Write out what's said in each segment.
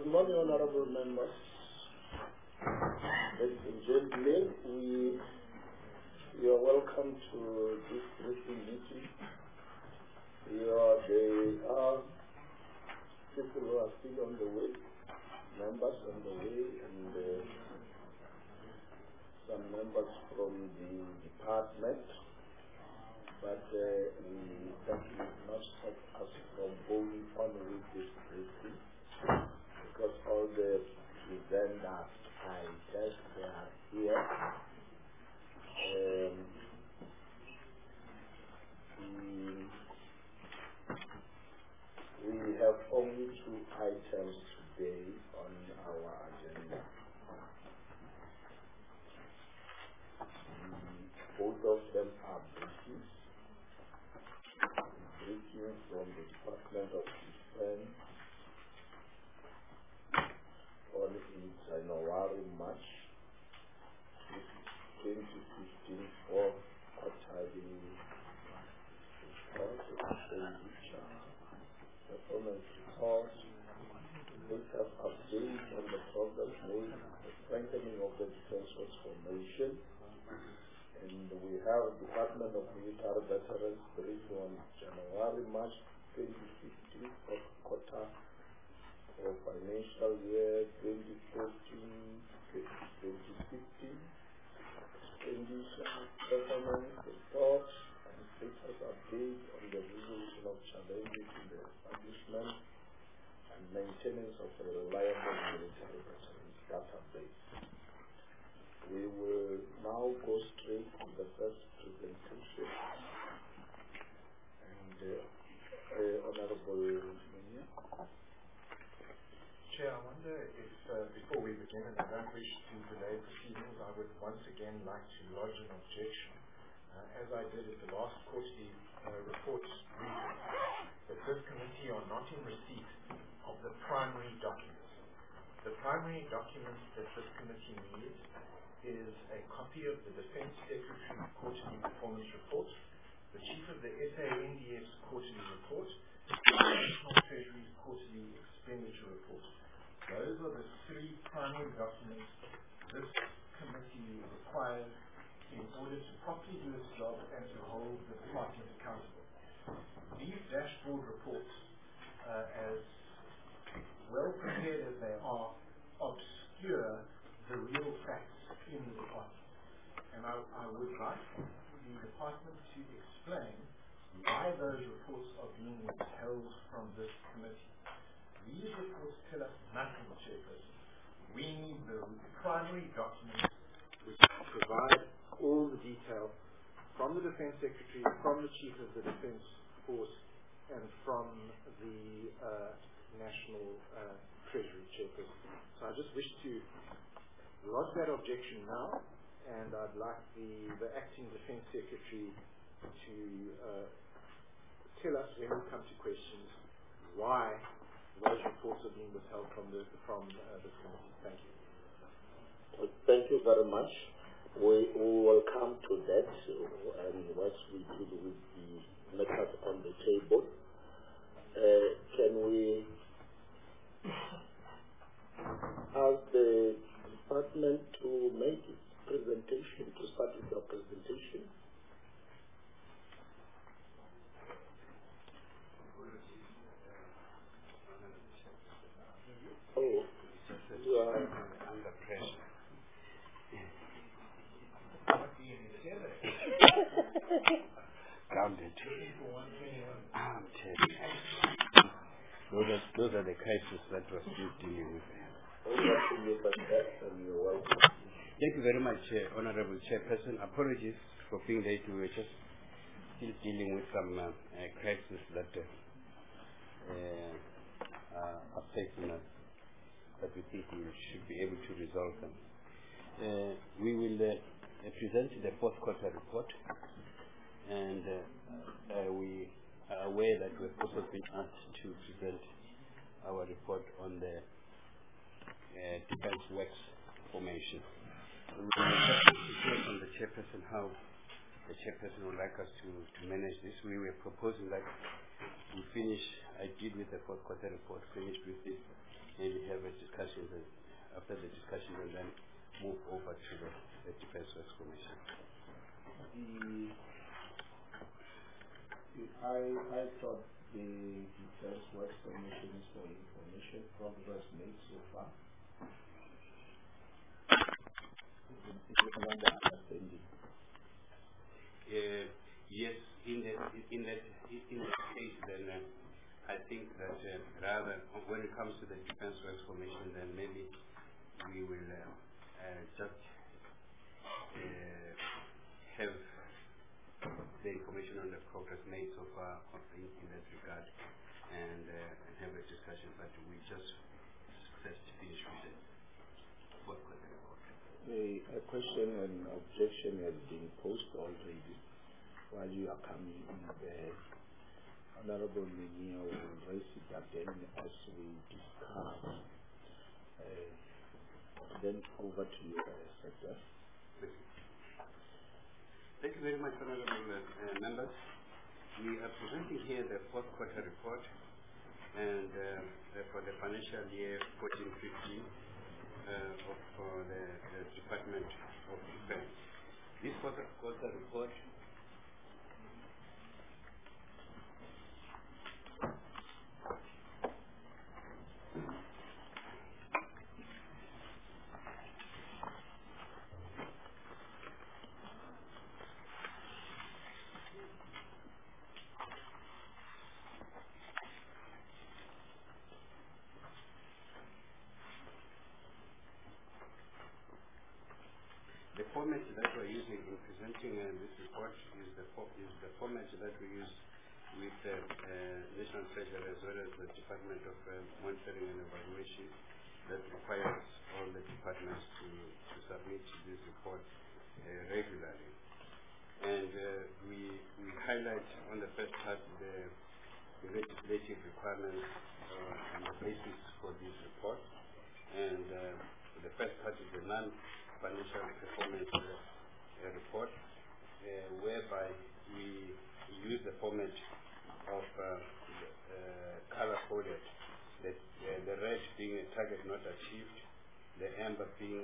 morning, honorable members. Ladies and gentlemen, you are welcome to this briefing meeting. There are people who are still on the way, members on the way, and some members from the department, but that will not stop us from going on with this briefing, because all the presenters, I guess they are here. We have only 2 items today on our agenda. Both of them are briefings. Briefing from the Department of Defense on in January, March 2015 for quarterly report, expenditure, performance report, status update on the progress made, the strengthening of the defense force formation, and we have Department of Military Veterans briefing on January, March 2015 for quarter for financial year 2014-2015. Expenditure, performance reports, and status update on the resolution of challenges in the establishment and maintenance of a reliable military veterans database. We will now go straight to the first presentation. And Honorable Munya. Chair, I wonder if before we begin, and I don't wish to delay proceedings, I would once again like to lodge an objection, as I did at the last quarterly report briefing, that this committee are not in receipt of the primary documents. The primary documents that this committee needs is a copy of the Defence Secretary Quarterly Performance Report, the Chief of the SANDF's Quarterly Report, and the National Treasury's Quarterly Expenditure Report. Those are the 3 primary documents this committee requires in order to properly do its job and to hold the department accountable. These dashboard reports, as well prepared as they are, obscure the real facts in the department. And I would like the department to explain why those reports are being withheld from this committee. These reports tell us nothing, Chairperson. We need the primary documents which provide all the detail from the Defence Secretary, from the Chief of the Defence Force, and from the National Treasury, Chairperson. So I just wish to lodge that objection now, and I'd like the Acting Defence Secretary to tell us when we come to questions why those reports are being withheld from this committee. Thank you. Well, thank you very much. We will come to that and once we deal with the matters on the table. Can we ask the department to make its presentation, to start with your presentation? Oh, you are under pressure. Grounded. Those are the crises that we're still dealing with. Thank you very much, Honorable Chairperson. Apologies for being late. We were just still dealing with some crises that are facing us, but we think we should be able to resolve them. We will present the fourth quarter report, and we are aware that we've also been asked to present our report on the defense works formation. We will hear from the chairperson how the chairperson would like us to manage this. We were proposing that we finish, I did with the fourth quarter report, finish with this maybe have a discussion, after the discussion, and then move over to the Defence Works Commission. I thought the Defence Works Commission is for information progress made so far. Yes, in that case, then I think that rather when it comes to the Defence Works Commission, then maybe we will just have the information on the progress made so far in that regard, and have a discussion. But we just first finish with it. A question and objection has been posed already while you are coming in there. Honorable Minia will raise it again as we discuss. Then over to you, Secretary. Thank you very much, honorable members. We are presenting here the fourth quarter report and for the financial year 14-15 of the Department of Defense. This fourth quarter report the format that we're using in presenting this report is the format that we use with National Treasury as well as the Department of Monitoring and Evaluation that requires all the departments to submit this report regularly. And we highlight on the first part the legislative requirements and the basis for this report. And the first part is the non-financial performance report, whereby we use the format of color-coded, the red being a target not achieved, the amber being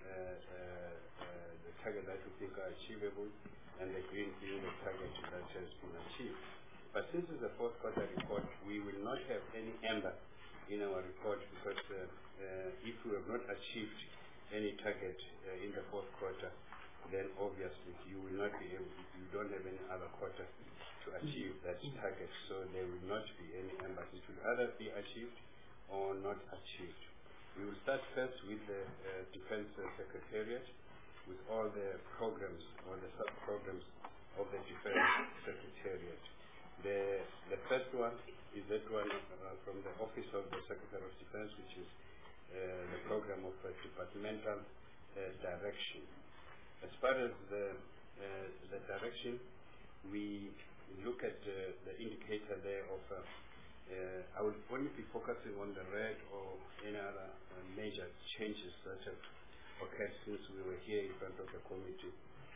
the target that we think are achievable, and the green being the target that has been achieved. But since it's a fourth quarter report, we will not have any amber in our report because if we have not achieved any target in the fourth quarter, then obviously you will not be able, you don't have any other quarter to achieve that target, so there will not be any amber. It will either be achieved or not achieved. We will start first with the Defense Secretariat, with all the programs or the sub-programs of the Defense Secretariat. The first one is that one from the Office of the Secretary of Defense, which is the program of departmental direction. As far as the direction, we look at the indicator there of I will only be focusing on the red or any other major changes that have occurred since we were here in front of the committee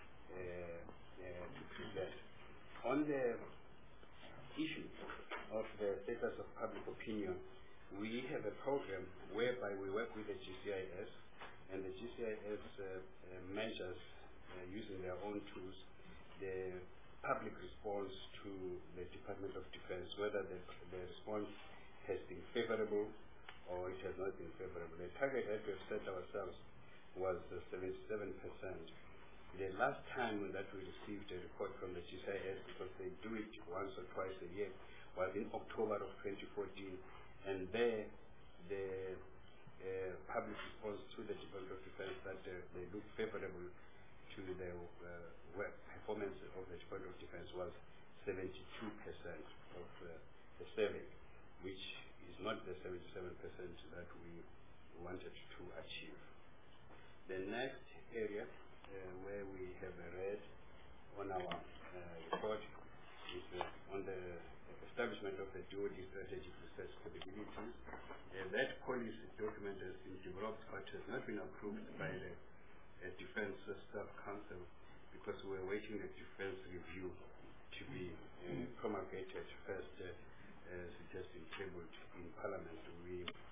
to present. On the issue of the status of public opinion, we have a program whereby we work with the GCIS, and the GCIS measures using their own tools the public response to the Department of Defense, whether the response has been favorable or it has not been favorable. The target that we have set ourselves was 77%. The last time that we received a report from the GCIS, because they do it once or twice a year, was in October of 2014, and there the public response to the Department of Defense that they look favorable to the performance of the Department of Defense was 72% of the survey, which is not the 77% that we wanted to achieve. The next area where we have a red on our report is on the establishment of the DoD strategic research capabilities. That policy document has been developed but has not been approved by the Defense Staff Council because we're waiting the defense review to be promulgated first as it has been tabled in Parliament. The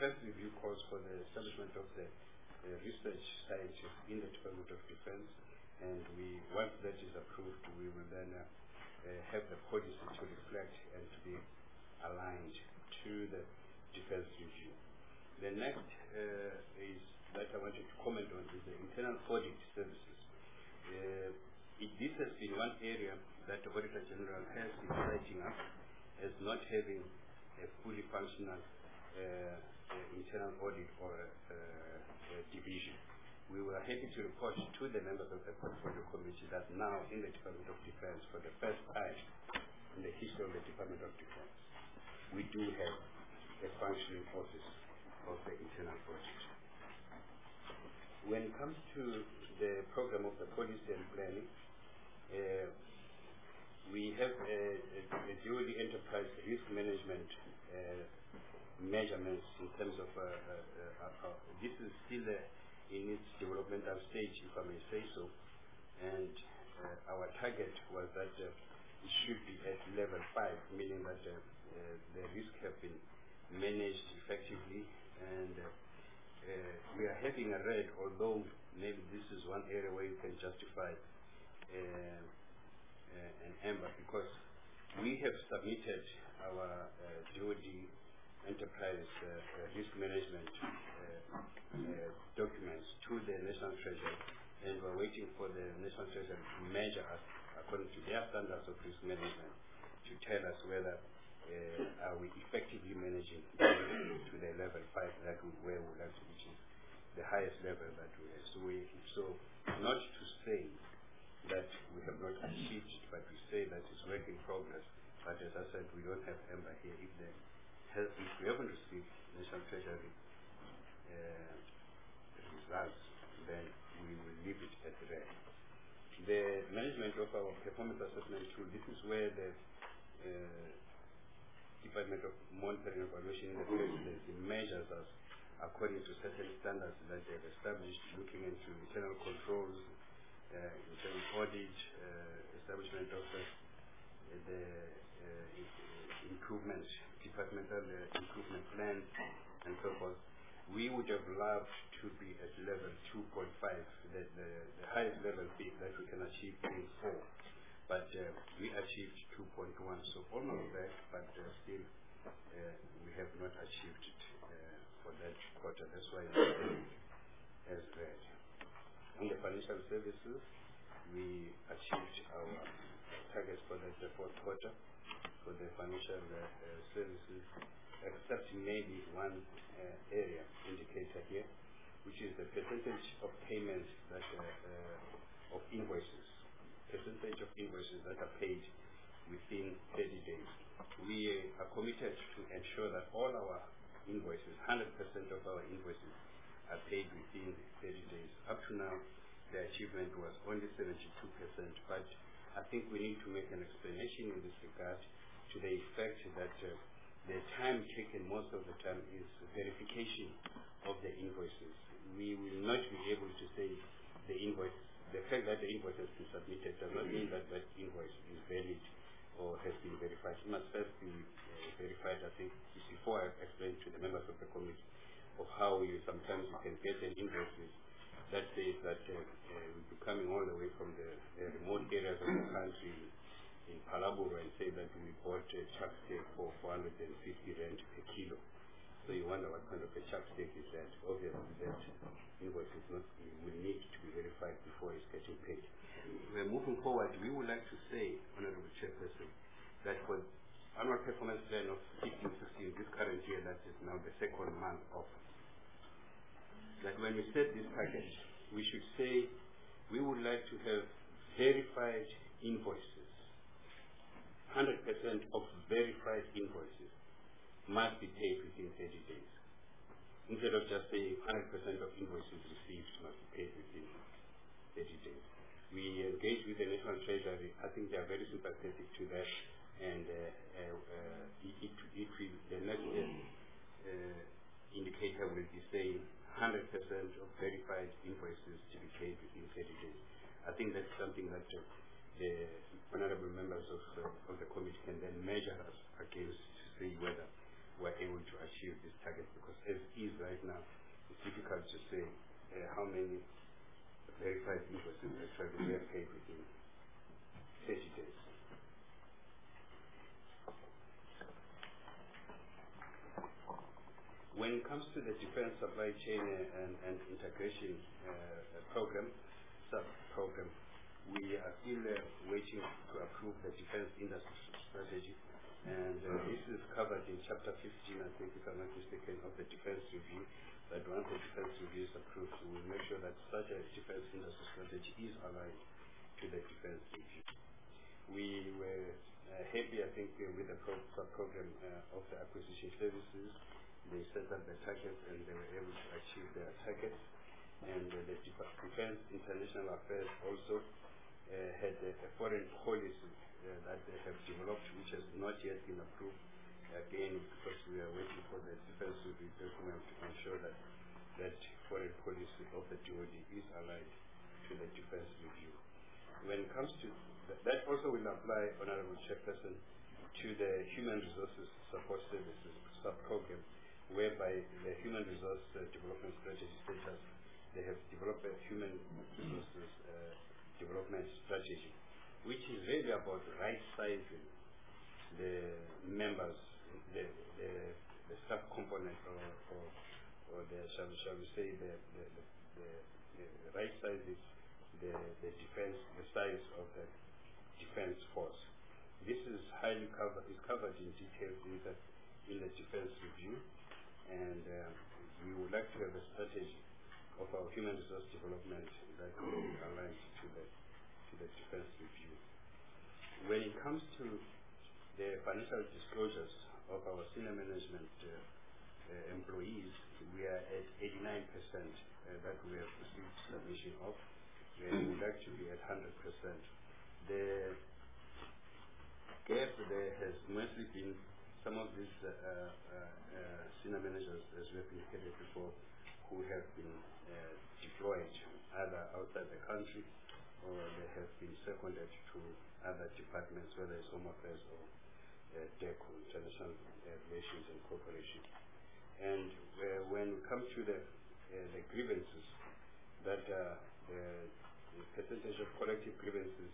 first review calls for the establishment of the research scientists in the Department of Defense, and once that is approved, we will then have the policy to reflect and to be aligned to the defense review. The next is that I wanted to comment on is the internal audit services. This has been one area that the Auditor General has been citing us as not having a fully functional internal audit or division. We were happy to report to the members of the Portfolio Committee that now in the Department of Defense, for the first time in the history of the Department of Defense, we do have a functioning office of the internal audit. When it comes to the program of the policy and planning, we have a duly enterprise risk management measurements in terms of this is still in its developmental stage, if I may say so, and our target was that it should be at level 5, meaning that the risk have been managed effectively, and we are having a red, although maybe this is one area where you can justify an amber, because we have submitted our DoD enterprise risk management documents to the National Treasury, and we're waiting for the National Treasury to measure us according to their standards of risk management to tell us whether are we effectively managing to the level 5 that where we would like to, which is the highest level that we have. So not to say that we have not achieved it, but we say that it's work in progress. But as I said, we don't have amber here. If we haven't received National Treasury results, then we will leave it at red. The management of our performance assessment tool, this is where the Department of Monitoring and Evaluation in the Presidency measures us according to certain standards that they've established, looking into internal controls, internal audit, establishment of the improvement, departmental improvement plans, and so forth. We would have loved to be at level 2.5, the highest level that we can achieve is 4. But we achieved 2.1, so almost there, but still we have not achieved it for that quarter. That's why it's as red. In the financial services, we achieved our targets for the fourth quarter for the financial services, except maybe one area indicator here, which is the percentage of payments that of invoices. Percentage of invoices that are paid within 30 days. We are committed to ensure that all our invoices, 100% of our invoices, are paid within 30 days. Up to now, the achievement was only 72%, but I think we need to make an explanation in this regard to the effect that the time taken most of the time is verification of the invoices. We will not be able to say the invoice. The fact that the invoice has been submitted does not mean that that invoice is valid or has been verified. It must first be verified. I think before I explained to the members of the committee of how sometimes you can get an invoice that says that we'll be coming all the way from the remote areas of the country in Palaburu and say that we bought a chuck steak for 450 rand per kilo. So you wonder what kind of a chuck steak is that. Obviously that invoice is not, will need to be verified before it's getting paid. We're moving forward. We would like to say, Honorable Chairperson, that for annual performance plan of 15-16, this current year, that is now the second month of, that when we set this package, we should say we would like to have verified invoices. 100% of verified invoices must be paid within 30 days. Instead of just saying 100% of invoices received must be paid within 30 days. We engage with the National Treasury. I think they are very sympathetic to that, and the next indicator will be saying 100% of verified invoices to be paid within 30 days. I think that's something that the honorable members of the committee can then measure us against to see whether were able to achieve this target, because as is right now, it's difficult to say how many verified invoices actually were paid within 30 days. When it comes to the defense supply chain and integration program, sub-program, we are still waiting to approve the defense industry strategy. And this is covered in Chapter 15, I think, if I'm not mistaken, of the defense review. That once the defense review is approved, we will make sure that such a defense industry strategy is aligned to the defense review. We were happy, I think, with the sub-program of the acquisition services. They set up the targets and they were able to achieve their targets. And the Defense International Affairs also had a foreign policy that they have developed, which has not yet been approved, again, because we are waiting for the defense review document to ensure that that foreign policy of the DoD is aligned to the defense review. When it comes to that also will apply, Honorable Chairperson, to the Human Resources Support Services sub-program, whereby the Human Resource Development Strategy status, they have developed a human resources development strategy, which is really about right-sizing the members, the staff component, or the shall we say the right-sizing the defense, the size of the defense force. This is covered in detail in the defense review, and we would like to have a strategy of our human resource development that will be aligned to the defense review. When it comes to the financial disclosures of our senior management employees, we are at 89% that we have received submission of, and we would like to be at 100%. The gap there has mostly been some of these senior managers, as we have indicated before, who have been deployed either outside the country or they have been seconded to other departments, whether it's Home Affairs or DECO, International Relations and Cooperation. And when we come to the grievances, that the percentage of collective grievances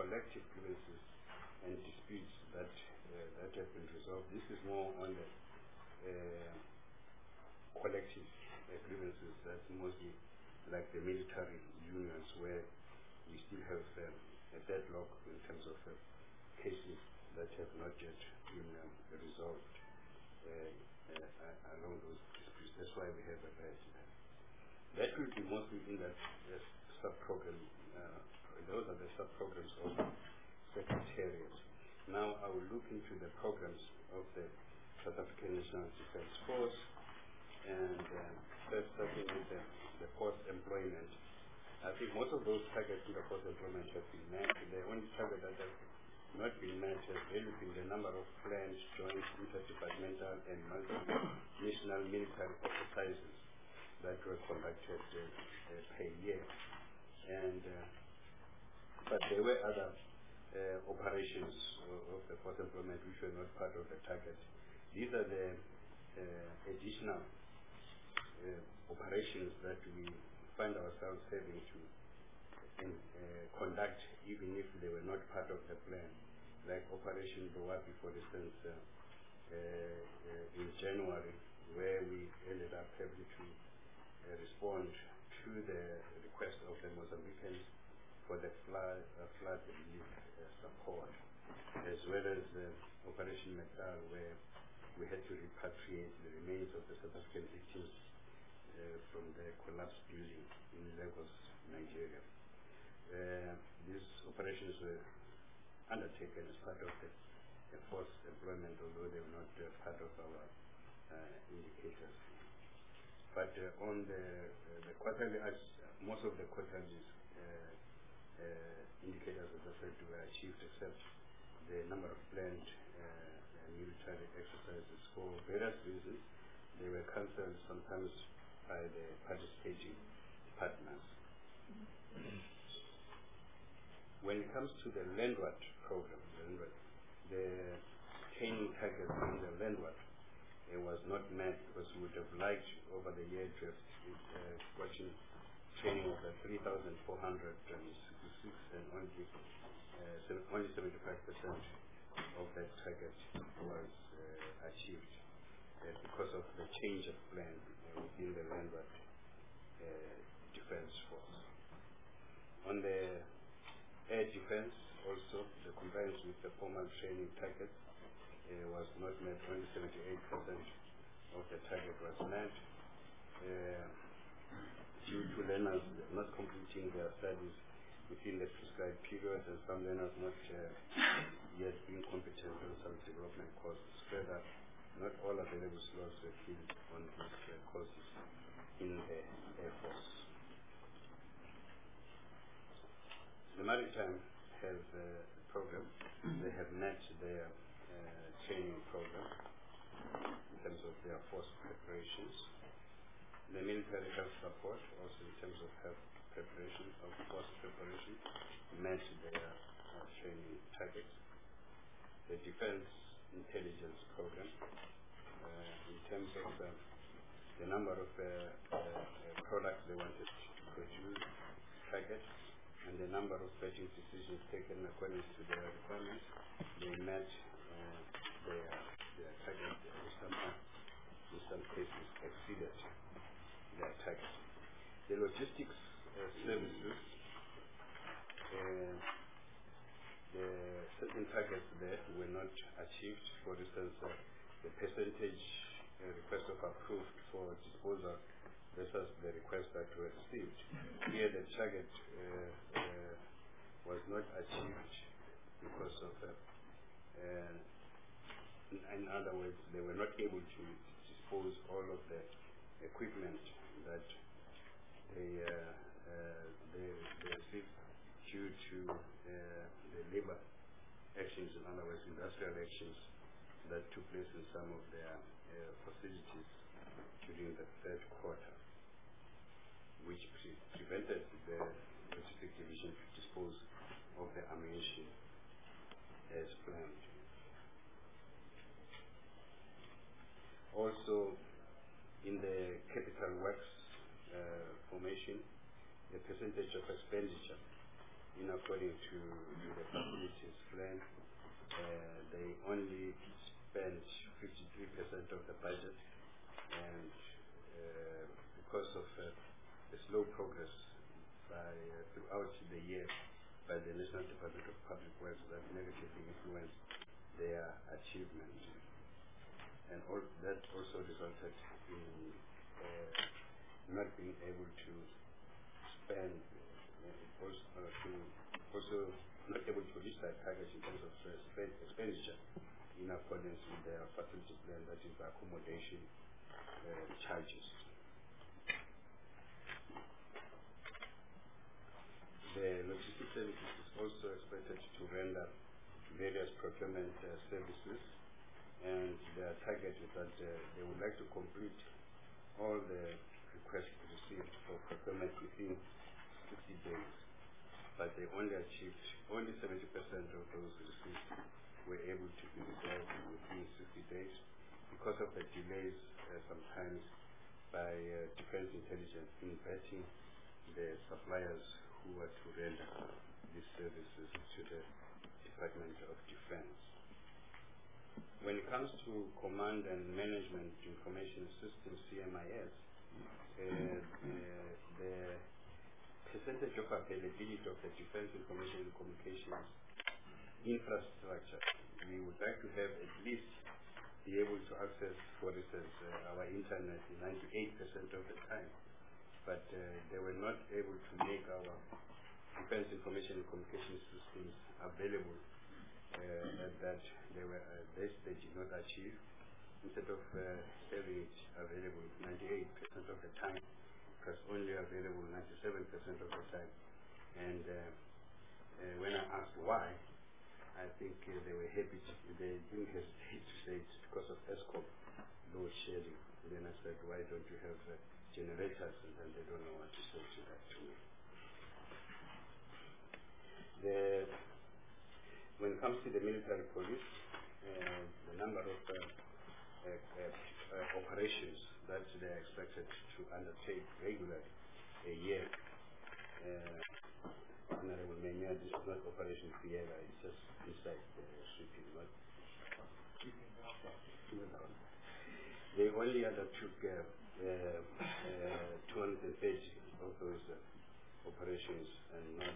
and disputes that have been resolved, this is more on the collective grievances. That's mostly like the military unions, where we still have a deadlock in terms of cases that have not yet been resolved along those disputes. That's why we have a variety there. That will be mostly in that sub-program. Those are the sub-programs of Secretariat. Now I will look into the programs of the South African National Defence Force, and first starting with the post-employment. I think most of those targets in the post-employment have been met. The only target that have not been met has really been the number of planned joint interdepartmental and multinational military exercises that were conducted per year. And but there were other operations of the post-employment which were not part of the target. These are the additional operations that we find ourselves having to conduct, even if they were not part of the plan, like Operation Boapi, for instance, in January, where we ended up having to respond to the request of the Mozambicans for the flood relief support, as well as Operation Metal, where we had to repatriate the remains of the South African victims from the collapsed building in Lagos, Nigeria. These operations were undertaken as part of the forced employment, although they were not part of our indicators. But on the quarterly, most of the quarterly indicators, as I said, were achieved, except the number of planned military exercises. For various reasons, they were cancelled, sometimes by the participating partners. When it comes to the Landward program, the training targets in the Landward, was not met because we would have liked over the year to have gotten training of the 3,466 and only 75% of that target was achieved because of the change of plan within the Randburg Defence Force. On the air defense, also, the compliance with the formal training target was not met. Only 78% of the target was met. Due to learners not completing their studies within the prescribed period and some learners not yet being competent on some development courses. Further, not all available slots were filled on these courses in the Air Force. The Maritime Health Program, they have met their training program in terms of their force preparations. The military health support, also in terms of health preparation, of force preparation, met their training targets. The Defense Intelligence Program, in terms of the number of products they wanted to produce, target, and the number of vetting decisions taken according to their requirements, they met their target. In some cases exceeded their target. The logistics services, the certain targets there were not achieved. For instance, the percentage request of approved for disposal versus the request that were received. Here the target was not achieved because of, in other words, they were not able to dispose all of the equipment that they received due to the labor actions, in other words, industrial actions that took place in some of their facilities during the third quarter, which prevented the logistics division to dispose of the ammunition as planned. Also, in the capital works formation, the percentage of expenditure in according to the facilities plan, they only spent 53% of the budget, and because of the slow progress throughout the year by the National Department of Public Works, that negatively influenced their achievement. And that also resulted in not being able to spend, also not able to reach that target in terms of expenditure in accordance with their facility plan, that is the accommodation charges. The logistics services is also expected to render various procurement services, and their target is that they would like to complete all the requests received for procurement within 60 days, but they only achieved, only 70% of those received were able to be resolved within 60 days because of the delays sometimes by Defense Intelligence in vetting the suppliers who were to render these services to the Department of Defense. When it comes to Command and Management Information System, CMIS, the percentage of availability of the Defense Information and Communications infrastructure, we would like to have at least be able to access, for instance, our internet 98% of the time, but they were not able to make our Defense Information and Communication Systems available that they did not achieve. Instead of having it available 98% of the time, it was only available 97% of the time. And when I asked why, I think they were happy. They didn't hesitate to say it's because of ESCOM load shedding. And then I said, why don't you have generators? And then they don't know what to say to that to me. When it comes to the military police, the number of operations that they are expected to undertake regularly a year. Honorable Mayor, this is not Operation Fiera, it's just inside the shipping, not keeping down. They only undertook 230 of those operations and not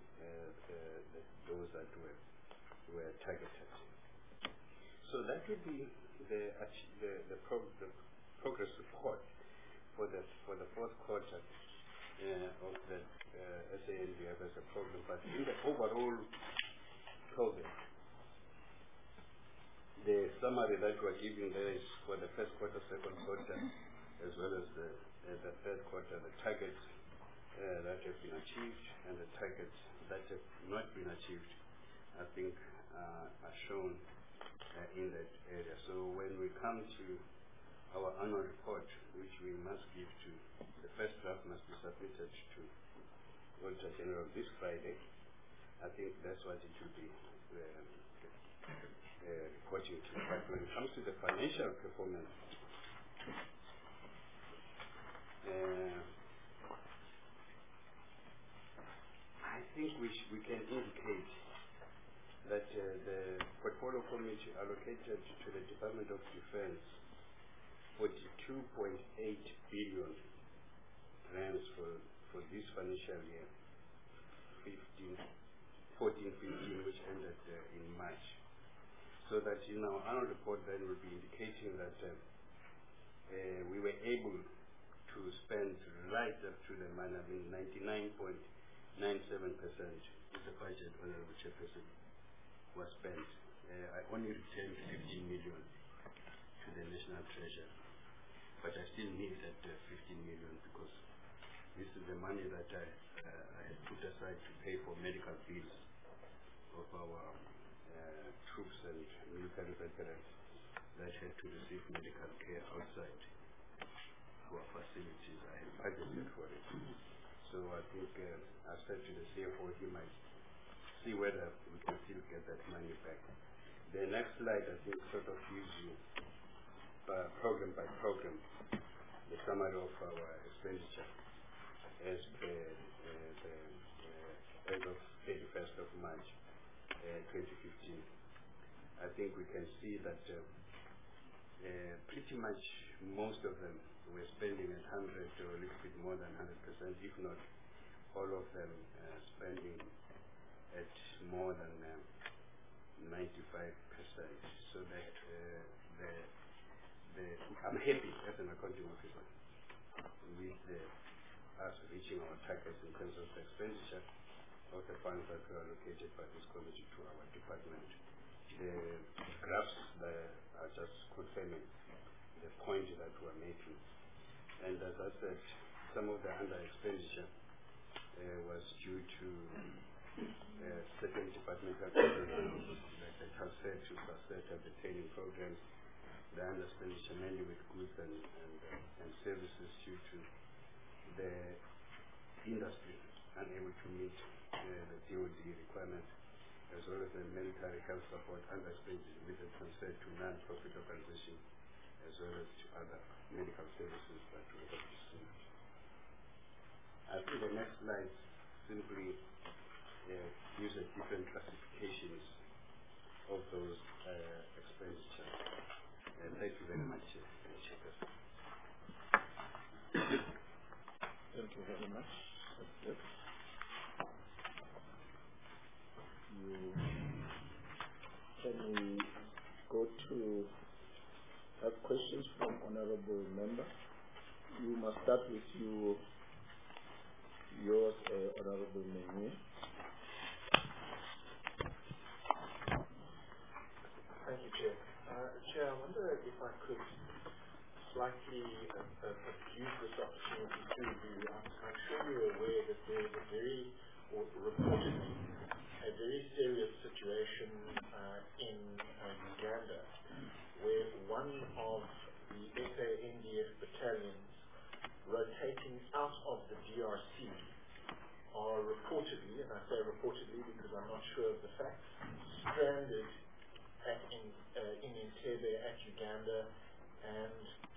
those that were targeted. So that would be the progress report for the fourth quarter of the SANDF as a program. But in the overall program, the summary that we're giving there is for the first quarter, second quarter, as well as the third quarter, the targets that have been achieved and the targets that have not been achieved, I think are shown in that area. So when we come to our annual report, which we must give to, the first draft must be submitted to Auditor General this Friday. I think that's what it will be reporting to. But when it comes to the financial performance, I think we can indicate that the portfolio committee allocated to the Department of Defense 42.8 billion rands for this financial year, 14-15, which ended in March. So that in our annual report then will be indicating that we were able to spend right up to the money. I mean, 99.97% of the budget, Honorable Chairperson, was spent. I only returned 15 million to the National Treasury, but I still need that 15 million because this is the money that I had put aside to pay for medical bills of our troops and military veterans that had to receive medical care outside our facilities. I had budgeted for it. So I think I said to the CFO, he might see whether we can still get that money back. The next slide, I think, sort of gives you program by program the summary of our expenditure as per as of 31st of March 2015. I think we can see that pretty much most of them were spending at 100 or a little bit more than 100%, if not all of them spending at more than 95%. So that I'm happy as an accounting officer with us reaching our targets in terms of the expenditure of the funds that were allocated by this committee to our department. The graphs are just confirming the point that we're making. And as I said, some of the under expenditure was due to certain departmental programs like the transfer to facet and the training programs, the under expenditure mainly with goods and services due to the industry unable to meet the DOD requirements, as well as the military health support under expenditure with the transfer to non-profit organizations, as well as to other medical services that we have received. I think the next slide simply gives a different classifications of those expenditures. Thank you very much, Chairperson. Thank you very much. Can we go to have questions from honorable member? You must start with yours, honorable Menu. Thank you, Chair. Chair, I wonder if I could slightly use this opportunity to review. I'm sure you're aware that there is reportedly a very serious situation in Uganda, where one of the SANDF battalions rotating out of the DRC are reportedly, and I say reportedly because I'm not sure of the facts, stranded in Entebbe at Uganda, and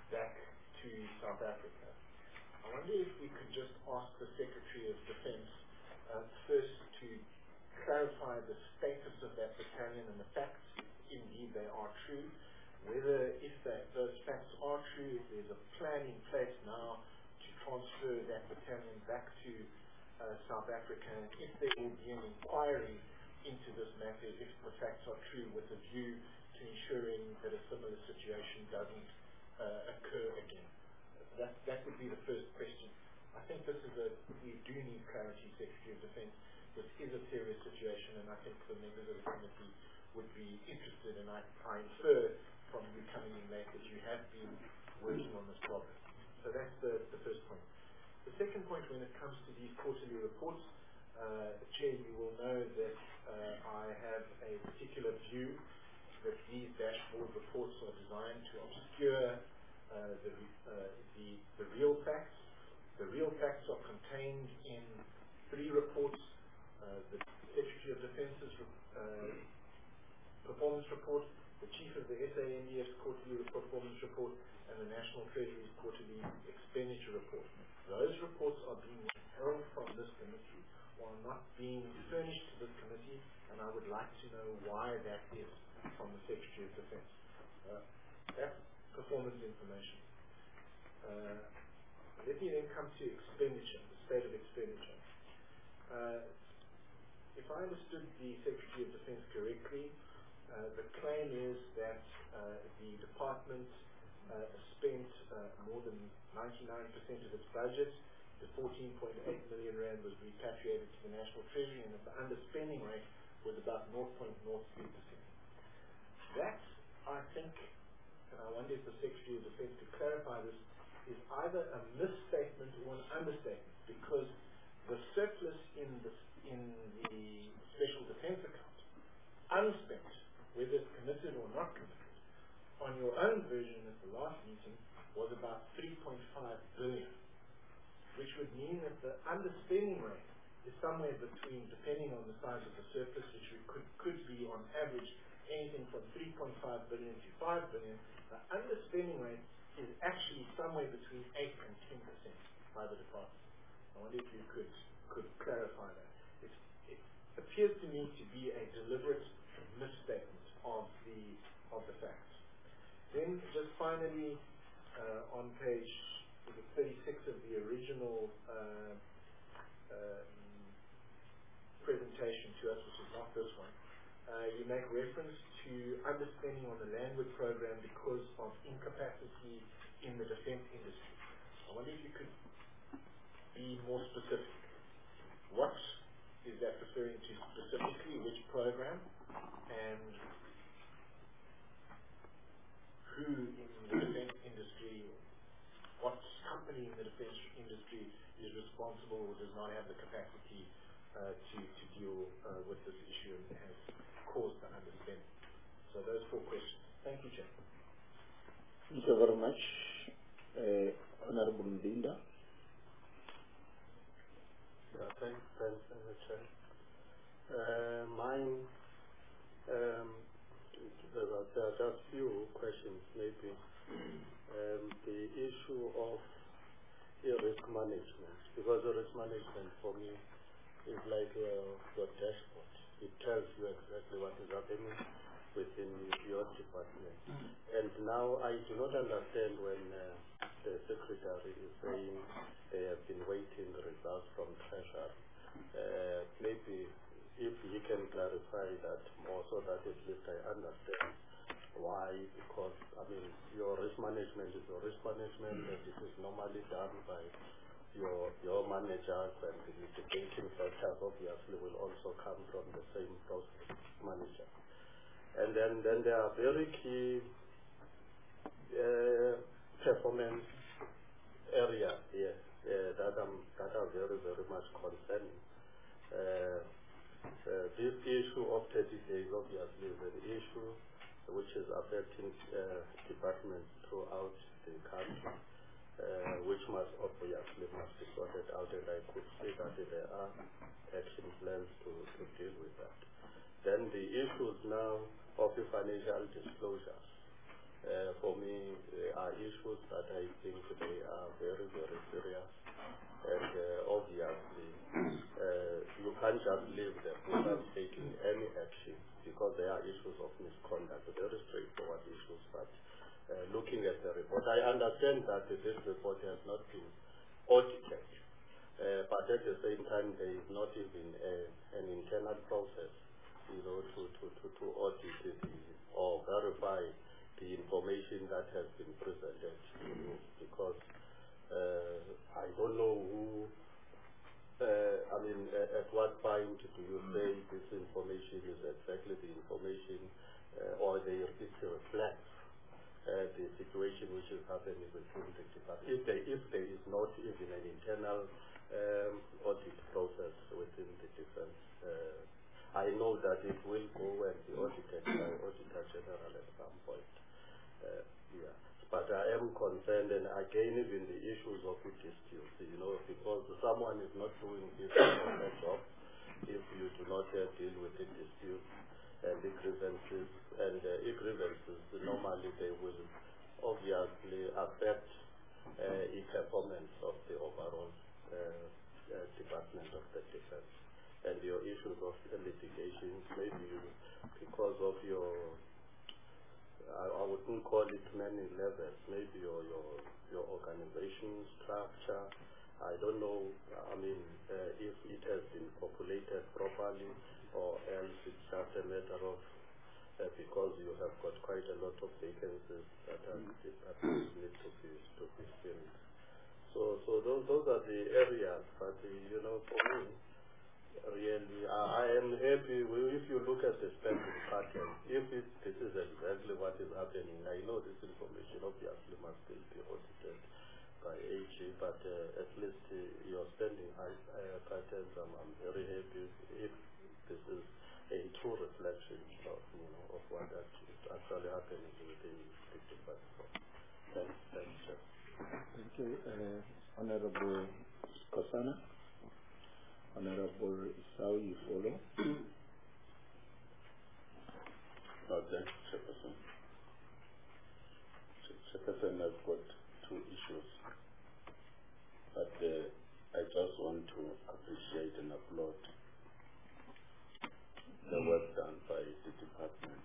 back to South Africa. I wonder if we could just ask the Secretary of Defense first to clarify the status of that battalion and the facts, if indeed they are true, whether if those facts are true, if there's a plan in place now to transfer that battalion back to South Africa, and if there will be an inquiry into this matter, if the facts are true, with a view to ensuring that a similar situation doesn't occur again. That would be the first question. I think we do need clarity, Secretary of Defense. This is a serious situation, and I think the members of the committee would be interested, and I infer from you coming in late that you have been working on this problem. So that's the first point. The second point, when it comes to these quarterly reports, Chair, you will know that I have a particular view that these dashboard reports are designed to obscure the real facts. The real facts are contained in 3 reports: the Secretary of Defence's performance report, the Chief of the SANDF's quarterly performance report, and the National Treasury's quarterly expenditure report. Those reports are being held from this committee while not being furnished to this committee, and I would like to know why that is from the Secretary of Defense. That's performance information. Let me then come to expenditure, the state of expenditure. If I understood the Secretary of Defense correctly, the claim is that the department spent more than 99% of its budget. The 14.8 million rand was repatriated to the National Treasury, and that the underspending rate was about 0.03%. That, I think, and I wonder if the Secretary of Defense could clarify this, is either a misstatement or an understatement, because the surplus in the Special Defense account, unspent, whether it's committed or not committed, on your own version at the last meeting was about 3.5 billion, which would mean that the underspending rate is somewhere between, depending on the size of the surplus, which could be on average anything from 3.5 billion to 5 billion. The underspending rate is actually somewhere between 8 and 10% by the department. I wonder if you could clarify that. It appears to me to be a deliberate misstatement of the facts. Then, just finally, on page 36 of the original presentation to us, which is not this one, you make reference to underspending on the Landwood program because of incapacity in the defense industry. I wonder if you could be more specific. What is that referring to specifically? Which program? And who in the defense industry, what company in the defense industry is responsible or does not have the capacity to deal with this issue and has caused the underspending? So those 4 questions. Thank you, Chair. Thank you very much, Honorable Ndinda. Yeah, thanks, Chair. Mine, there are just few questions, maybe. The issue of risk management, because the risk management for me is like your dashboard. It tells you exactly what is happening within your department. And now I do not understand when the Secretary is saying they have been waiting the results from Treasury. Maybe if he can clarify that more so that at least I understand why, because your risk management is your risk management, and it is normally done by your managers, and the mitigating factors obviously will also come from the same process manager. And then there are very key performance areas here that are very, very much concerning. This issue of 30 days obviously is an issue which is affecting departments throughout the country, which must be sorted out, and I could say that there are action plans to deal with that. Then the issues now of the financial disclosures. For me, there are issues that I think they are very, very serious. And obviously, you can't just leave them without taking any action because there are issues of misconduct, very straightforward issues. But looking at the report, I understand that this report has not been audited, but at the same time, there is not even an internal process, to audit or verify the information that has been presented to you, because I don't know who, at what point do you say this information is exactly the information or it reflects the situation which is happening within the department. If there is not even an internal audit process within the defense, I know that it will go and be audited by Auditor General at some point. But I am concerned, and again, even the issues of the disputes, because someone is not doing his job if you do not deal with the disputes and the grievances. And the grievances, normally they will obviously affect the performance of the overall Department of the Defense. And your issues of litigation, maybe because of your, I wouldn't call it many levels, maybe your organization structure, I don't know, if it has been populated properly, or else it's just a matter of, because you have got quite a lot of vacancies that need to be filled. So those are the areas, but for me, really, I am happy if you look at the spending pattern. If this is exactly what is happening, I know this information obviously must still be audited by AG, but at least your spending patterns, I'm very happy if this is a true reflection of what is actually happening within the department. Thanks, sir. Thank you, Honorable Kosana. Honorable Isao, you follow. Thanks, Chairperson. Chairperson has got two issues, but I just want to appreciate and applaud the work done by the department.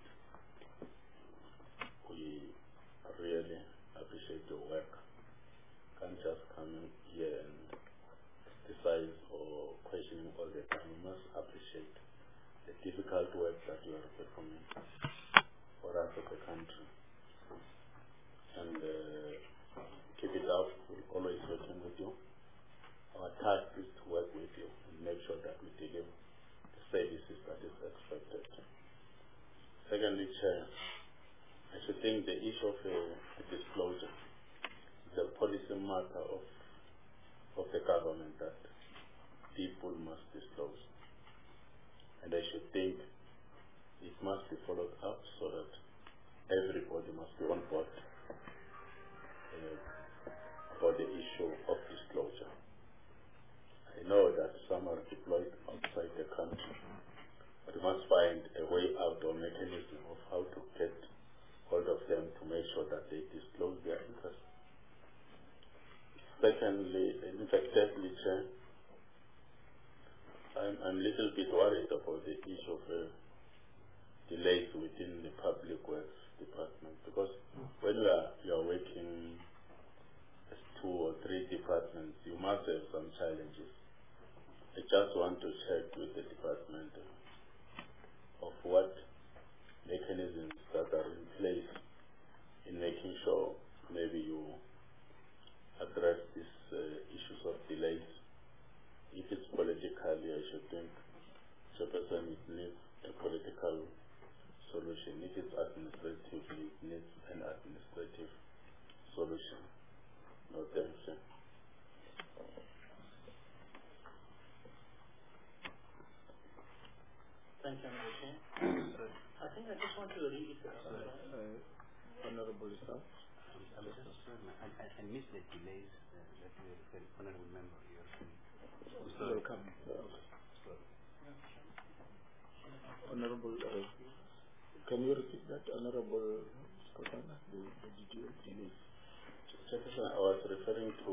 We really appreciate your work. Can't just come in here and criticize or questioning all the time. We must appreciate the difficult work that you are performing for us as a country. And keep it up. We're always working with you. Our task is to work with you and make sure that we deliver the services that is expected. Secondly, Chair, I should think the issue of disclosure is a policy matter of the government that people must disclose. And I should think it must be followed up so that everybody must be on board about the issue of disclosure. I know that some are deployed outside the country, but we must find a way out or mechanism of how to get hold of them to make sure that they disclose their interests. Secondly, in fact, thirdly, Chair, I'm a little bit worried about the issue of delays within the Public Works Department, because when you are working as 2 or 3 departments, you must have some challenges. I just want to check with the department of what mechanisms that are in place in making sure maybe you address these issues of delays. If it's politically, I should think, Chairperson, it needs a political solution. If it's administratively, it needs an administrative solution. No, thanks, sir. Thank you, Honorable Chair. I think I just want to read Honorable Isao. I missed the delays that the honorable member here. Welcome. Honorable, can you repeat that, Honorable? Kosana, the delays? Chairperson, I was referring to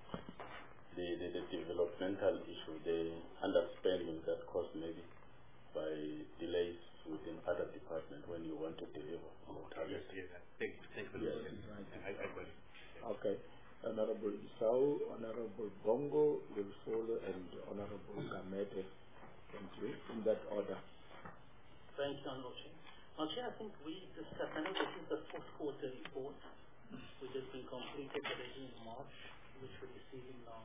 the developmental issue, the underspending that caused maybe by delays within other departments when you want to deliver on the target. Yes. Thank you. Yes, I got it. Okay. Honorable Isau, Honorable Bongo will follow, and Honorable Gamete. Thank you. In that order. Thank you, Honorable Chair. Chair, I think we discussed, I think this is the fourth quarter report, which has been completed already in March, which we're receiving now.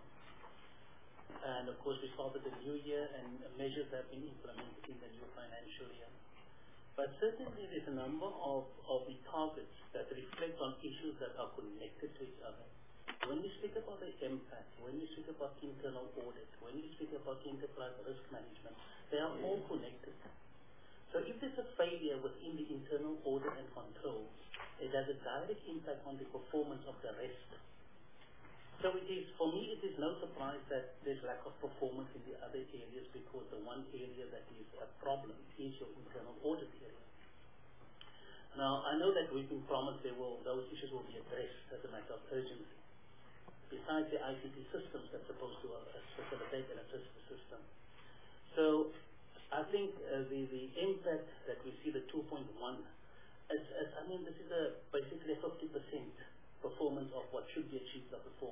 And of course, we started the new year, and measures have been implemented in the new financial year. But certainly there's a number of the targets that reflect on issues that are connected to each other. When we speak about the impact, when we speak about internal audit, when we speak about enterprise risk management, they are all connected. So if there's a failure within the internal audit and control, it has a direct impact on the performance of the rest. So it is, for me, it is no surprise that there's lack of performance in the other areas, because the one area that is a problem is your internal audit area. Now, I know that we've been promised those issues will be addressed as a matter of urgency. Besides the ICT systems that's supposed to facilitate and assist the system. So I think the impact that we see, the 2.1, this is basically a 50% performance of what should be achieved of the 4%.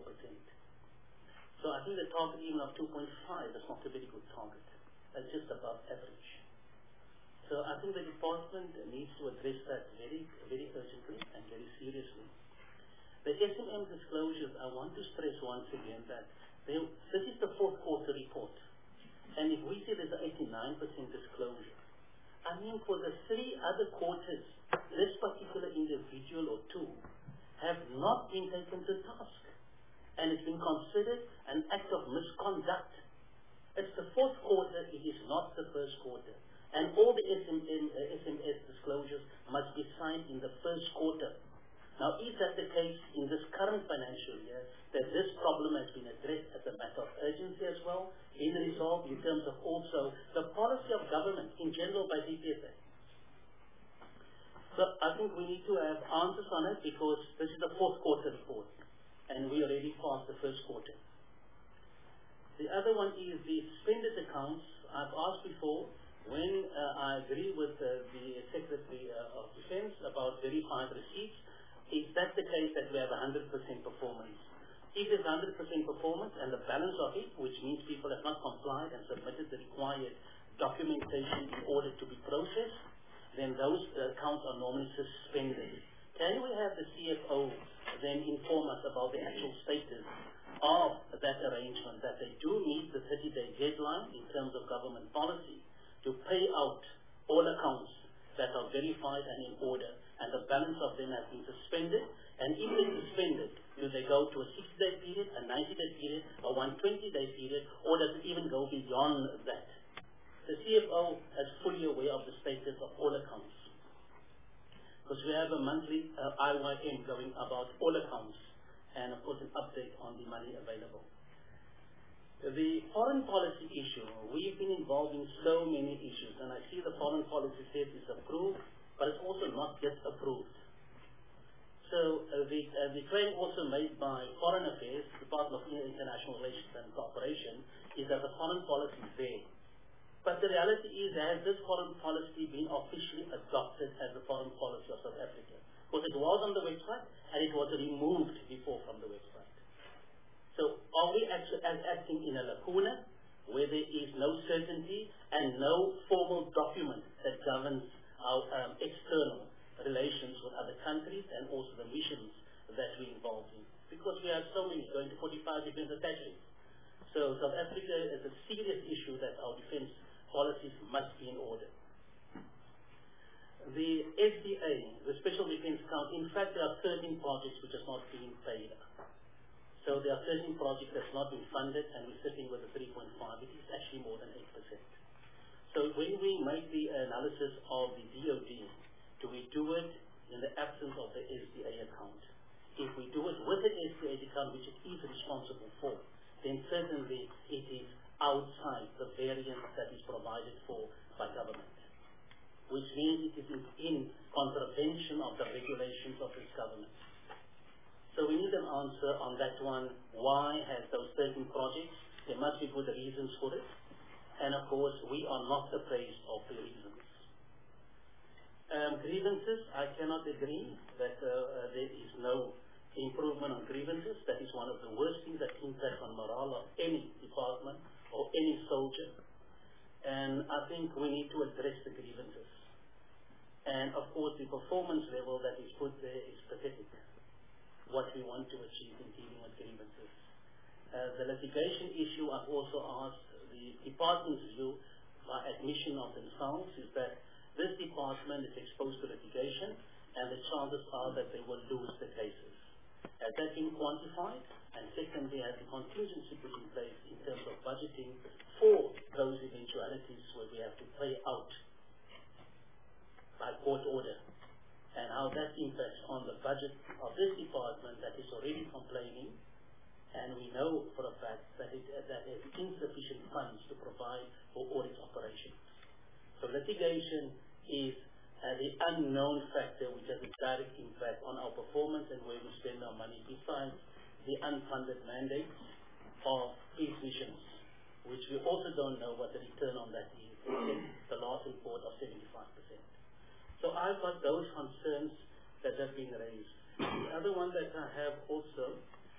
So I think the target even of 2.5 is not a very good target. It's just above average. So I think the department needs to address that very, very urgently and very seriously. The SMM disclosures, I want to stress once again that this is the fourth quarter report. And if we say there's an 89% disclosure, I mean for the 3 other quarters, this particular individual or two have not been taken to task. And it's been considered an act of misconduct. It's the fourth quarter, it is not the first quarter. And all the SMS disclosures must be signed in the first quarter. Now, is that the case in this current financial year, that this problem has been addressed as a matter of urgency as well, in resolve in terms of also the policy of government in general by DPSA? So I think we need to have answers on it, because this is the fourth quarter report, and we already passed the first quarter. The other one is the suspended accounts. I've asked before, when I agree with the Secretary of Defense about verified receipts, is that the case that we have 100% performance? If there's 100% performance and the balance of it, which means people have not complied and submitted the required documentation in order to be processed, then those accounts are normally suspended. Can we have the CFO then inform us about the actual status of that arrangement, that they do meet the 30-day deadline in terms of government policy to pay out all accounts that are verified and in order, and the balance of them has been suspended? And if they're suspended, do they go to a 60-day period, a 90-day period, a 120-day period, or does it even go beyond that? The CFO is fully aware of the status of all accounts, because we have a monthly IYM going about all accounts, and of course an update on the money available. The foreign policy issue, we've been involved in so many issues, and I see the foreign policy says it's approved, but it's also not yet approved. So the claim also made by Foreign Affairs, Department of International Relations and Cooperation, is that the foreign policy is there. But the reality is, has this foreign policy been officially adopted as the foreign policy of South Africa? Because it was on the website, and it was removed before from the website. So are we actually acting in a lacuna where there is no certainty and no formal document that governs our external relations with other countries and also the missions that we're involved in? Because we have so many, going to 45 different attaches. So South Africa is a serious issue that our defense policies must be in order. The SDA, the Special Defense Account, in fact there are 13 projects which are not being paid. So there are 13 projects that's not been funded, and we're sitting with a 3.5. It is actually more than 8%. So when we make the analysis of the DOD, do we do it in the absence of the SDA account? If we do it with the SDA account, which it is responsible for, then certainly it is outside the variance that is provided for by government, which means it is in contravention of the regulations answer on that one. Why has those 13 projects? There must be good reasons for it. And of course, we are not appraised of the reasons. Grievances, I cannot agree that there is no improvement on grievances. That is one of the worst things that impacts on morale of any department or any soldier. And I think we need to address the grievances. And of course, the performance level that is put there is pathetic. What we want to achieve in dealing with grievances. The litigation issue, I've also asked the department's view by admission of themselves is that this department is exposed to litigation and the chances are that they will lose the cases. Has that been quantified? And secondly, has the contingency put in place in terms of budgeting for those eventualities where we have to pay out by court order? And how that impacts on the budget of this department that is already complaining, and we know for a fact that it has insufficient funds to provide for audit operations. So litigation is the unknown factor which has a direct impact on our performance and where we spend our money, besides the unfunded mandates of peace missions, which we also don't know what the return on that is, the last report of 75%. So I've got those concerns that have been raised. The other one that I have also,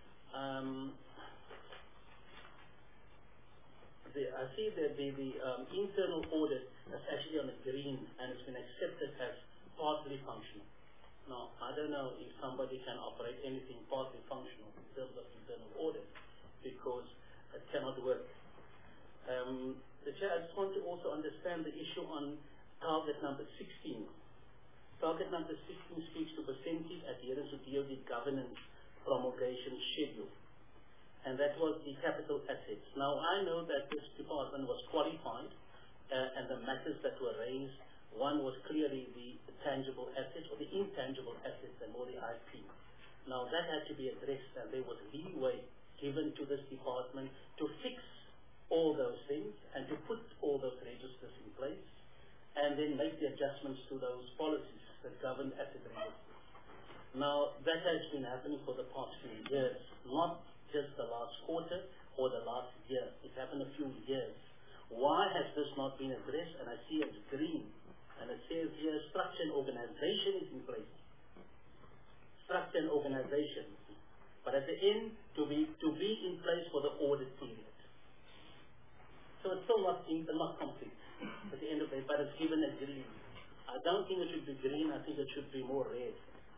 I see that the internal audit is actually on the green and it's been accepted as partly functional. Now, I don't know if somebody can operate anything partly functional in terms of internal audit because it cannot work. The Chair, I just want to also understand the issue on target number 16. Target number 16 speaks to percentage adherence to DoD governance promulgation schedule. And that was the capital assets. Now, I know that this department was qualified and the matters that were raised, one was clearly the tangible assets or the intangible assets and more the IP. Now, that had to be addressed and there was leeway given to this department to fix all those things and to put all those registers in place and then make the adjustments to those policies that govern asset registers. Now, that has been happening for the past few years, not just the last quarter or the last year. It happened a few years. Why has this not been addressed? And I see it's green. And it says here, structure and organization is in place. Structure and organization. But at the end, to be in place for the audit period. So it's still not complete at the end of it, but it's given a green. I don't think it should be green. I think it should be more red.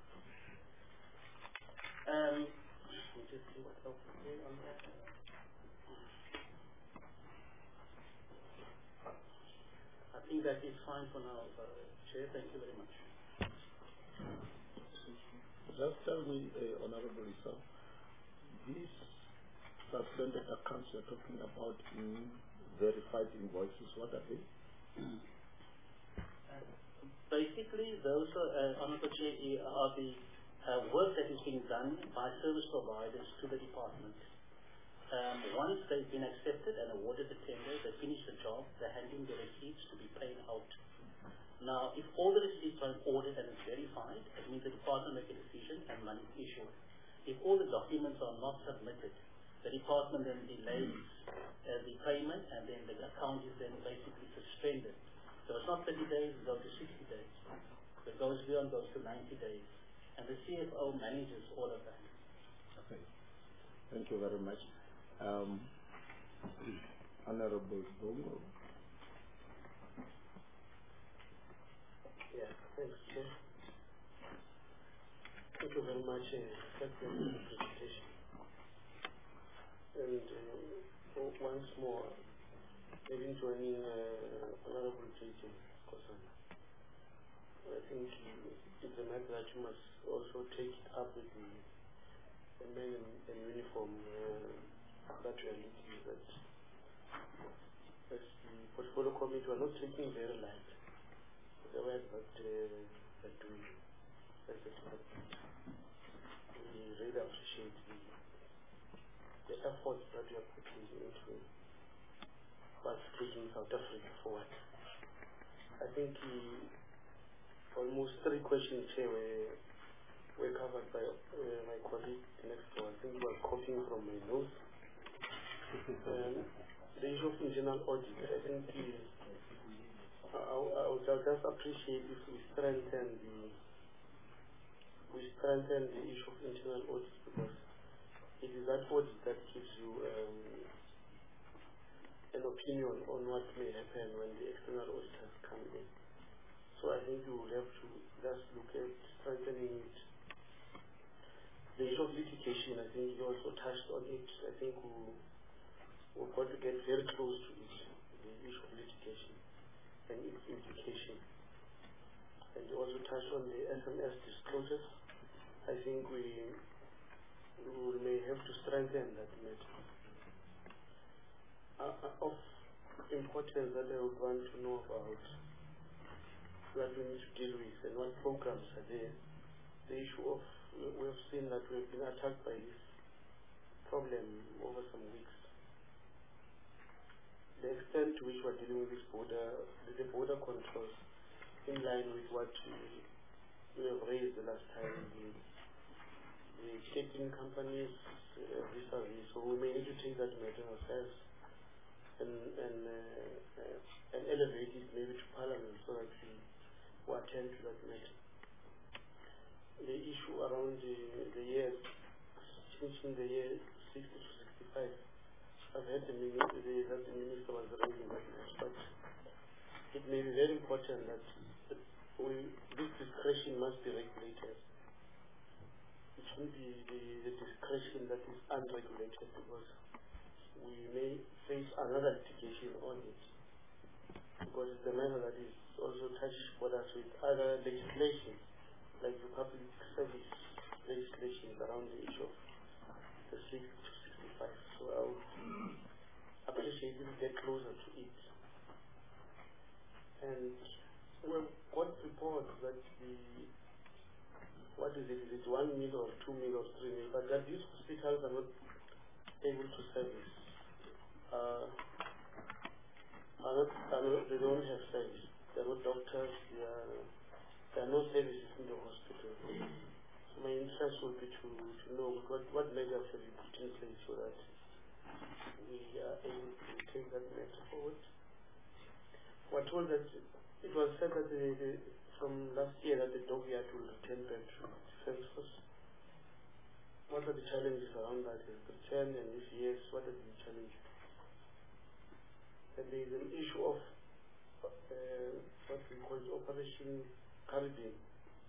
Let me just see what else is there on that. I think that is fine for now, Chair. Thank you very much. Just tell me, Honorable Issa, these suspended accounts you're talking about in verified invoices, what are they? Basically, those are, Honorable Chair, are the work that is being done by service providers to the department. Once they've been accepted and awarded the tender, they finish the job, they're handing the receipts to be paid out. Now, if all the receipts are in audit and it's verified, it means the department make a decision and money is issued. If all the documents are not submitted, the department then delays the payment and then the account is then basically suspended. So it's not 30 days, it goes to 60 days. If it goes beyond, goes to 90 days. And the CFO manages all of that. Okay. Thank you very much. Honorable Bongo. Yeah, thanks, Chair. Thank you very much for the presentation. And once more, maybe joining Honorable J.J. Kosana. I think it's a matter that you must also take it up with the men in uniform that we are looking at. As the portfolio committee, we are not taking very light the work that they're doing as a department. We really appreciate the efforts that you are putting into us taking South Africa forward. I think almost 3 questions here were were covered by my colleague next door. I think he was coughing from my nose. The issue of internal audit, I think I would just appreciate if we strengthen the issue of internal audit, because it is that audit that gives you an opinion on what may happen when the external auditors come in. So I think we will have to just look at strengthening it. The issue of litigation, I think you also touched on it. I think we're going to get very close to it, the issue of litigation and its implication. And you also touched on the SMS disclosures. I think we may have to strengthen that matter. Of importance that I would want to know about, that we need to deal with and what programs are there. The issue of, we have seen that we have been attacked by this problem over some weeks. The extent to which we are dealing with this the border controls, in line with what we have raised the last time, the shipping companies, vis-a-vis. So we may need to take that matter ourselves and elevate it maybe to Parliament so that we attend to that matter. The issue around the years, changing the year 60 to 65, I've heard that the minister was raising that matter, but it may be very important that this discretion must be regulated. It shouldn't be the discretion that is unregulated, because we may face another litigation on it, because it's a matter that is also touched for us with other legislation, like the public service legislation around the issue of the 60 to 65. So I would appreciate if we get closer to it. And we've got reports that what is it 1 mil or 2 mil or 3 mil, but that these hospitals are not able to service. They don't have service. There are no doctors, there are no services in the hospital. So my interest would be to know what measures have you put in place so that we are able to take that matter forward. We're told that it was said that from last year that the dockyard will return back to Defence Force. What are the challenges around that? Is the return, and if yes, what are the challenges? And there is an issue of what we call Operation Caribbean.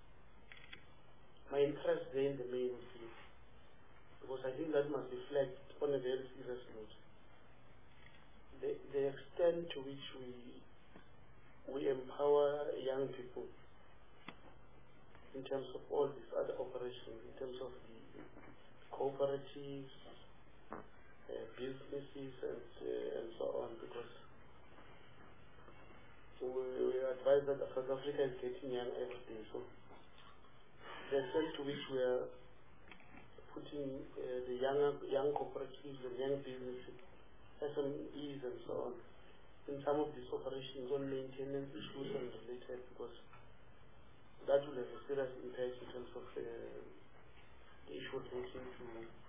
My interest there in the main would be, because I think that must be flagged on a very serious note. The extent to which we empower young people in terms of all these other operations, in terms of the cooperatives, businesses, and so on, because we advise that South Africa is getting young every day. So the extent to which we are putting the young cooperatives and young businesses, SMEs and so on, in some of these operations on maintenance issues and related, because that will have a serious impact in terms of the issue relating to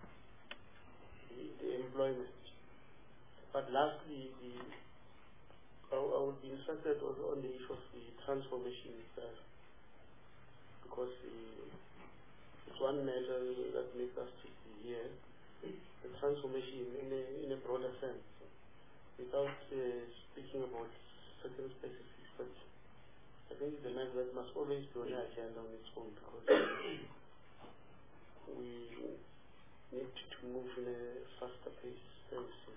the employment. But lastly, I would be interested also on the issue of the transformation itself, because it's one matter that makes us to see here, the transformation in a broader sense, without speaking about certain specifics. But I think it's a matter that must always be on the agenda on its own, because we need to move in a faster pace very soon.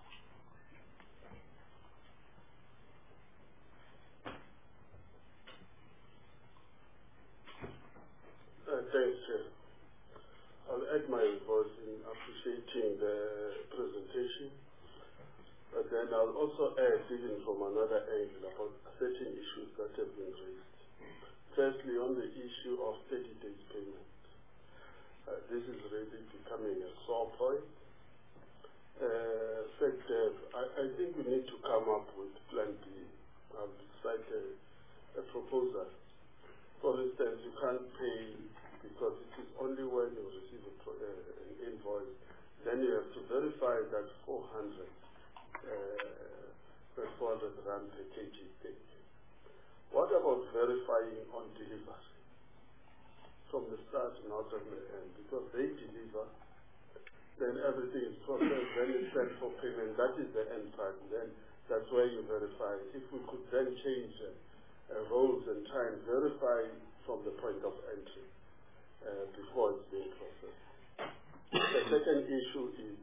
Thanks, Chair. I'll add my voice in appreciating the presentation, but then I'll also add, even from another angle, about certain issues that have been raised. Firstly, on the issue of 30 days payment. This is really becoming a sore point. I think we need to come up with Plan B. I'll cite a proposal. For instance, you can't pay because it is only when you receive an invoice, then you have to verify that 400 rand per kg thing. What about verifying on delivery? From the start, not on the end, because they deliver, then everything is processed, then it's sent for payment. That is the end part. Then that's where you verify. If we could then change roles and try and verify from the point of entry before it's being processed. The second issue is,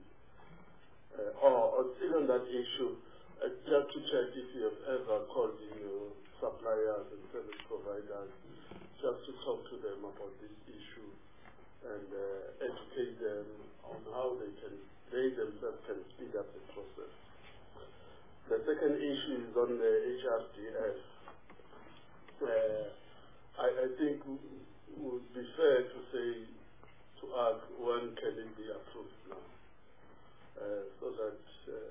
still on that issue, just to check if you have ever called in your suppliers and service providers, just to talk to them about this issue and educate them on how they themselves can speed up the process. The second issue is on the HRDF. I think it would be fair to say, to ask when can it be approved now, so that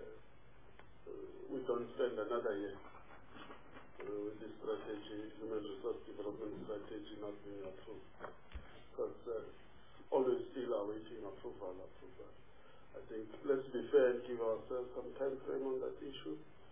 we don't spend another year with this strategy, human resource development strategy not being approved. Because always still awaiting approval. I think let's be fair and give ourselves some time frame on that issue.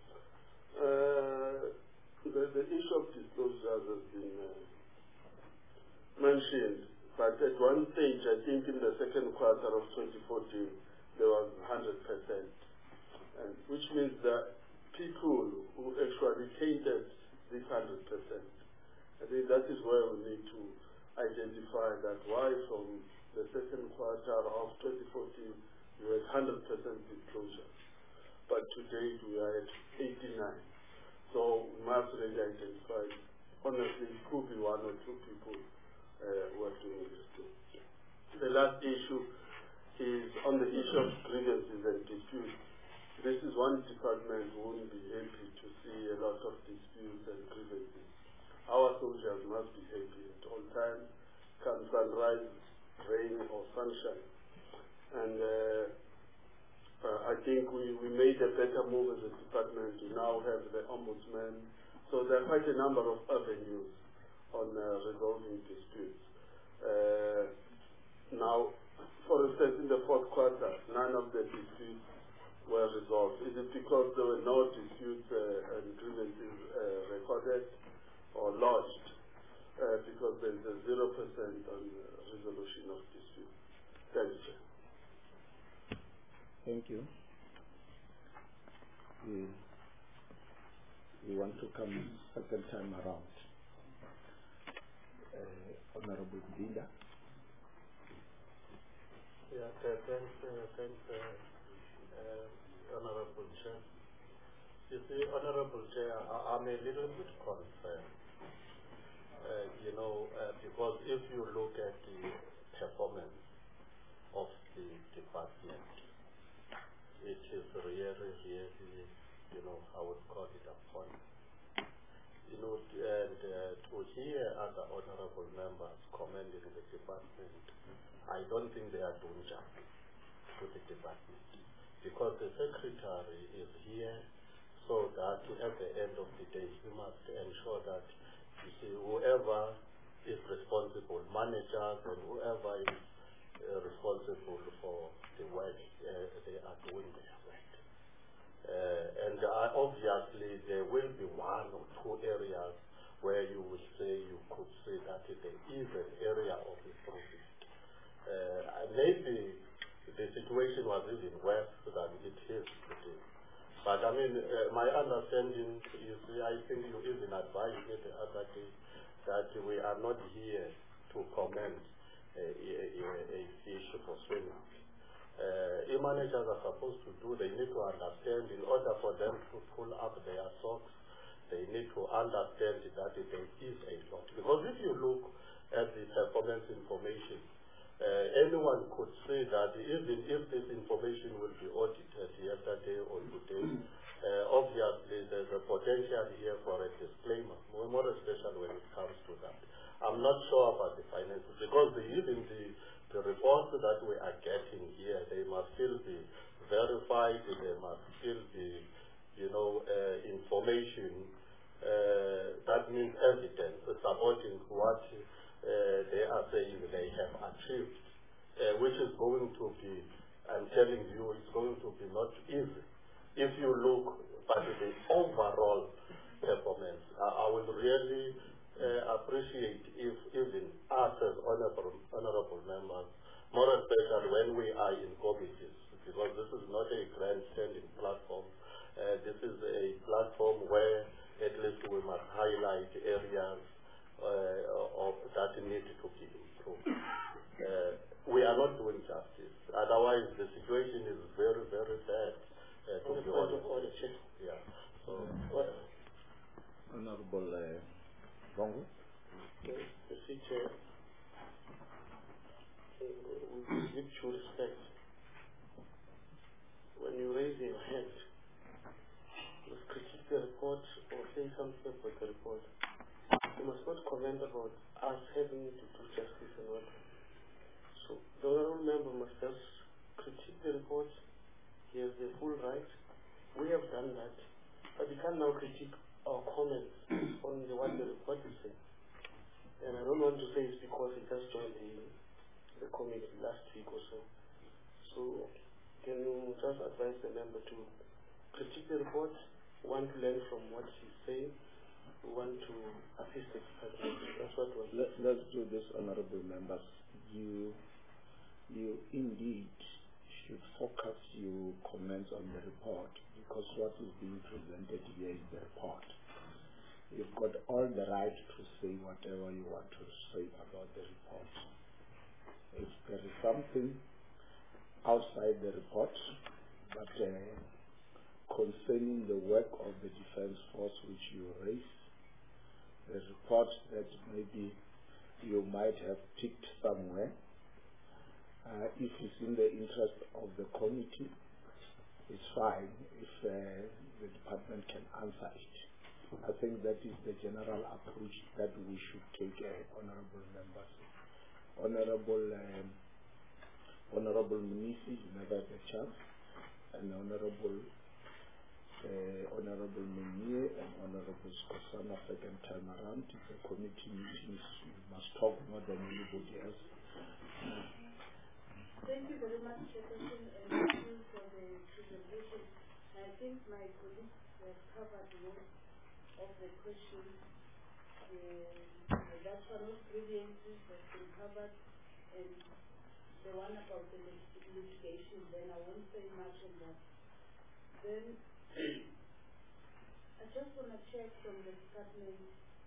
The issue of disclosures has been mentioned, but at one stage, I think in the second quarter of 2014, there was 100%, and which means that people who actually catered this 100%. I think that is where we need to identify that why from the second quarter of 2014 we had 100% disclosure, but today we are at 89. So we must really identify. Honestly, it could be one or two people who are doing this too. The last issue is on the issue of grievances and disputes. This is one department who won't be happy to see a lot of disputes and grievances. Our soldiers must be happy at all times, come sunrise, rain or sunshine. And I think we made a better move as a department to now have the ombudsman. So there are quite a number of avenues on resolving disputes. Now, for instance, in the fourth quarter, none of the disputes were resolved. Is it because there were no disputes and grievances recorded or lodged? Because there is a 0% on resolution of disputes. Thank you. Thank you. We want to come second time around. Honorable Dinda. Yeah, thanks, Honorable Chair. You see, Honorable Chair, I'm a little bit concerned, because if you look at the performance of the department, it is really, I would call it appalling. And to hear other honorable members commending the department, I don't think they are doing justice to the department, because the secretary is here so that at the end of the day he must ensure that whoever is responsible, managers and whoever is responsible for the work, they are doing their work. And obviously there will be one or two areas where you could say that there is an area of improvement. Maybe the situation was even worse than it is today. But I mean, my understanding is, I think you even advised me the other day that we are not here to comment a fish for swimming. Managers are supposed to do, they need to understand, in order for them to pull up their socks, they need to understand that there is a lot. Because if you look at the performance information, anyone could say that even if this information will be audited yesterday or today, obviously there's a potential here for a disclaimer, more especially when it comes to that. I'm not sure about the finances, because even the reports that we are getting here, they must still be verified, they must still be, information, that means evidence supporting what they are saying they have achieved, which is going to be, I'm telling you, it's going to be not easy. If you look at the overall performance, I will really appreciate if even us as honorable members, more especially when we are in committees, because this is not a grandstanding platform. This is a platform where at least we must highlight areas that need to be improved. We are not doing justice. Otherwise, the situation is very, very bad. To be honest. Yeah. So, Honorable Bongo. Mr. Chair, with due respect, when you raise your hand, you must critique the report or say something about the report. You must not comment about us having to do justice and what. So the honorable member must just critique the report. He has the full right. We have done that. But he can now critique our comments on what the report is saying. And I don't want to say it's because he just joined the committee last week or so. So can you just advise the member to critique the report, want to learn from what he's saying, want to assist the department. That's what was. Let's do this, honorable members. You indeed should focus your comments on the report, because what is being presented here is the report. You've got all the right to say whatever you want to say about the report. If there is something outside the report, but concerning the work of the Defence Force which you raised, the report that maybe you might have ticked somewhere, if it's in the interest of the committee, it's fine if the department can answer it. I think that is the general approach that we should take, honorable members. Honorable Munisi, you never had a chance, and Honorable Menier and Honorable Skosana second time around. It's a committee meeting, you must talk more than anybody else. Thank you very much, Chairperson, and thank you for the presentation. I think my colleagues have covered most of the questions. That one of grievances has been covered, and the one about the litigation, then I won't say much on that. Then I just want to check from the department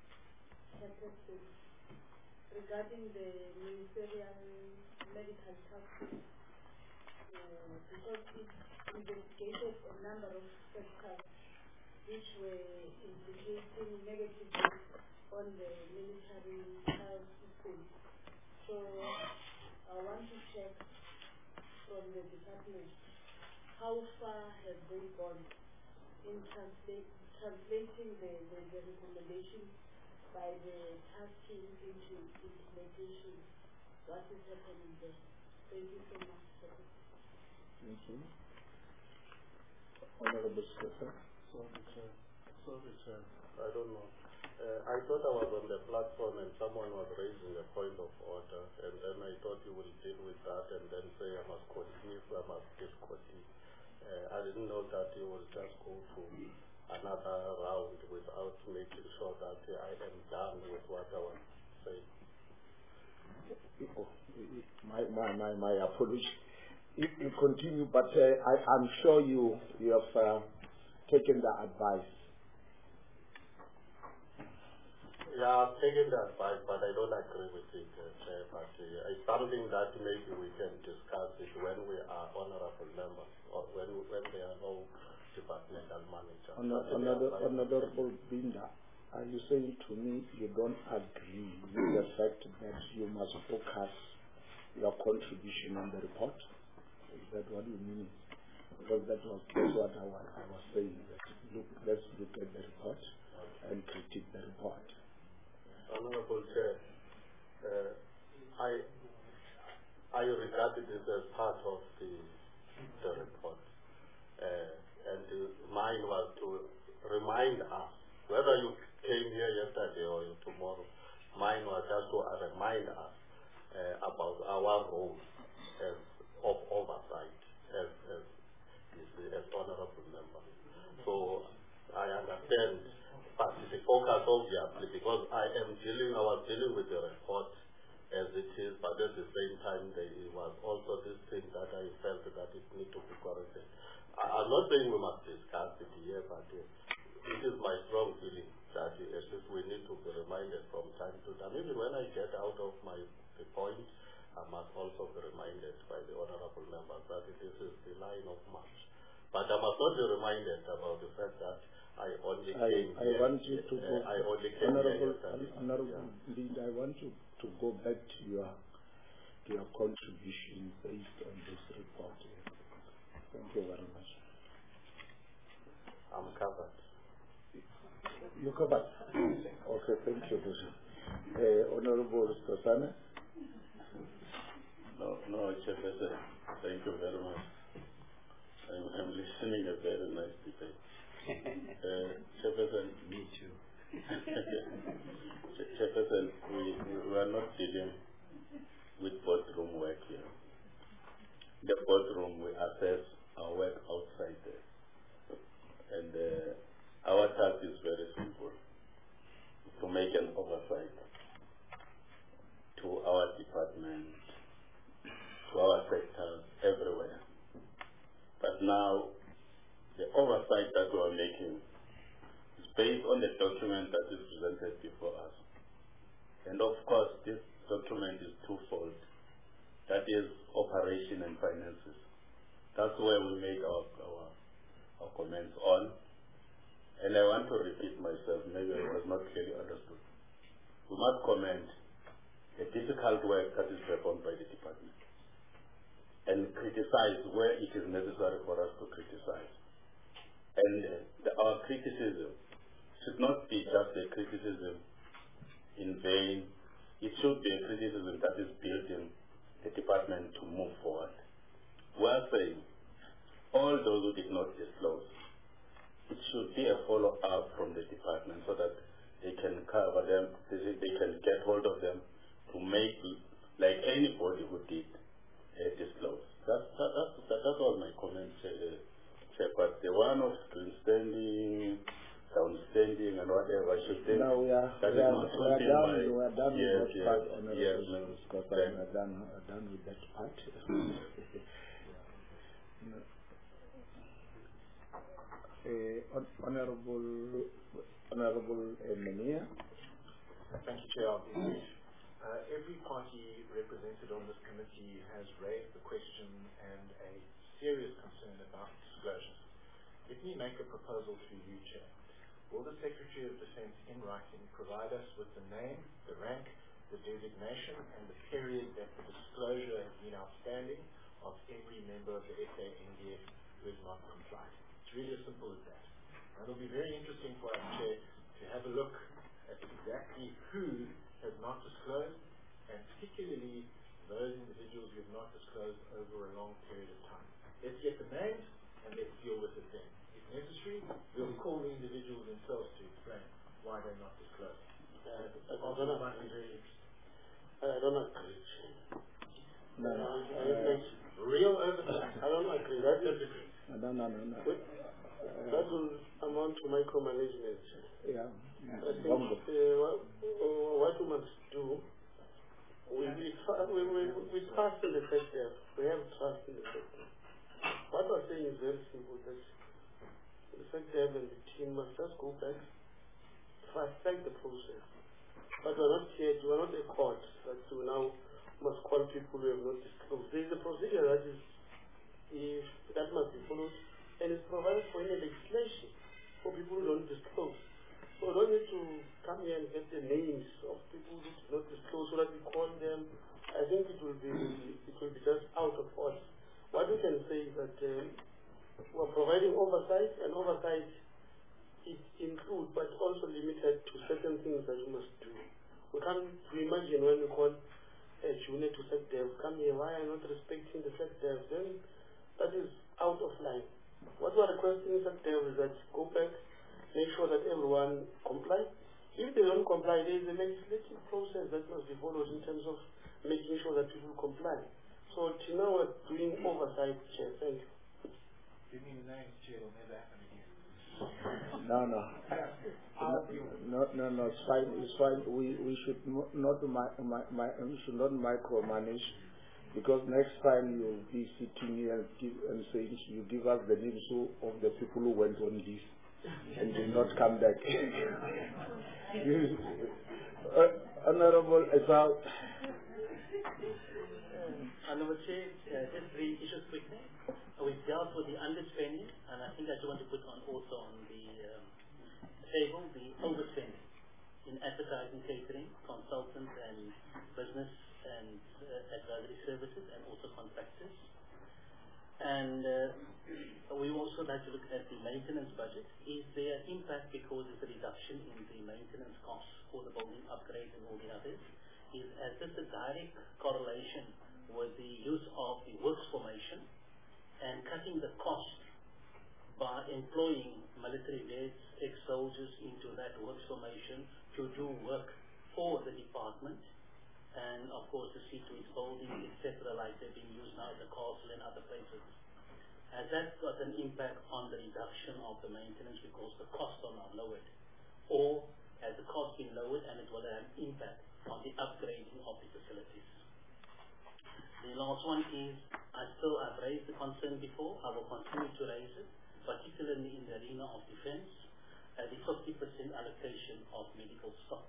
regarding the ministerial medical task force, because it investigated a number of factors which were implicating negatively on the military health system. So I want to check from the department, how far have they gone in translating the recommendations by the task team into implementation? What is happening there? Thank you so much. Thank you. Honorable Speaker. Sorry, Chair. I don't know. I thought I was on the platform and someone was raising a point of order, and then I thought you will deal with that and then say I must continue, I must discontinue. I didn't know that you will just go to another round without making sure that I am done with what I was saying. My apology. You continue, but I'm sure you have taken the advice. Yeah, I've taken the advice, but I don't agree with it, Chair. But it's something that maybe we can discuss it when we are honorable members, or when there are no departmental managers. Honorable Binda, are you saying to me you don't agree with the fact that you must focus your contribution on the report? Is that what you mean? Because that's what I was saying. That let's look at the report and critique the report. Honorable Chair, I regarded this as part of the report, and mine was to remind us, whether you came here yesterday or tomorrow, mine was just to remind us about our role of oversight as honorable members. So I understand, but the focus obviously, because I was dealing with the report as it is, but at the same time there was also this thing that I felt that it needs to be corrected. I'm not saying we must discuss it here, but it is my strong feeling that at least we need to be reminded from time to time. Even when I get out of the point, I must also be reminded by the honorable members that this is the line of march. But I must not be reminded about the fact that I only came here. Honorable Lead, I want you to go back to your contribution based on this report. Thank you very much. I'm covered. You covered? Okay, thank you, Honorable Stosana? No, Chairperson, thank you very much. I'm listening a very nice debate. Chairperson, me too. Chairperson, we are not dealing with boardroom work here. The boardroom, we assess our work outside there. And our task is very simple, to make an oversight to our department, to our sectors, everywhere. But now, the oversight that we are making is based on the document that is presented before us. And of course, this document is twofold. That is operation and finances. That's where we make our comments on. And I want to repeat myself, maybe I was not clearly understood. We must comment the difficult work that is performed by the department and criticize where it is necessary for us to criticize. And our criticism should not be just a criticism in vain. It should be a criticism that is building the department to move forward. We are saying all those who did not disclose, it should be a follow-up from the department so that they can cover them, they can get hold of them to make, like anybody who did disclose. That was my comment, Chair. But the one of grandstanding, downstanding, and whatever, I should think now we are done with that part, Honorable because we are done with that part. Honorable Menia. Thank you, Chair. Every party represented on this committee has raised the question and a serious concern about disclosures. Let me make a proposal to you, Chair. Will the Secretary of Defence in writing provide us with the name, the rank, the designation, and the period that the disclosure has been outstanding of every member of the SANDF who has not complied? It's really as simple as that. And it'll be very interesting for us, Chair, to have a look at exactly who has not disclosed, and particularly those individuals who have not disclosed over a long period of time. Let's get the names and let's deal with it then. If necessary, we'll call the individuals themselves to explain why they're not disclosed. I don't agree. No. Real oversight. I don't agree. That is No. that will amount to micromanagement. Yeah. I think what we must do, we trust in the sector. We have trust in the sector. What we're saying is very simple, that the sector and the team must just go back, fast-track the process. But we're not here, we're not a court that we now must call people who have not disclosed. There is a procedure that must be followed, and it's provided for in legislation for people who don't disclose. So we don't need to come here and get the names of people who do not disclose so that we call them. I think it will be just out of order. What we can say is that we're providing oversight, and oversight it includes but also limited to certain things that we must do. We can't imagine when we call a junior to SecDev, come here, why are you not respecting the SecDev? Then that is out of line. What we're requesting SecDev is that go back, make sure that everyone complies. if they don't comply, there is a legislative process that must be followed in terms of making sure that people comply. So till now we're doing oversight, Chair. Thank you. Give me the names, Chair. It'll never happen again. No, it's fine. It's fine. We should not micromanage, because next time you'll be sitting here and saying you give us the names of the people who went on this and did not come back. Honorable Esau. Honorable Chair, just three issues quickly. We've dealt with the underspending, and I think I just want to put on also on the table the overspending in advertising, catering, consultants and business and advisory services, and also contractors. And we also like to look at the maintenance budget. Is there impact because of the reduction in the maintenance costs for the building upgrades and all the others? Is this a direct correlation with the use of the works formation and cutting the cost by employing military vets, ex-soldiers into that works formation to do work for the department, and of course to see to its buildings, etc., like they're being used now at the castle and other places? Has that got an impact on the reduction of the maintenance because the costs are now lowered? Or has the cost been lowered and it will have an impact on the upgrading of the facilities? The last one is, I've raised the concern before, I will continue to raise it, particularly in the arena of defense, the 50% allocation of medical stock.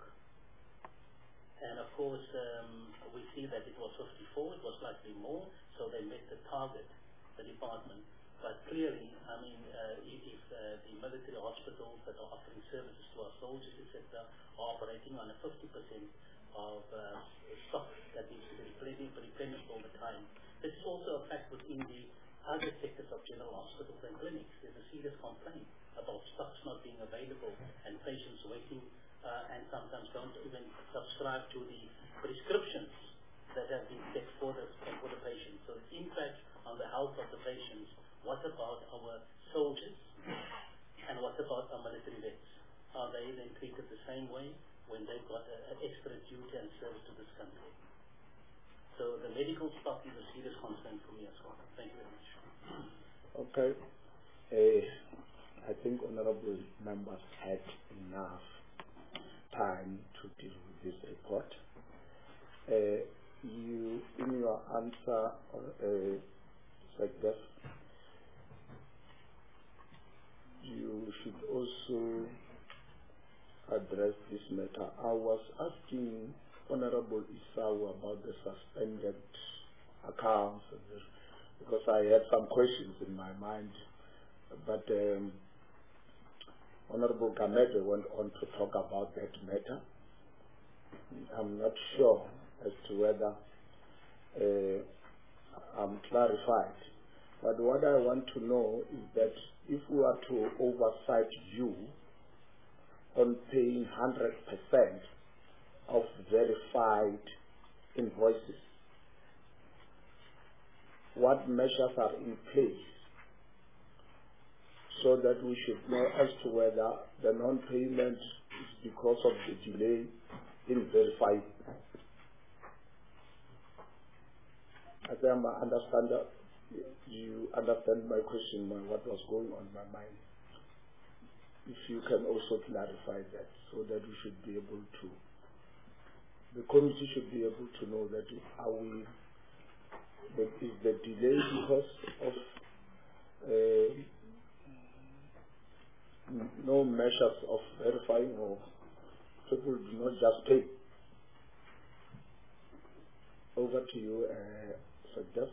And of course, we see that it was 54, it was slightly more, so they met the target, the department. But clearly, I mean, if the military hospitals that are offering services to our soldiers, etc., are operating on a 50% of stock that needs to be replenished all the time. This is also a fact within the other sectors of general hospitals and clinics. There's a serious complaint about stocks not being available and patients waiting and sometimes don't even subscribe to the prescriptions that have been set for the patients. So the impact on the health of the patients. What about our soldiers and what about our military vets? Are they then treated the same way when they've got an extra duty and service to this country? So the medical stock is a serious concern for me as well. Thank you very much. Okay. I think honorable members had enough time to deal with this report. You, in your answer, Secretary, you should also address this matter. I was asking Honorable Isau about the suspended accounts, because I had some questions in my mind, but Honorable Gamede went on to talk about that matter. I'm not sure as to whether I'm clarified, but what I want to know is that if we are to oversight you on paying 100% of verified invoices, what measures are in place so that we should know as to whether the non-payment is because of the delay in verifying? As I understand that, you understand my question, what was going on in my mind. If you can also clarify that, so that we should be able to, the committee should be able to know that is the delay because of no measures of verifying, or people do not just pay. Over to you, Secretary.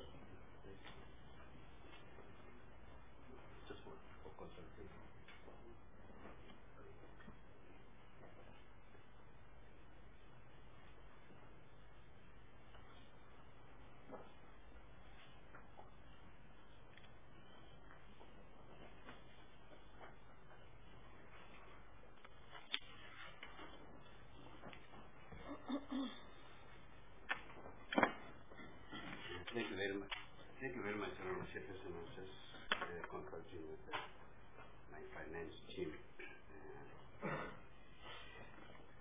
Thank you very much, Honorable Chairperson. I was just consulting with my finance team.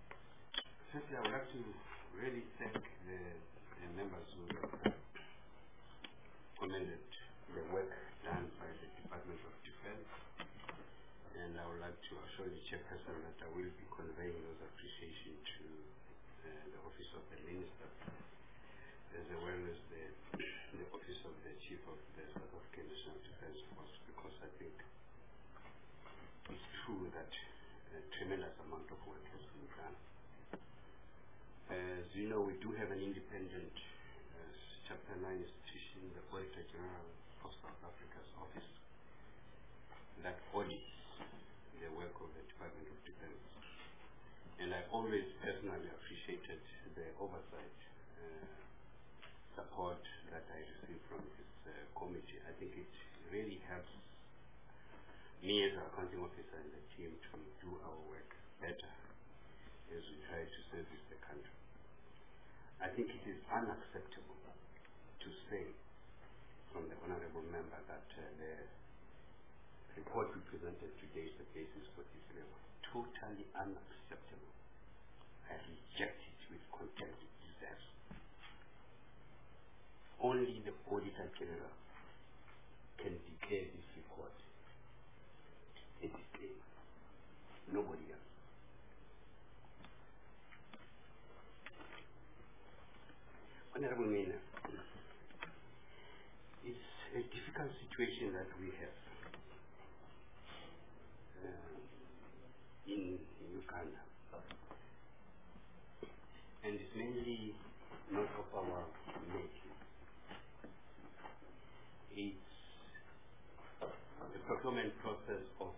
to really thank the members who commended the work done by the Department of Defense, and I would like to assure the chairperson that I will be conveying those appreciation to the Office of the Minister, as well as the Office of the Chief of the South African National Defense Force, because I think it's true that a tremendous amount of work has been done. As you know, we do have an independent Chapter 9 institution, the Auditor General of South Africa's office, that audits the work of the Department of Defense. And I always personally appreciated the oversight support that I receive from this committee. I think it really helps me as an accounting officer and the team to do our work better as we try to service the country. I think it is unacceptable to say from the Honorable Member that the report we presented today is the basis for this level. Totally unacceptable. I reject it with contempt it deserves. Only the Auditor General can declare this report a disclaimer. Nobody else. Honorable Mayor, it's a difficult situation that we have in Uganda, and it's mainly not of our making. It's the procurement process of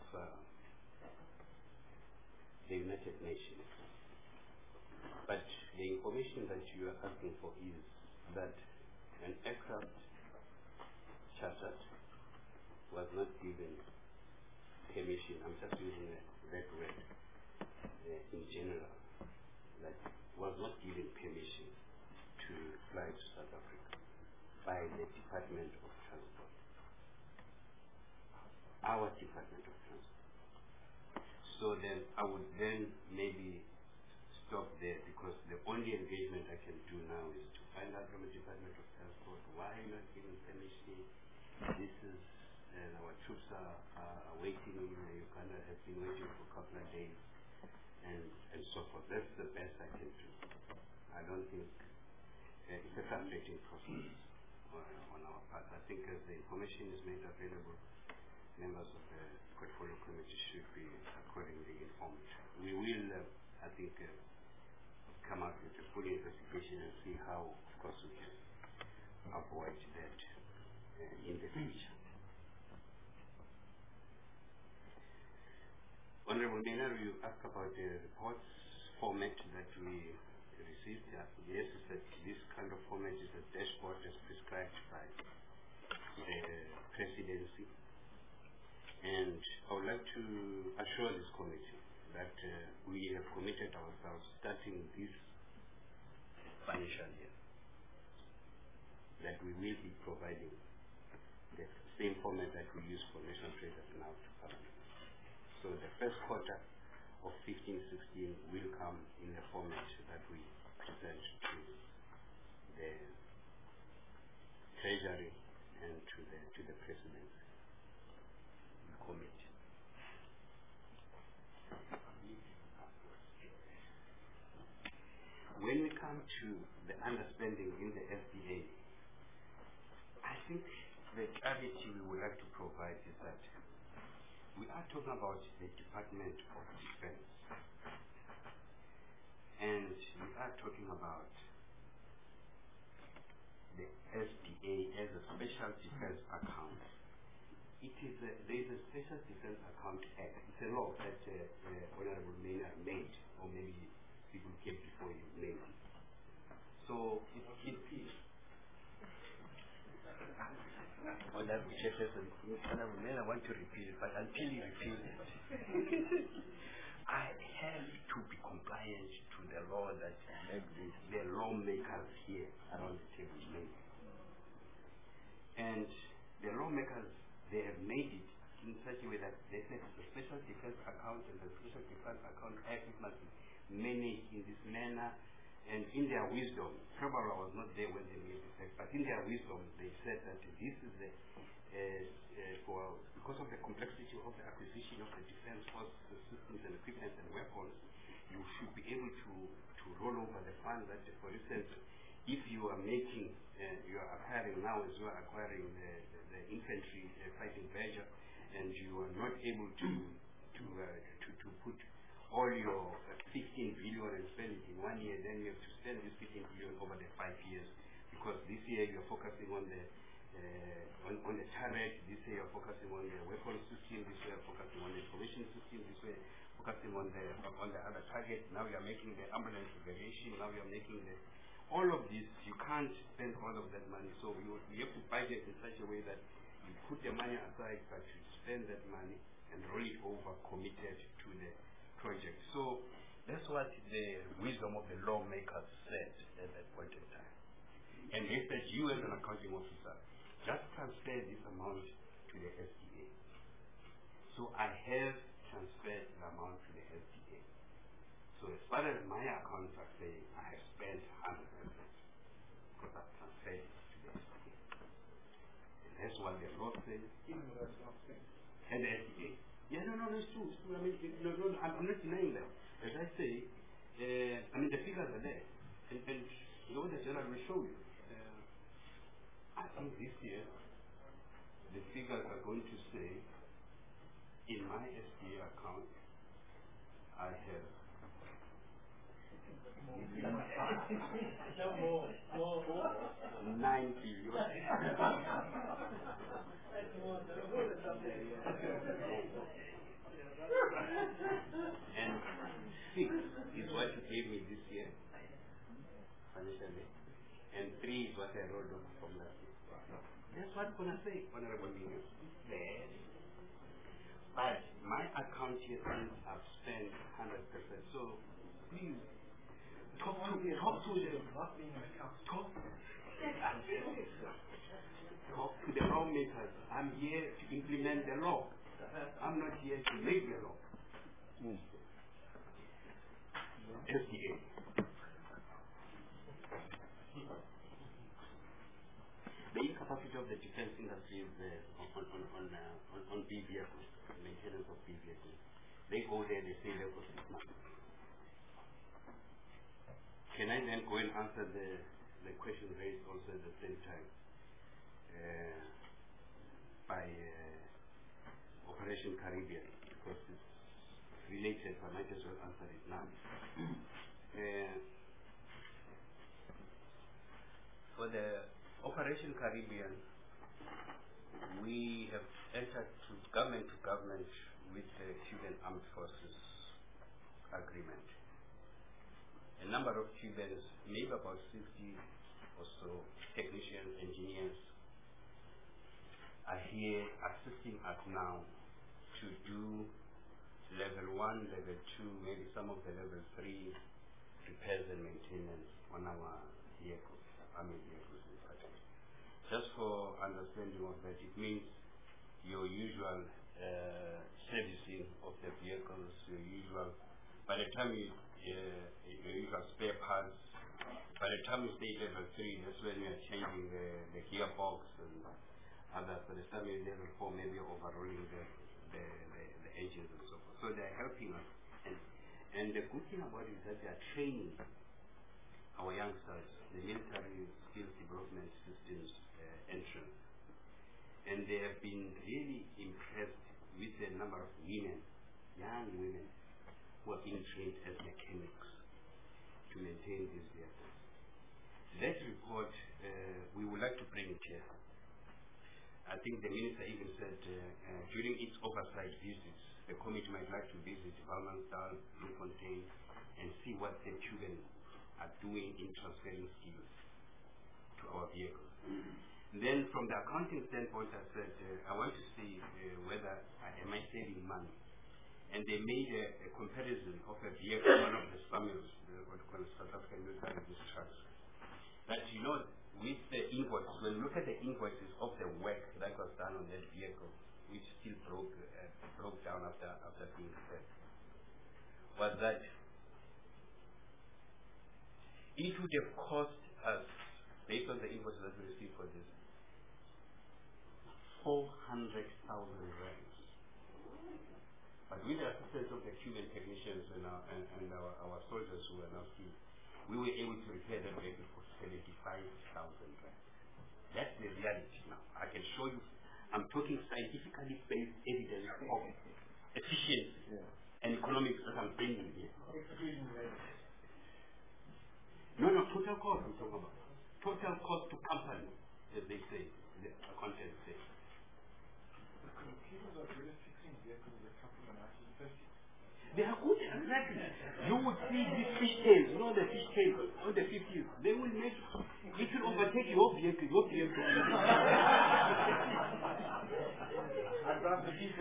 the United Nations. But the information that you are asking for is that an aircraft chartered was not given permission. I'm just using that word in general. That was not given permission to fly to South Africa by the Department of Transport. Our Department of Transport. So then I would then maybe stop there, because the only engagement I can do now is to find out from the Department of Transport why not giving permission. This is, and our troops are waiting in Uganda, have been waiting for a couple of days, and so forth. That's the best I can do. I don't think it's a frustrating process on our part. I think as the information is made available, members of the portfolio committee should be accordingly informed. We will, I think, come out with a full investigation and see how, of course, we can avoid that in the future. Honorable Mayor, you asked about the reports format that we received. Yes, it's that this kind of format is a dashboard as prescribed by the presidency. And I would like to assure this committee that we have committed ourselves, starting this financial year, that we will be providing the same format that we use for national treasures now to Parliament. So the first quarter of 15-16 will come in the format that we present to the Treasury and to the Presidency committee. When we come to the understanding in the FDA, I think the clarity we would like to provide is that we are talking about the Department of Defense, and we are talking about the SDA as a Special Defense Account. There is a Special Defense Account Act. It's a law that Honorable Mayor made, or maybe people came before you made it. So it is. Honorable Chairperson, Honorable Mayor, I want to repeat it, but until you repeat it, I have to be compliant to the law that the lawmakers here around the table made. And the lawmakers, they have made it in such a way that they said the Special Defense Account and the Special Defense Account Act must be managed in this manner, And in their wisdom, probably I was not there when they made the text, but in their wisdom, they said that this is because of the complexity of the acquisition of the defense force systems and equipment and weapons, you should be able to roll over the funds. That, for instance, if you are making, you are acquiring now as you are acquiring the infantry fighting badger, and you are not able to put all your 15 billion and spend it in 1 year, then you have to spend this 15 billion over the 5 years, because this year you are focusing on the turret, this year you are focusing on the weapon system, this year you are focusing on the information system, this year focusing on the other target. Now you are making the ambulance variation, now you are making all of this. You can't spend all of that money, so you have to budget in such a way that you put the money aside, but you spend that money and roll it over committed to the project. So that's what the wisdom of the lawmakers said at that point in time. And they said, you as an accounting officer, just transfer this amount to the SDA. So I have transferred the amount to the SDA. So as far as my accounts are saying, I have spent 100% because I've transferred it to the SDA. And that's what the law says. And the SDA. Yeah, no, it's true. I mean, I'm not denying that. As I say, the figures are there. And the general will show you. I think this year, the figures are going to say, in my SDA account, I have 9 billion. And 6 is what you gave me this year, financially, and 3 is what I rolled over from last year. That's what I'm going to say, Honorable Minister. But my account here says I've spent 100%. So please talk to the lawmakers. I'm here to implement the law. I'm not here to make the law. SDA. The incapacity of the defense industry is on B vehicles, maintenance of B vehicles. They go there, they stay there for 6 months. Can I then go and answer the question raised also at the same time by Operation Caribbean, because it's related, I might as well answer it now. For the Operation Caribbean, we have entered government to government with the Cuban Armed Forces agreement. A number of Cubans, maybe about 60 or so technicians, engineers, are here assisting us now to do level 1, level 2, maybe some of the level 3 repairs and maintenance on our vehicles, army vehicles. Just for understanding of that, it means your usual servicing of the vehicles, your usual, by the time your usual spare parts, by the time you stay level 3, that's when you're changing the gearbox and others. By the time you're level 4, maybe you're overhauling the engines and so forth. So they're helping us. And the good thing about it is that they are training our youngsters, the military skills development systems entrance. And they have been really impressed with the number of women, young women, who are being trained as mechanics to maintain these vehicles. That report, we would like to bring it here. I think the minister even said during its oversight visits, the committee might like to visit Valmansdal, Bloemfontein, and see what the children are doing in transferring skills to our vehicles. Then from the accounting standpoint, I said, I want to see whether am I saving money. And they made a comparison of a vehicle, one of the SPAMILs, what we call South African Military Trucks. That, with the invoice, when you look at the invoices of the work that was done on that vehicle, which still broke down after being repaired, was that it would have cost us, based on the invoices that we received for this, 400,000 rands. But with the assistance of the Cuban technicians and our soldiers who were now skilled, we were able to repair that vehicle for 75,000 rands. That's the reality now. I can show you. I'm talking scientifically based evidence of efficiency and economics that I'm bringing here. No, total cost I'm talking about. Total cost to company, as they say, the accountants say. The computers are really fixing vehicles that come from the 1950s. They are good, exactly. You would see these fish tails, you know the fish tails of the 50s. They will make, it will overtake your vehicle, I'd rather people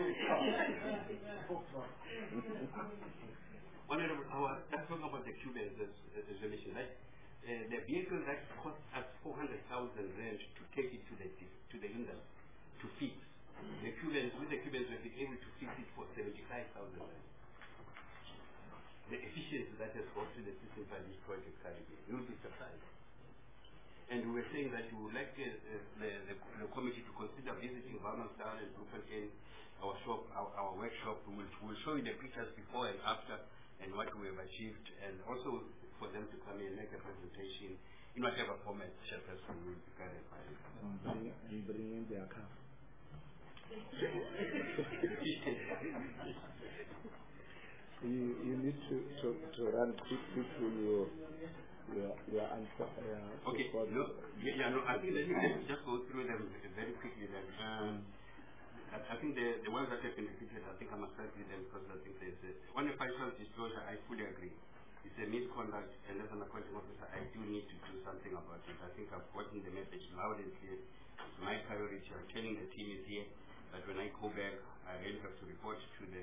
Honorable, let's talk about the Cubans as you mentioned, right? The vehicle that cost us 400,000 rand to take it to the Indians to fix. The Cubans were able to fix it for 75,000 rand. The efficiency that has brought to the system by this project, you will be surprised. And we were saying that we would like the committee to consider visiting Varmansdal and Bloemfontein, our shop, our workshop. We'll show you the pictures before and after and what we have achieved, and also for them to come in and make a presentation in whatever format chairperson will be guided by. And bring in their car. You need to run quickly your answer. Okay. I think that you can just go through them very quickly. Then I think the ones that have been repeated, I think I must start with them because I think there's on the financial disclosure. I fully agree. It's a misconduct, and as an accounting officer, I do need to do something about it. I think I've gotten the message loud and clear. It's my priority. I'm telling the team is here, but when I go back, I really have to report to the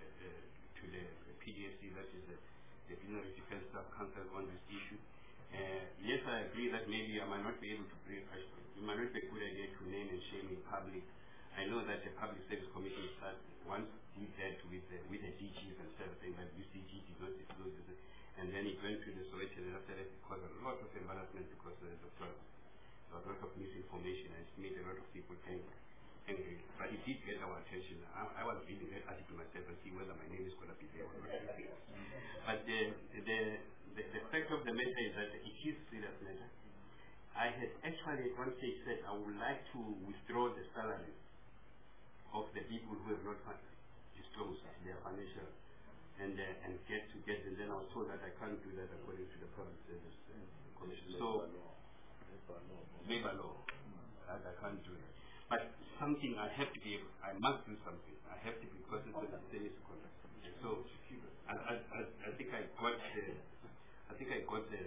PDSC, that is the Binary Defense Staff Council, on this issue. Yes, I agree that maybe I might not be able to bring, it might not be a good idea to name and shame in public. I know that the Public Service Commission once did that with the DGs and stuff, saying that UCG did not disclose this, and then it went to the Sowetan, and after that it caused a lot of embarrassment because there was a lot of misinformation, and it made a lot of people angry. But it did get our attention. I was reading that article myself and see whether my name is going to be there or not. But the fact of the matter is that it is a serious matter. I had actually at one stage said I would like to withdraw the salaries of the people who have not disclosed their financial and get them. Then I was told that I can't do that according to the Public Service Commission. So, labor law. I can't do it. But something I have to be able, I must do something. I have to, because it's a serious conduct. So I think I got the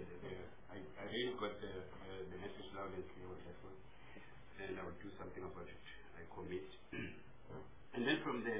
message loud and clear on that one, and I will do something about it. I commit. And then from the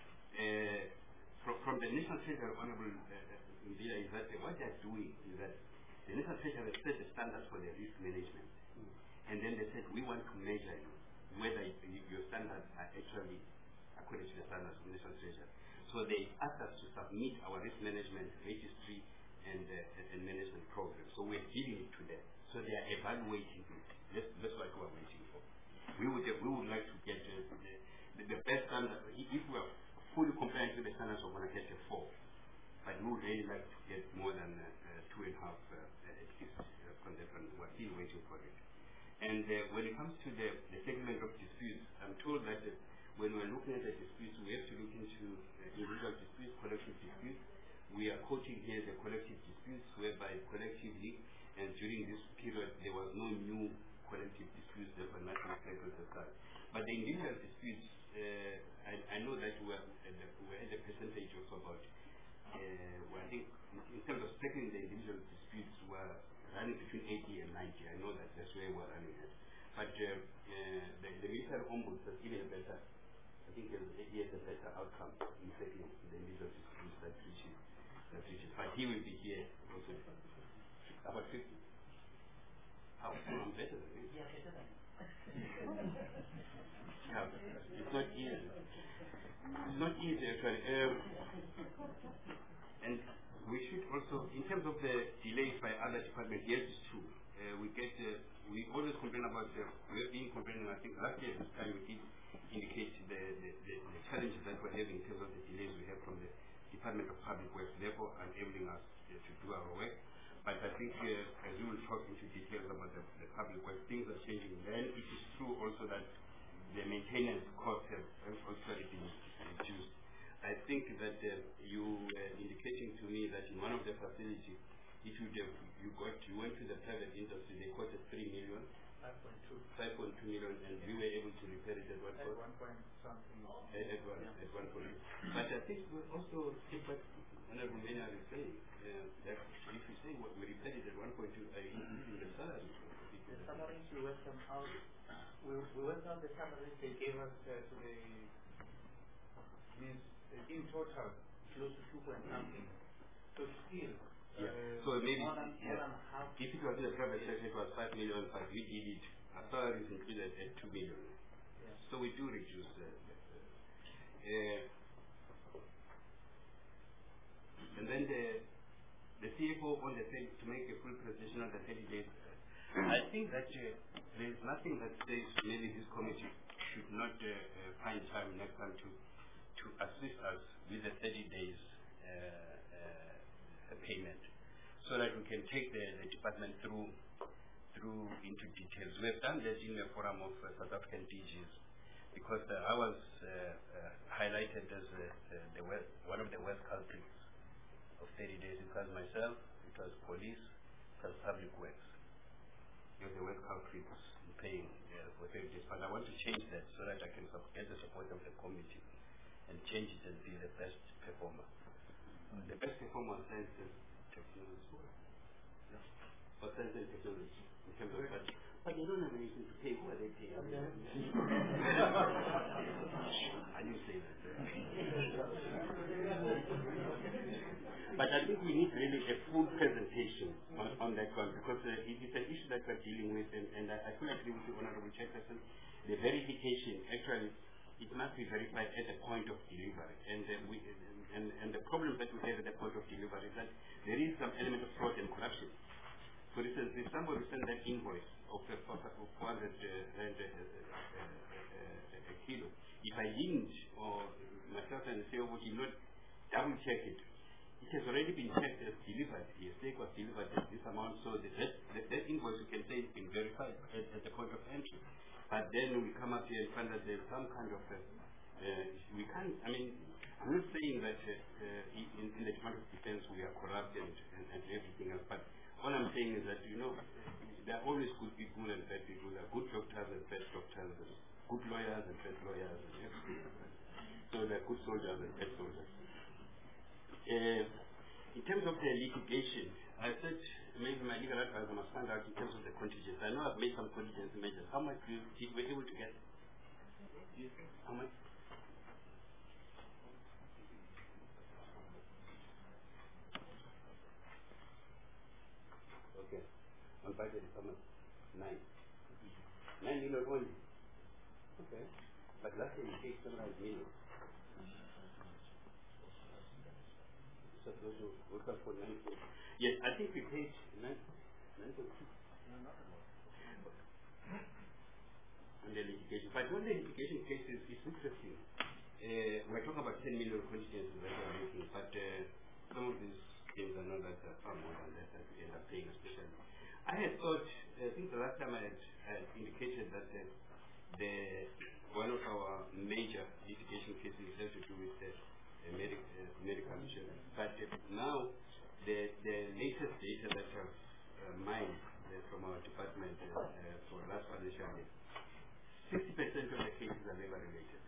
National Treasury, Honorable Mbila, is that what they are doing is that the National Treasury set the standards for the risk management, and then they said we want to measure you whether your standards are actually according to the standards of the National Treasury. So they asked us to submit our risk management registry and management program. So we're giving it to them. So they are evaluating it. That's what we're waiting for. We would like to get the best standard. If we are fully compliant with the standards, we're going to get a 4. But we would really like to get more than 2.5 at least concept, and we're still waiting for it. And when it comes to the settlement of disputes, I'm told that when we're looking at the disputes, we have to look into individual disputes, collective disputes. We are quoting here the collective disputes, whereby collectively, and during this period, there was no new collective disputes that were national cycles aside. But the individual disputes, I know that we're at the percentage of about, I think, in terms of settling the individual disputes, we're running between 80 and 90. I know that that's where we're running at. But the military ombuds has given a better, I think he has a better outcome in settling the individual disputes that reaches. But he will be here also about 50. How? I'm better than him. Yeah, better than It's not easy. It's not easy actually. And we should also, in terms of the delays by other departments, yes, it's true. We always complain about we have been complaining, I think last year this time we did indicate the challenges that we're having in terms of the delays we have from the Department of Public Works, therefore enabling us to do our work. But I think as we will talk into details about the public works, things are changing. Then it is true also that the maintenance costs have also been reduced. I think that you were indicating to me that in one of the facilities, it would have, you went to the private industry, they quoted 3 million. 5.2 million, and we were able to repair it at what cost? At 1 point something. At 1 point. But I think we also take what Honorable Maynard is saying, that if you say what we repaired it at 1.2, including the salaries. The salaries we worked them out. We worked out the salaries they gave us to the means in total close to 2 point something. So still. So maybe more than half. If it was in the private sector, it was 5 million, but we did it. Our salaries included at 2 million. Yeah. So we do reduce and then the CFO on the thing to make a full presentation on the 30 days. I think that there is nothing that says maybe this committee should not find time next time to assist us with the 30 days payment, so that we can take the department through into details. We have done that in the forum of South African DGs, because I was highlighted as one of the worst culprits of 30 days. It was myself, it was police, it was public works. It was the worst culprits in paying for 30 days. But I want to change that so that I can get the support of the committee and change it and be the best performer. The best performer on science and technology. For science and technology in terms of budget. But they don't have anything to pay. Who are they paying? I didn't say that. But I think we need really a full presentation on that one, because it is an issue that we're dealing with, and I fully agree with the Honorable Chairperson. The verification, actually, it must be verified at the point of delivery. And the problem that we have at the point of delivery is that there is some element of fraud and corruption. For instance, if somebody sends that invoice of 400 rand a kilo, if I didn't, or myself and the CEO did not double check it, it has already been checked as delivered. The steak was delivered at this amount, so that invoice you can say has been verified at the point of entry. But then we come up here and find that there's some kind of we can't. I mean, I'm not saying that in the Department of Defense we are corrupt and everything else, but all I'm saying is that, there are always good people and bad people. There are good doctors and bad doctors, and good lawyers and bad lawyers, and everything. So there are good soldiers and bad soldiers. In terms of the litigation, I said maybe my legal advisor must find out in terms of the contingency. I know I've made some contingency measures. How much were we able to get? How much? Okay. On budget is how much? 9 million only. Okay. But last year we paid 7 million. So those who work out for 9. Yes, I think we paid 9.2. On the litigation. But on the litigation cases, it's interesting. We're talking about 10 million contingencies that we're making, but some of these claims are not that far more than that we end up paying, especially. I had thought, I think the last time I had indicated that one of our major litigation cases has to do with the medical insurance. But now, the latest data that I've mined from our department for last financial year, 60% of the cases are labor related.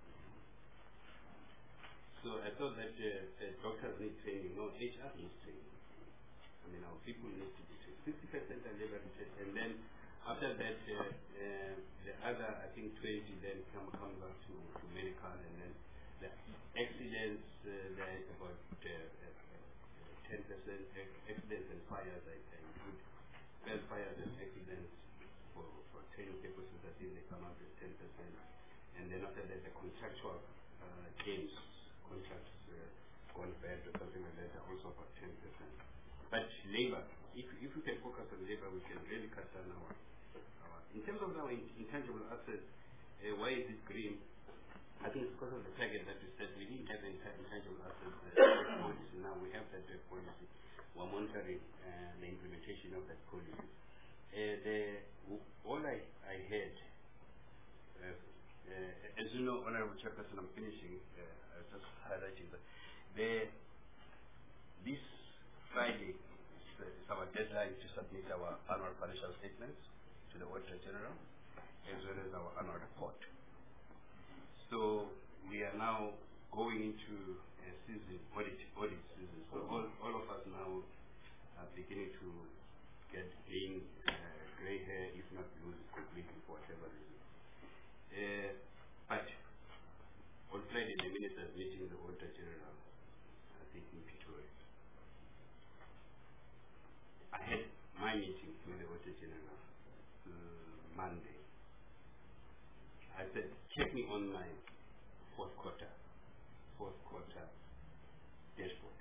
So I thought that doctors need training. No, HR needs training. I mean, our people need to be trained. 60% are labor related, and then after that, the other, I think 20 then comes back to medical, and then the accidents, there is about 10% accidents and fires. I include fires and accidents for training purposes. I think they come out with 10%, and then after that, the contractual claims, contracts, gone bad or something like that, are also about 10%. But labor, if we can focus on labor, we can really cut down our in terms of our intangible assets, why is it green? I think it's because of the target that we said we didn't have intangible assets policy. Now we have that policy. We're monitoring the implementation of that policy. All I had, as you know, Honorable Chairperson, I'm finishing, I was just highlighting that this Friday is our deadline to submit our annual financial statements to the Auditor General, as well as our annual report. So we are now going into a season, audit season. So all of us now are beginning to get gray hair, if not lose completely for whatever reason. But on Friday, the minister is meeting the Auditor General, I think in Pretoria. I had my meeting with the Auditor General Monday. I said, check me on my fourth quarter dashboard.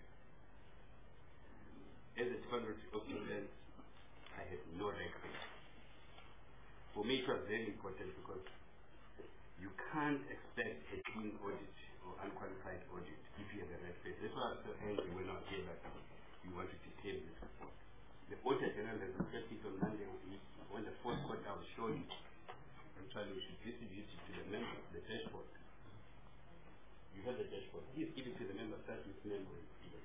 As a Department of Defense, I had no record. For me, it was very important because you can't expect a clean audit or unqualified audit if you have a red face. That's why I was so angry when I was here that you want to detail this report. The Auditor General has requested on Monday when the fourth quarter I will show you. Actually, we should distribute it to the members, the dashboard. You have the dashboard. Please give it to the members, start with memory.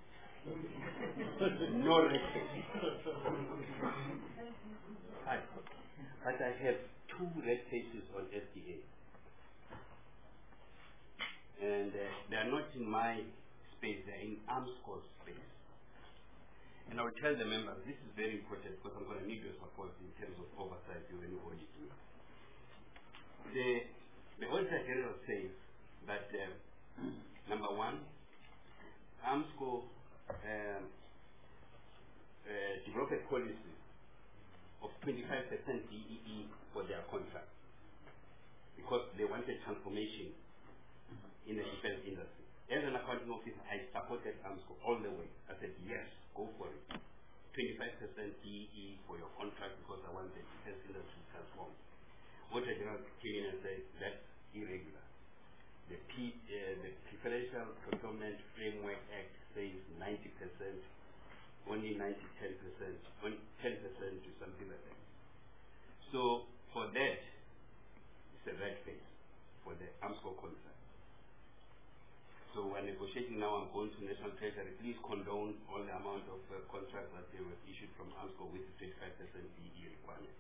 No record. But I have 2 red faces on SDA. And they are not in my space, they are in Armscor's space. And I will tell the members, this is very important because I'm going to need your support in terms of oversight when you audit me. The Auditor General says that, number 1, Armscor developed a policy of 25% DEE for their contract because they wanted transformation in the defense industry. As an accounting officer, I supported Armscor all the way. I said, yes, go for it. 25% DEE for your contract because I want the defense industry to transform. Auditor General came in and said, that's irregular. The Preferential Procurement Framework Act says 90%, only 10% to something like that. So for that, it's a red face for the Armscor contract. So we're negotiating now. I'm going to National Treasury. Please condone all the amount of contracts that they were issued from Armscor with the 25% DE requirement.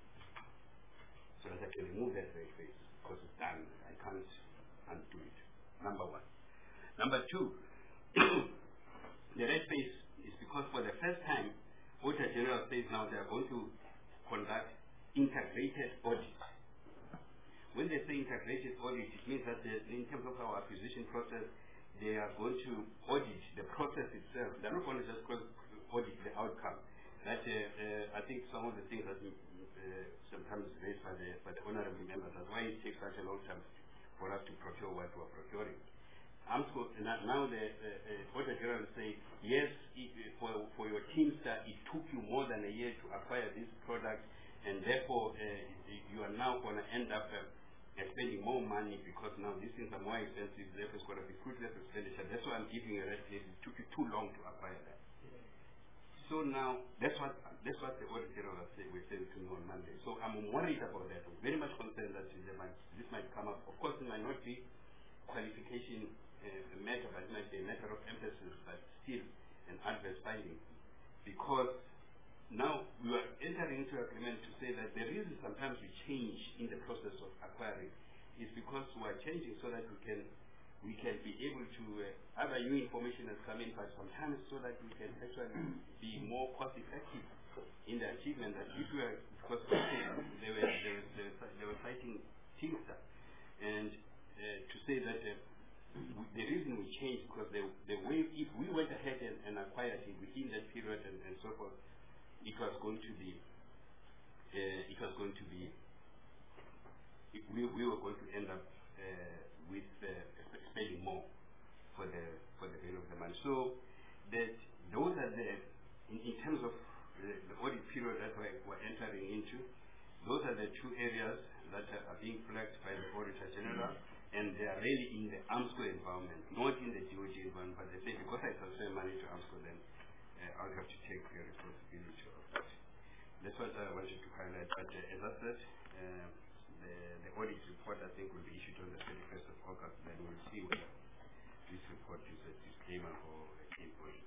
So that I can remove that red face because it's done. I can't undo it. Number 1. Number 2, the red face is because for the first time, Auditor General says now they are going to conduct integrated audit. When they say integrated audit, it means that in terms of our acquisition process, they are going to audit the process itself. They're not going to just audit the outcome. That I think some of the things that sometimes raised by the honorable members, that's why it takes such a long time for us to procure what we're procuring. Now the Auditor General say, yes, for your Teamster, it took you more than a year to acquire this product, and therefore you are now going to end up spending more money because now these things are more expensive, therefore it's going to be fruitless expenditure. That's why I'm giving you a red face. It took you too long to acquire that. So now, that's what the Auditor General was saying to me on Monday. So I'm worried about that. I'm very much concerned that this might come up. Of course, it might not be qualification matter, but it might be a matter of emphasis, but still an adverse finding. Because now we are entering into agreement to say that the reason sometimes we change in the process of acquiring is because we are changing so that we can be able to other new information has come in, but sometimes so that we can actually be more cost effective in the achievement. That if we are, because they were citing Teamster, and to say that the reason we changed because the way if we went ahead and acquired it within that period and so forth, we were going to end up with spending more for the value of the money. So that those are in terms of the audit period that we're entering into, those are the two areas that are being flagged by the Auditor General, and they are really in the AMSCO environment, not in the DOD environment, but they say because I transfer money to AMSCO, then I'll have to take the responsibility of that. That's what I wanted to highlight. But as I said, the audit report, I think, will be issued on the 31st of August. Then we'll see whether this report is a disclaimer or a clean audit.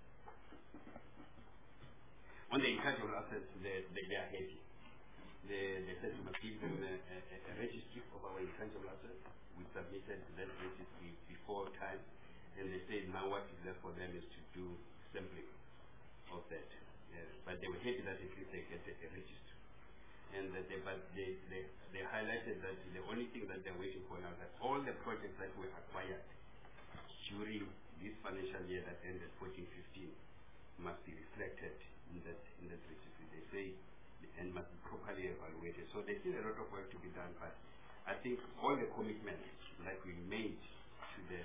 On the intangible assets, they are happy. They said we must give them a registry of our intangible assets. We submitted that registry before time, and they said now what is left for them is to do sampling of that. But they were happy that at least they get a register. And that they highlighted that the only thing that they're waiting for now is that all the projects that were acquired during this financial year that ended 14-15 must be reflected in that registry. They say and must be properly evaluated. So there's still a lot of work to be done, but I think all the commitments like we made to the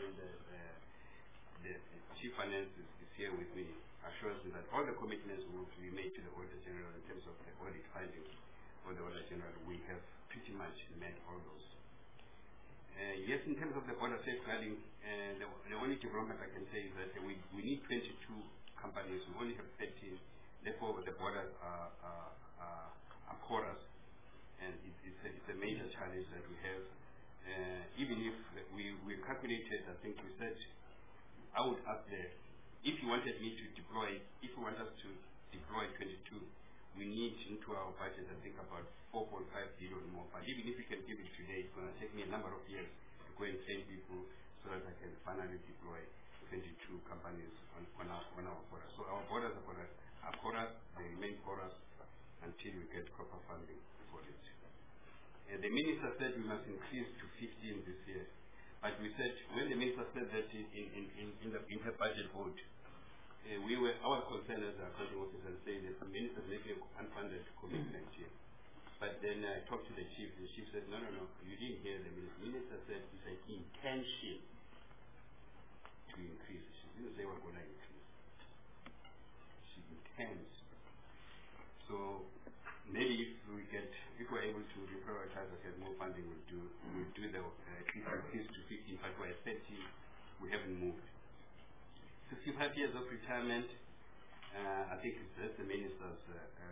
Chief Finance is here with me, assures me that all the commitments we made to the Auditor General in terms of the audit findings for the Auditor General, we have pretty much met all those. Yes, in terms of the border safeguarding, the only development I can say is that we need 22 companies. We only have 13. Therefore, the borders are porous, and it's a major challenge that we have. Even if we calculated, I think we said, I would ask if you wanted me to deploy, if you want us to deploy 22, we need into our budget, I think, about 4.5 billion more. But even if we can give it today, it's going to take me a number of years to go and train people so that I can finally deploy 22 companies on our borders. So our borders are porous, they remain porous until we get proper funding for it. The minister said we must increase to 15 this year. But we said, when the minister said that in her budget vote, our concern as a accounting officer saying that the minister is making an unfunded commitment here. But then I talked to the chief. The chief said, no, you didn't hear the minister. The minister said it's an intention to increase. She didn't say we're going to increase. She intends. So maybe if we're able to reprioritize or get more funding, we'll do the increase to 15, but we're at 30, we haven't moved. 65 years of retirement, I think that's the minister's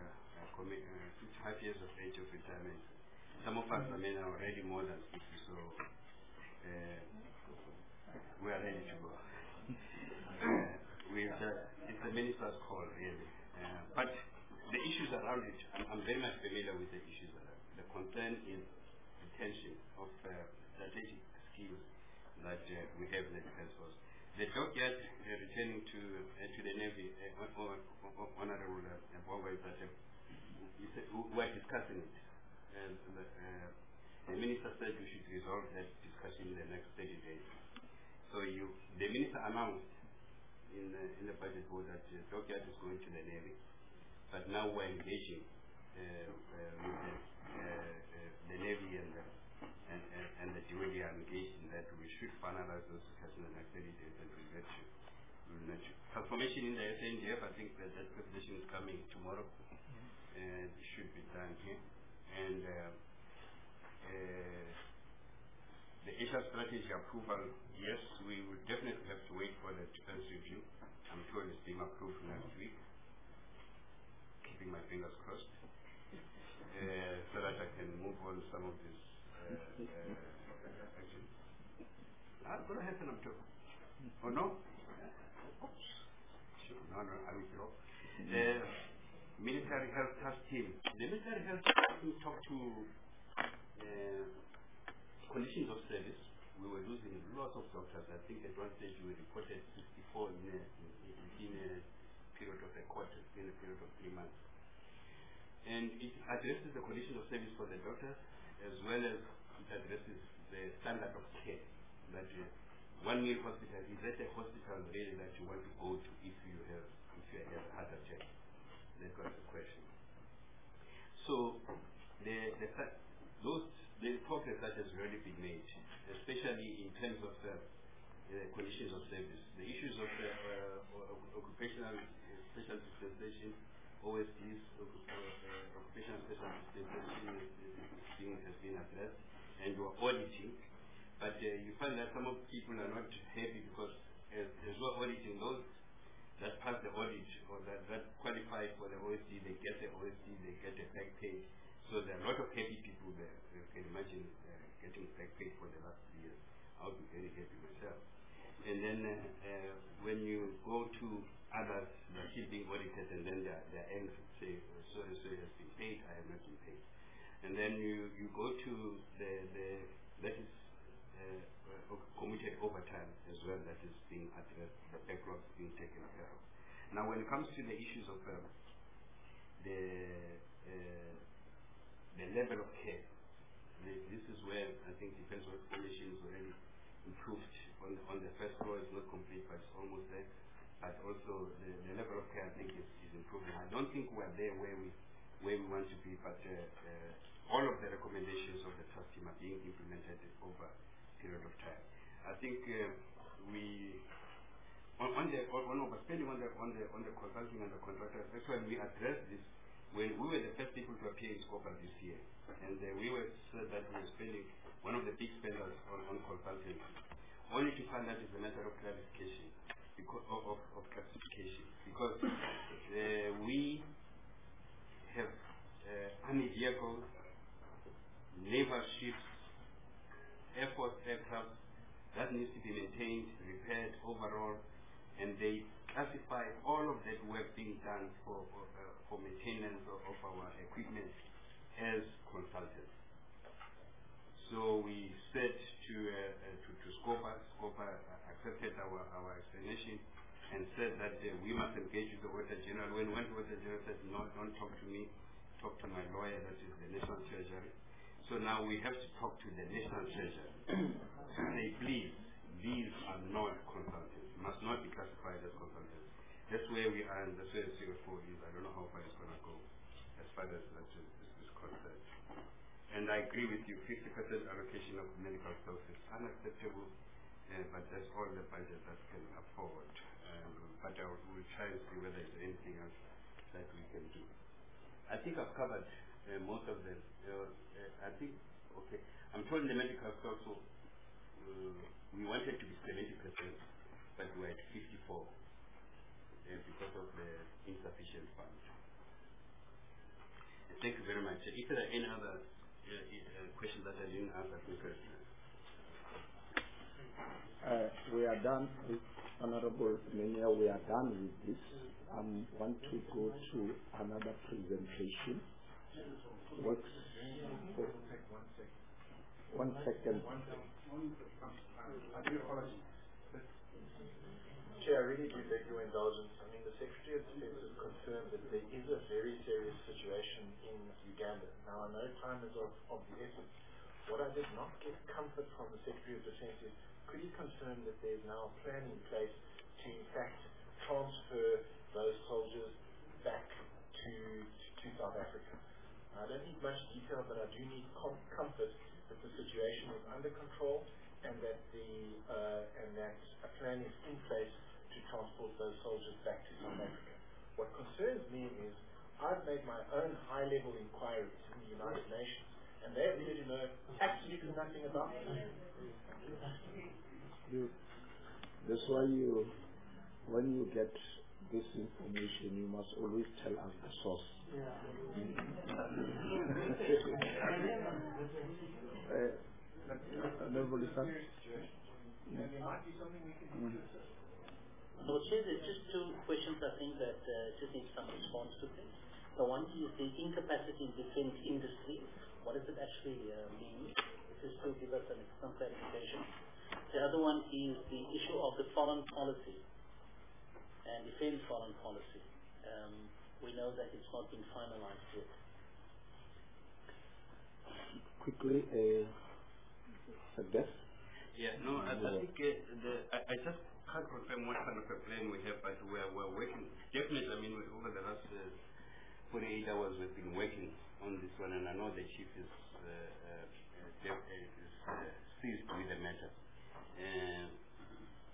55 years of age of retirement. Some of us are already more than 60, so we are ready to go. It's the minister's call, really. But the issues around it, I'm very much familiar with the issues around it. The concern is retention of strategic skills that we have in the Defence Force. The dockyard returning to the Navy, Honorable Bogo, is that we're discussing it. And the minister said we should resolve that discussion in the next 30 days. So the minister announced in the budget board that the dockyard is going to the Navy, but now we're engaging with the Navy and the DOD are engaged in that we should finalize those discussions in the next 30 days and we'll let you. Transformation in the SNDF, I think that presentation is coming tomorrow and it should be done here. And the Asia strategy approval, yes, we will definitely have to wait for the defense review. I'm sure it's being approved next week. Keeping my fingers crossed. So that I can move on some of this actions. Go ahead and I'm talking. Oh no? Oops. Sure. No, I will drop. Military Health Task Team. The Military Health Task Team talked to conditions of service. We were losing lots of doctors. I think at one stage we reported 64 in a period of a quarter, in a period of 3 months. And it addresses the conditions of service for the doctors as well as it addresses the standard of care. That one meal hospital, is that a hospital really that you want to go to if you have a heart attack? That was the question. So the progress that has already been made, especially in terms of conditions of service. The issues of occupational special dispensation, OSDs, occupational special dispensation has been addressed, and we are auditing. But you find that some of the people are not happy because as we're auditing those that pass the audit or that qualify for the OSD, they get the OSD, they get a back pay. So there are a lot of happy people there. You can imagine getting back pay for the last years. I would be very happy myself. And then when you go to others, they're still being audited, and then their ends say, so has been paid, I have not been paid. And then you go to that is committed overtime as well, that is being addressed, the backlog being taken care of. Now when it comes to the issues of the level of care, this is where I think Defence Works Commission is already improved. On the first floor is not complete, but it's almost there. But also the level of care I think is improving. I don't think we're there where we want to be, but all of the recommendations of the trust team are being implemented over a period of time. I think on overspending on the consulting and the contractors, that's why we addressed this when we were the first people to appear in SCOPA this year. And we were said that we were spending one of the big spenders on consulting, only to find that it's a matter of clarification, because of classification. Because we have army vehicles, naval ships, Air Force aircraft that needs to be maintained, repaired, overall, and they classify all of that work being done for maintenance of our equipment as consultants. So we said to SCOPA accepted our explanation and said that we must engage with the Auditor General. When the Auditor General said, no, don't talk to me, talk to my lawyer, that is the National Treasury. So now we have to talk to the National Treasury. Say, please, these are not consultants, must not be classified as consultants. That's where we are, and that's where CFO is. I don't know how far it's going to go as far as that is concerned. And I agree with you, 50% allocation of medical staff is unacceptable, but that's all the budget that can afford. But I will try and see whether there's anything else that we can do. I think I've covered most of them. I think, okay, I'm told the medical staff, so we wanted to be 70%, but we're at 54% because of the insufficient funds. Thank you very much. If there are any other questions that I didn't answer, please. We are done, Honorable Menia, we are done with this. I want to go to another presentation. Works. One second. I do apologize. Chair, I really do beg your indulgence. I mean, the Secretary of Defense has confirmed that there is a very serious situation in Uganda. Now, I know time is of the essence. What I did not get comfort from the Secretary of Defense is, could he confirm that there is now a plan in place to, in fact, transfer those soldiers back to South Africa? I don't need much detail, but I do need comfort that the situation is under control and that a plan is in place to transport those soldiers back to South Africa. What concerns me is I've made my own high-level inquiries in the United Nations, and they appear to know absolutely nothing about it. That's why when you get this information, you must always tell us the source. So, Chair, there's just two questions I think that just need some response to things. The one is the incapacity in defense industry. What does it actually mean? Just to give us some clarification. The other one is the issue of the foreign policy and defense foreign policy. We know that it's not been finalized yet. Quickly, suggest? Yeah, no, I think I just can't confirm what kind of a plan we have, but we're working. Definitely, I mean, over the last 48 hours we've been working on this one, and I know the Chief is seized with the matter.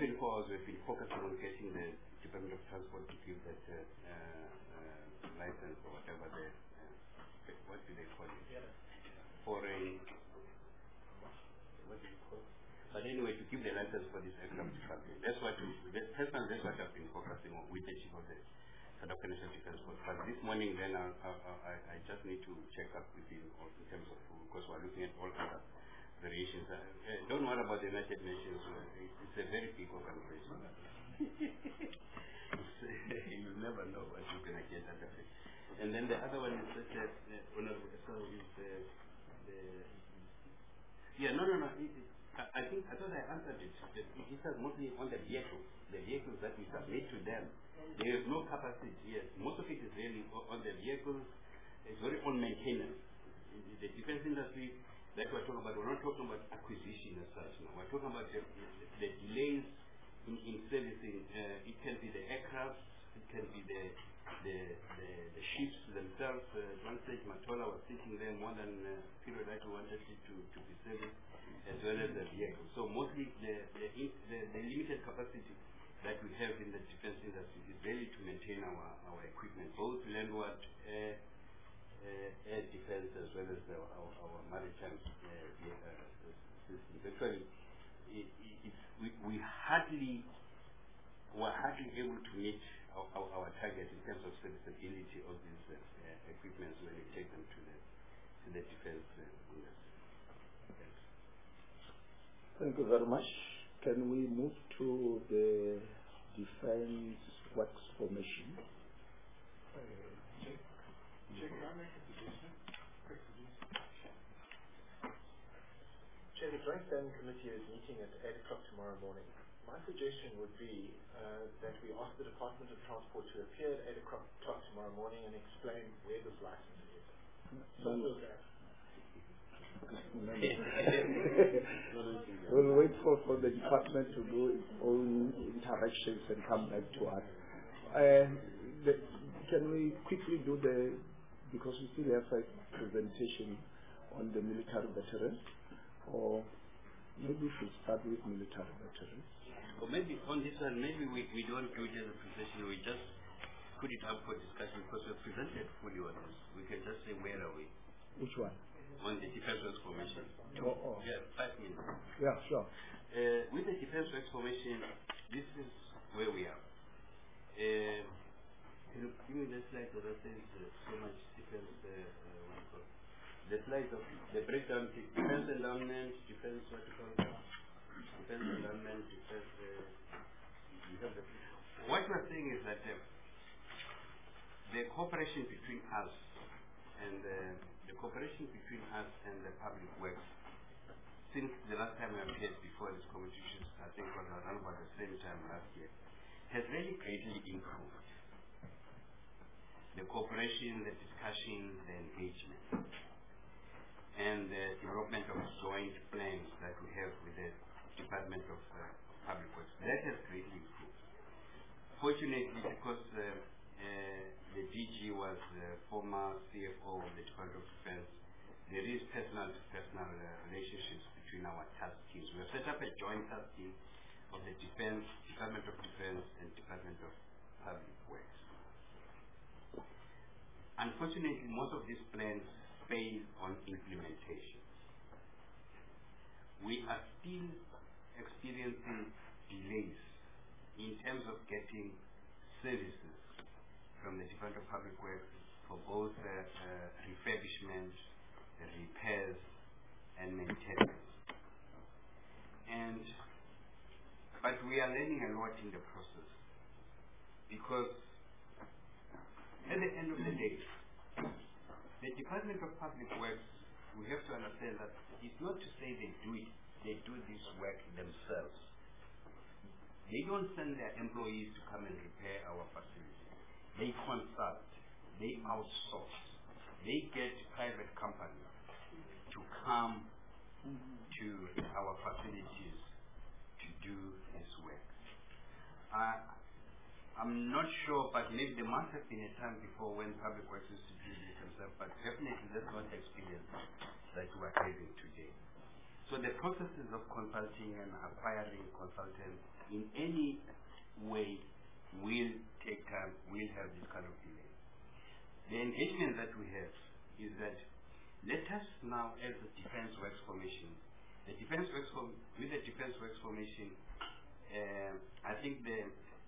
24 hours we've been focusing on getting the Department of Transport to give that license or whatever what do they call it? Foreign, what do you call it? But anyway, to give the license for this aircraft traveling. That's what I've been focusing on with the chief of the South African National Defense Force. But this morning then I just need to check up with him in terms of, because we're looking at all other variations. Don't worry about the United Nations. It's a very big organization. You never know what you're going to get out of it. And then the other one is that I thought I answered it. It was mostly on the vehicles that we submit to them. There is no capacity. Yes, most of it is really on the vehicles. It's very on maintenance. The defense industry that we're talking about, we're not talking about acquisition as such now. We're talking about the delays in servicing. It can be the aircraft, it can be the ships themselves. At one stage, Matola was sitting there more than a period that we wanted it to be serviced, as well as the vehicles. So mostly the limited capacity that we have in the defense industry is really to maintain our equipment, both landward, air defense, as well as our maritime systems. Actually, we're hardly able to meet our target in terms of serviceability of these equipment when we take them to the defense industry. Thank you very much. Can we move to the defense works formation? Chair, can I make a suggestion? Quick suggestion. Chair, the Joint Standing Committee is meeting at 8 o'clock tomorrow morning. My suggestion would be that we ask the Department of Transport to appear at 8 o'clock tomorrow morning and explain where this license is. We'll wait for the department to do its own interactions and come back to us. Can we quickly do because we still have a presentation on the military veterans, or maybe we should start with military veterans. Or maybe on this one, maybe we don't do it as a presentation, we just put it up for discussion because we're presented fully on this. We can just say, where are we? Which one? On the Defense Works Formation. Yeah, 5 minutes. Yeah, sure. With the Defense Works Formation, this is where we are. Can you give me the slide that says so much defense, the slide of the breakdown, defense endowment, defense endowment, defense, what we're saying is that the cooperation between us and the public works, since the last time we appeared before this competition, I think was around about the same time last year, has really greatly improved. The cooperation, the discussion, the engagement, and the development of joint plans that we have with the Department of Public Works, that has greatly improved. Fortunately, because the DG was the former CFO of the Department of Defense, there is personal-to-personal relationships between our task teams. We have set up a joint task team of the Department of Defense and Department of Public Works. Unfortunately, most of these plans fail on implementation. We are still experiencing delays in terms of getting services from the Department of Public Works for both refurbishment, repairs, and maintenance. But we are learning a lot in the process, because at the end of the day, the Department of Public Works, we have to understand that it's not to say they do this work themselves. They don't send their employees to come and repair our facilities. They consult, they outsource, they get private companies to come to our facilities to do this work. I'm not sure, but maybe there must have been a time before when Public Works used to do this themselves, but definitely that's not the experience that we're having today. So So the processes of consulting and acquiring consultants in any way will take time, will have this kind of delay. The engagement that we have is that let us now, as the Defence Works Commission, with the Defence Works Commission, I think the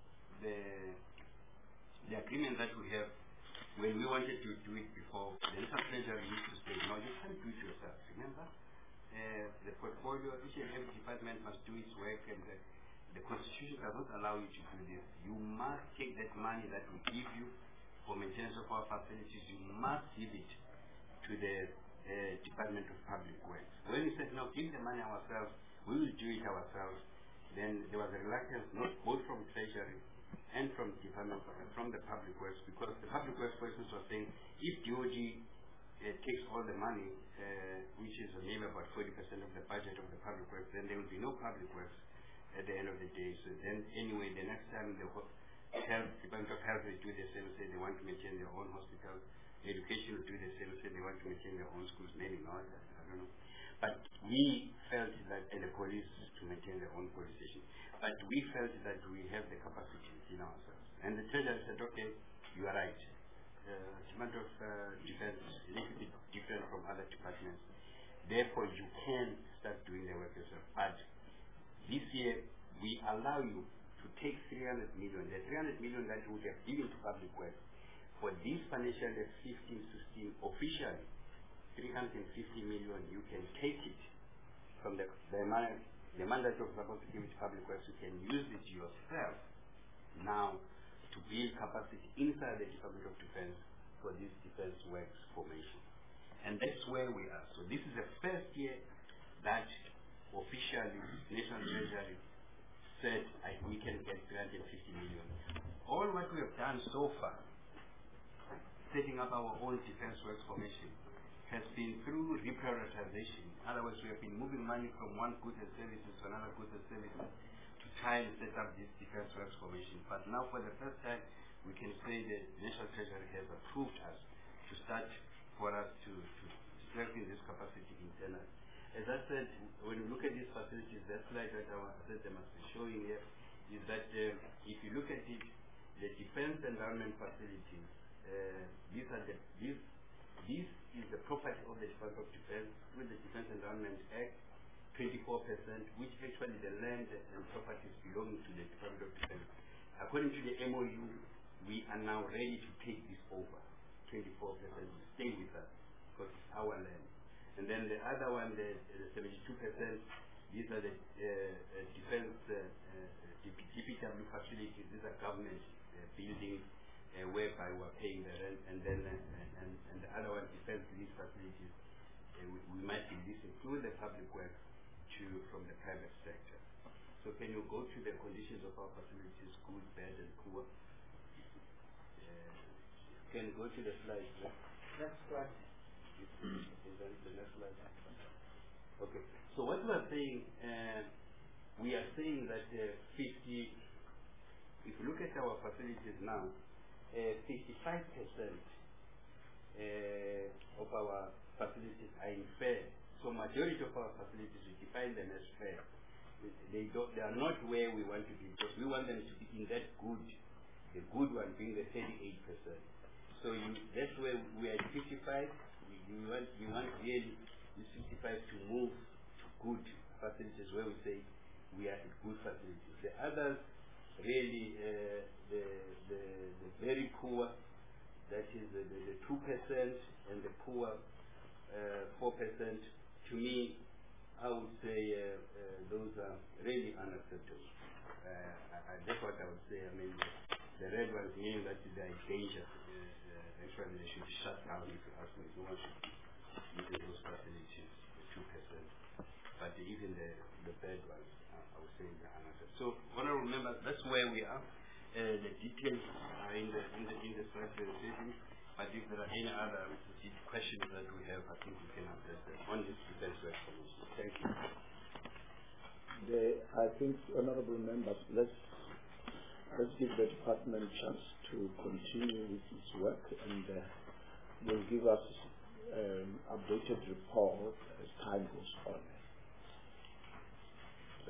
agreement that we have, when we wanted to do it before, the National Treasury used to say, no, you can't do it yourself, remember? The portfolio, each and every department must do its work, and the Constitution does not allow you to do this. You must take that money that we give you for maintenance of our facilities, you must give it to the Department of Public Works. When we said, no, give the money ourselves, we will do it ourselves, then there was a reluctance, not both from Treasury and from the Public Works, because the Public Works persons were saying, if DOG takes all the money, which is maybe about 40% of the budget of the Public Works, then there will be no Public Works at the end of the day. So then anyway, the next time the Department of Health will do the same, say they want to maintain their own hospitals. Education will do the same, say they want to maintain their own schools, maybe not, I don't know. But we felt that, and the police to maintain their own police station, but we felt that we have the capacity in ourselves. And the Treasury said, okay, you are right. Department of Defense is a little bit different from other departments. Therefore, you can start doing the work yourself. But this year, we allow you to take 300 million. The 300 million that we have given to Public Works for this financial year 15-16, officially, 350 million, you can take it from the money that you're supposed to give it to Public Works. You can use it yourself now to build capacity inside the Department of Defense for this Defense Works formation. And that's where we are. So this is the first year that officially National Treasury said we can get 350 million. All what we have done so far, setting up our own Defense Works Formation, has been through reprioritization. In other words, we have been moving money from one goods and services to another goods and services to try and set up this Defense Works Formation. But now for the first time, we can say that the National Treasury has approved us to start for us to strengthen this capacity internally. As I said, when we look at these facilities, that slide that I said they must be showing here, is that if you look at it, the defense endowment facilities, this is the property of the Department of Defense with the Defense Endowment Act, 24%, which actually the land and properties belonging to the Department of Defense. According to the MOU, we are now ready to take this over, 24%, to stay with us, because it's our land. And then the other one, the 72%, these are the defense DPW facilities. These are government buildings whereby we're paying the rent, and then and the other one, defense lease facilities. We might be leasing through the Public Works from the private sector. So can you go to the conditions of our facilities, good, bad, and poor? Can you go to the slide? Next slide. The next slide. Okay. So what we are saying, we are saying that 50. If you look at our facilities now, 55% of our facilities are in fair. So majority of our facilities, we define them as fair. They are not where we want to be, because we want them to be in that good, the good one being the 38%. So that's where we are at 55. We want really this 55 to move to good facilities, where we say we are at good facilities. The others, really, the very poor, that is the 2% and the poor 4%. To me, I would say those are really unacceptable. That's what I would say. I mean, the red ones mean that they are in danger. Actually, they should shut down, if you ask me. No one should use those facilities, the 2%. But even the bad ones, I would say they are unacceptable. So, honorable members, that's where we are. The details are in the slide presentation. But if there are any other questions that we have, I think we can address them on this Defense Works Commission. Thank you. I think, honorable members, let's give the department a chance to continue with its work, and will give us updated report as time goes on.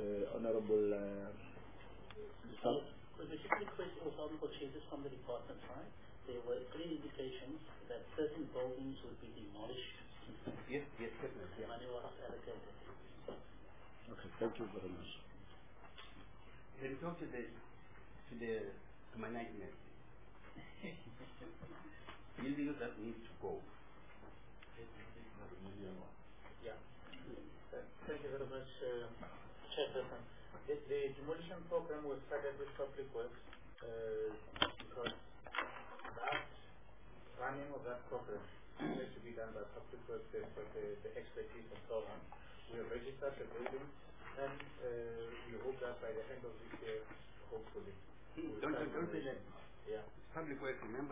Honorable Could we just request also for changes from the department side? There were clear indications that certain buildings would be demolished. Yes, definitely. Yeah. Money was allocated. Okay, thank you very much. Then talk to my nightmare. Buildings that need to go. Yeah. Thank you very much, Chairperson. The demolition program was started with Public Works because that running of that program has to be done by Public Works. They've got the expertise and so on. We have registered the building, and we hope that by the end of this year, hopefully. Don't say that. Yeah. Public Works, remember?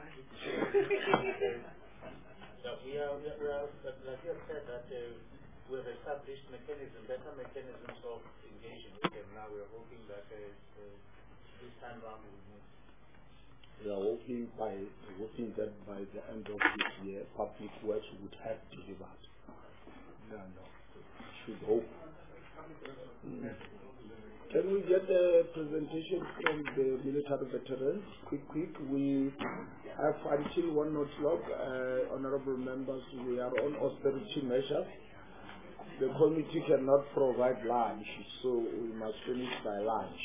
Yeah, we are, like you have said, that we have established better mechanisms of engaging with them. Now we are hoping that this time round we will move. We are hoping that by the end of this year, Public Works would have delivered. Yeah, no. Should hope. Can we get a presentation from the military veterans? Quick. We have until 1:00, honorable members. We are on austerity measures. The committee cannot provide lunch, so we must finish by lunch.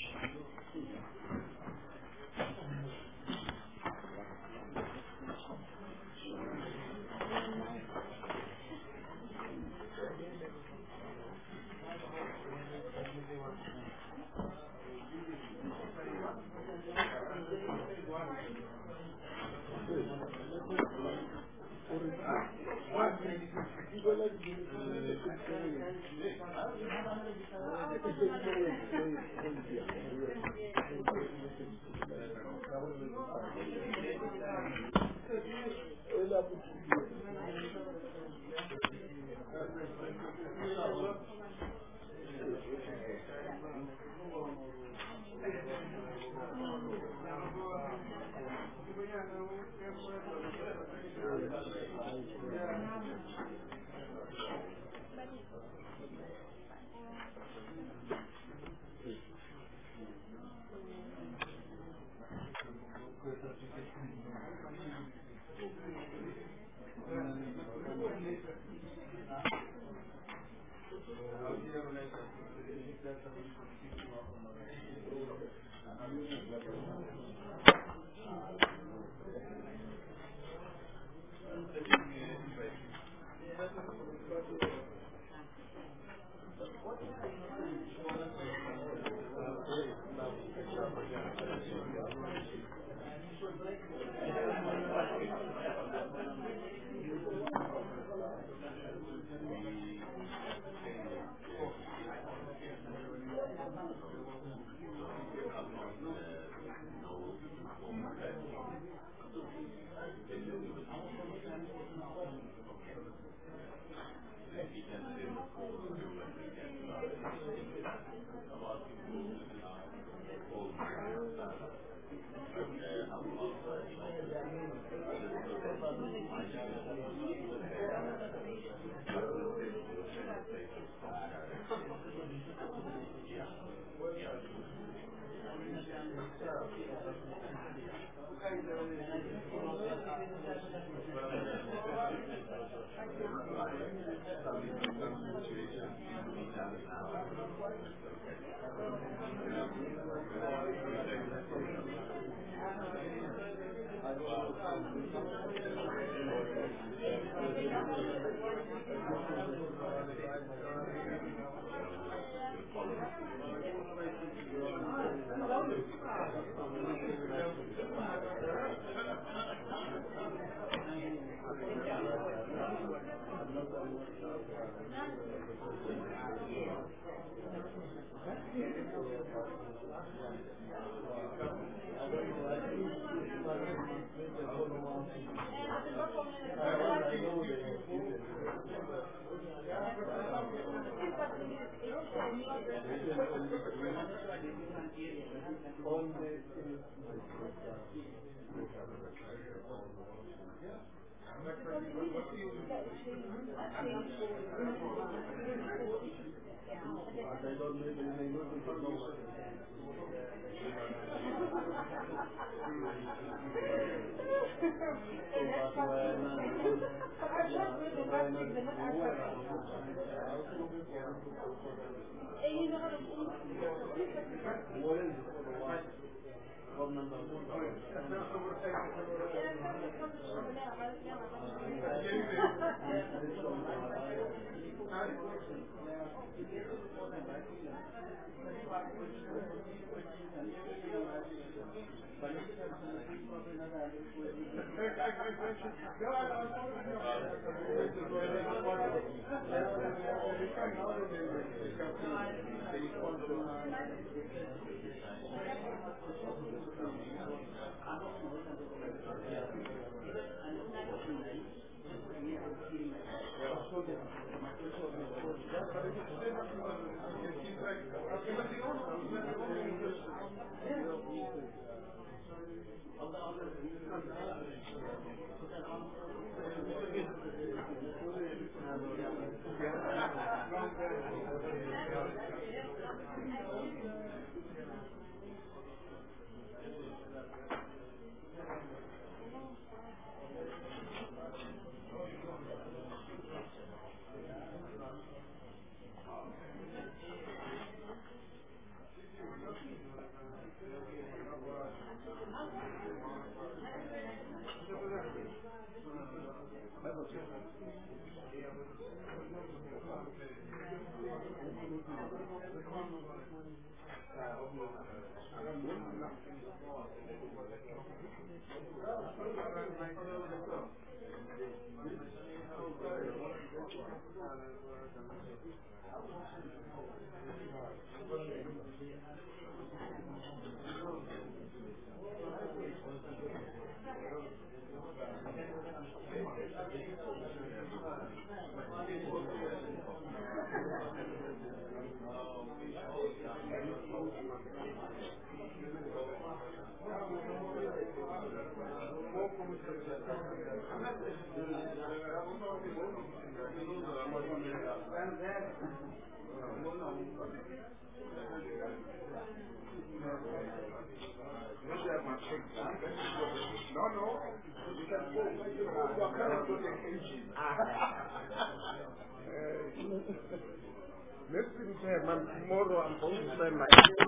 Tomorrow I'm going to send my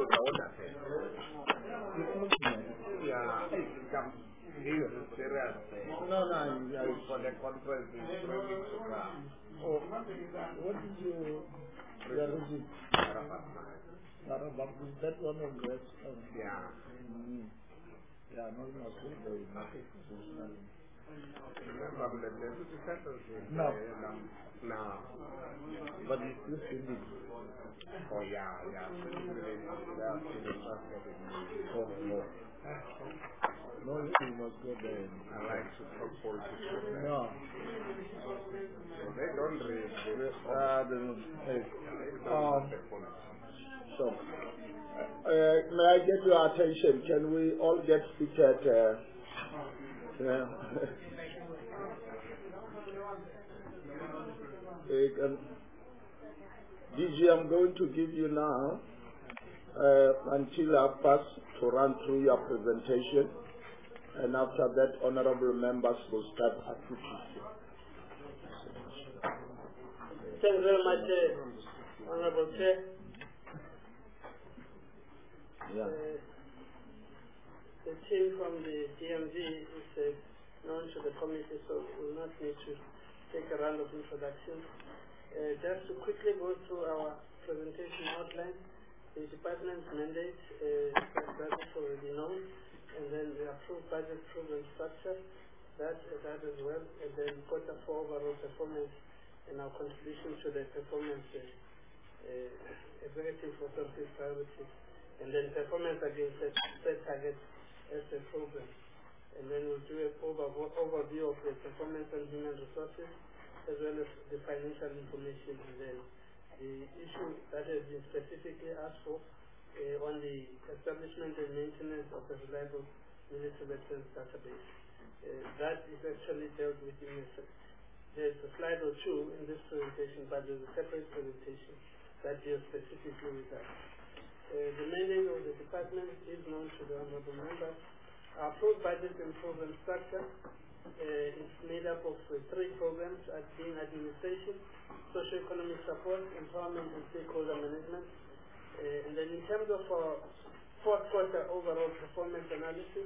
No, for the conference in 3 weeks ago. Oh, what did you read? That one on the yeah. Yeah, no, no. No. But it's still singing. Oh, yeah. Oh, no. No, you must go there. I like to talk politics. No. They don't read. So, may I get your attention? Can we all get seated? DG, I'm going to give you now until half past to run through your presentation, and after that, honorable members will start activities. Thank you very much, Honorable Chair. Yeah. The team from the DMV is known to the committee, so we will not need to take a round of introductions. Just to quickly go through our presentation outline, the department's mandate, that is already known, and then the approved budget program structure, that as well, and then Q4 overall performance and our contribution to the performance executive authority priorities, and then performance against set targets as a program. And then we'll do an overview of the performance and human resources, as well as the financial information, and then the issue that has been specifically asked for on the establishment and maintenance of a reliable military veterans database. That is actually dealt with in there's a slide or two in this presentation, but there's a separate presentation that deals specifically with that. The mandate of the department is known to the honorable members. Our approved budget and program structure is made up of 3 programs, being administration, socio-economic support, empowerment and stakeholder management. And then in terms of our fourth quarter overall performance analysis,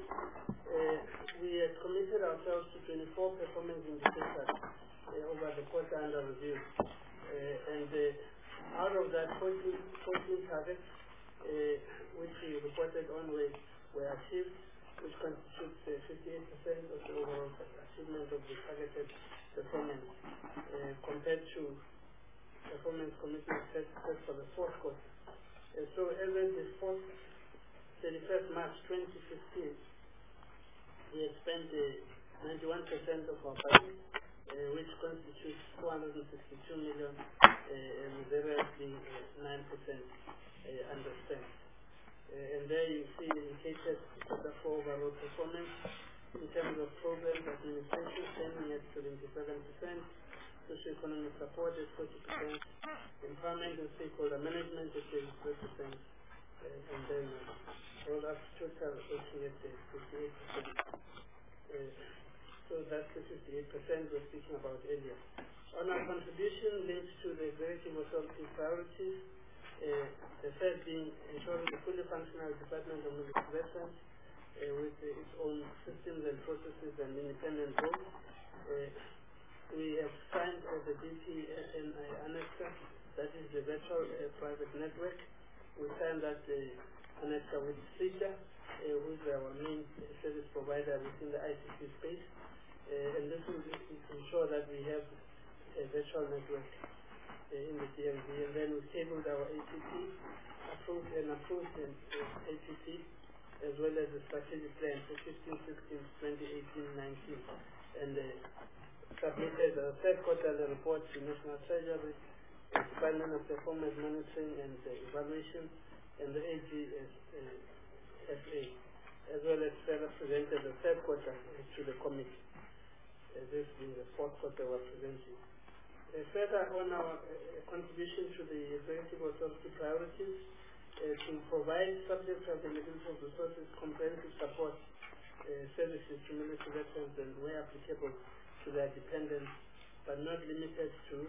we had committed ourselves to 24 performance indicators over the quarter under review. And out of that, 14 targets which we reported on were achieved, which constitutes 58% of the overall achievement of the targeted performance compared to performance commitments set for the fourth quarter. So as of the 31st March 2015, we had spent 91% of our budget, which constitutes 462 million, and the rest being 9% underspent. And there you see indicated for overall performance in terms of program administration standing at 77%, socio-economic support at 40%, empowerment and stakeholder management at 33%, and then roll up total working at 58%. So that's the 58% we're speaking about earlier. On our contribution linked to the executive authority priorities, the third being ensuring a fully functional Department of Military Veterans with its own systems and processes and independent roles. We have signed the DPNI Annexer, that is the virtual private network. We signed that Annexer with SITA, who is our main service provider within the ICT space. And this will ensure that we have a virtual network in the DMV. And then we tabled our APT, approved APT, as well as the strategic plan for 15, 16, 2018, 19. And submitted the third quarterly report to National Treasury, the Department of Performance Monitoring and Evaluation, and the AGSA, as well as further presented the third quarter to the committee. This being the fourth quarter we're presenting. Further on our contribution to the executive authority priorities, to provide subject to availability of resources comprehensive support services to military veterans and where applicable to their dependents, but not limited to: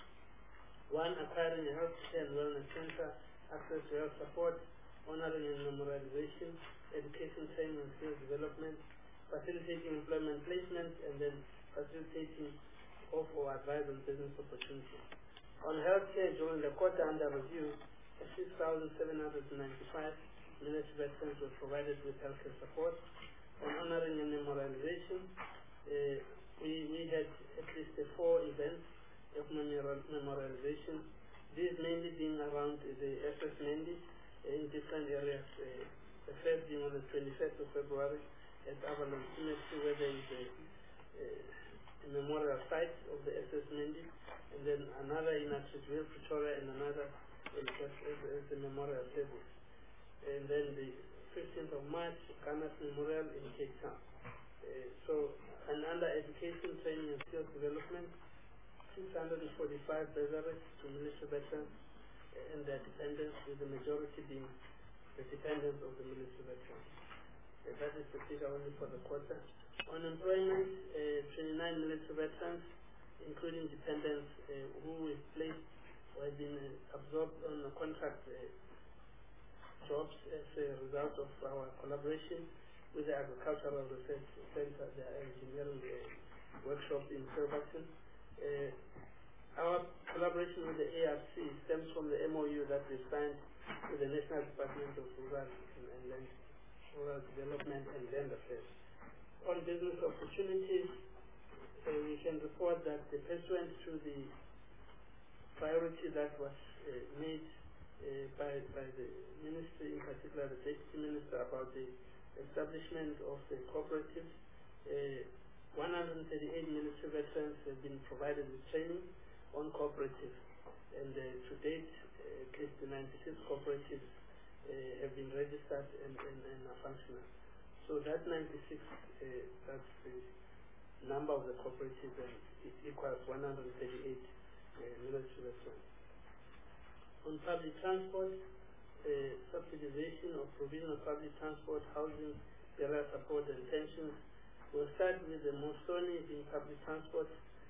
1, acquiring a health care and wellness center, access to health support, honoring and memorialization, education, training and skills development, facilitating employment placement, and then facilitating of or advice on business opportunities. On healthcare, during the quarter under review, 6,795 military veterans were provided with healthcare support. On honoring and memorialization, we had at least 4 events of memorialization. These mainly being around the SS Mendi in different areas. The first being on the 21st of February at Avalon Cemetery, where there is a memorial site of the SS Mendi, and then another in Atteridgeville, Pretoria, and another in the memorial table. And then the 15th of March, Ghana's Memorial in Cape Town. And under education, training and skills development, 645 bursaries to military veterans and their dependents, with the majority being the dependents of the military veterans. That is the figure only for the quarter. On employment, 29 military veterans, including dependents who is placed or have been absorbed on contract jobs as a result of our collaboration with the Agricultural Research Center, the engineering workshop in Silverton. Our collaboration with the ARC stems from the MOU that we signed with the National Department of Rural Development and Land Affairs. On business opportunities, we can report that the pursuant to the priority that was made by the ministry, in particular the Deputy Minister, about the establishment of the cooperatives, 138 military veterans have been provided with training on cooperatives, and to date, at least 96 cooperatives have been registered and are functional. So that 96, that's the number of the cooperatives, and it equals 138 military veterans. on public transport, subsidization of provision of public transport, housing, career support and pensions. We'll start with the most thorny in public transport.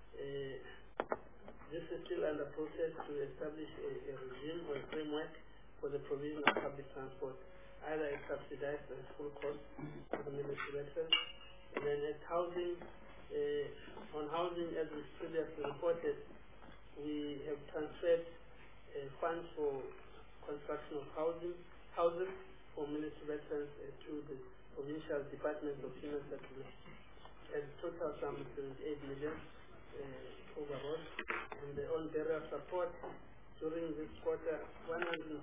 This is still under process to establish a regime or a framework for the provision of public transport, either as subsidized or as full cost for the military veterans. And then at housing, on housing, as we previously reported, we have transferred funds for construction of houses for military veterans to the Provincial Department of Human Settlements. As total sum of 78 million overall. And on burial support during this quarter, 160,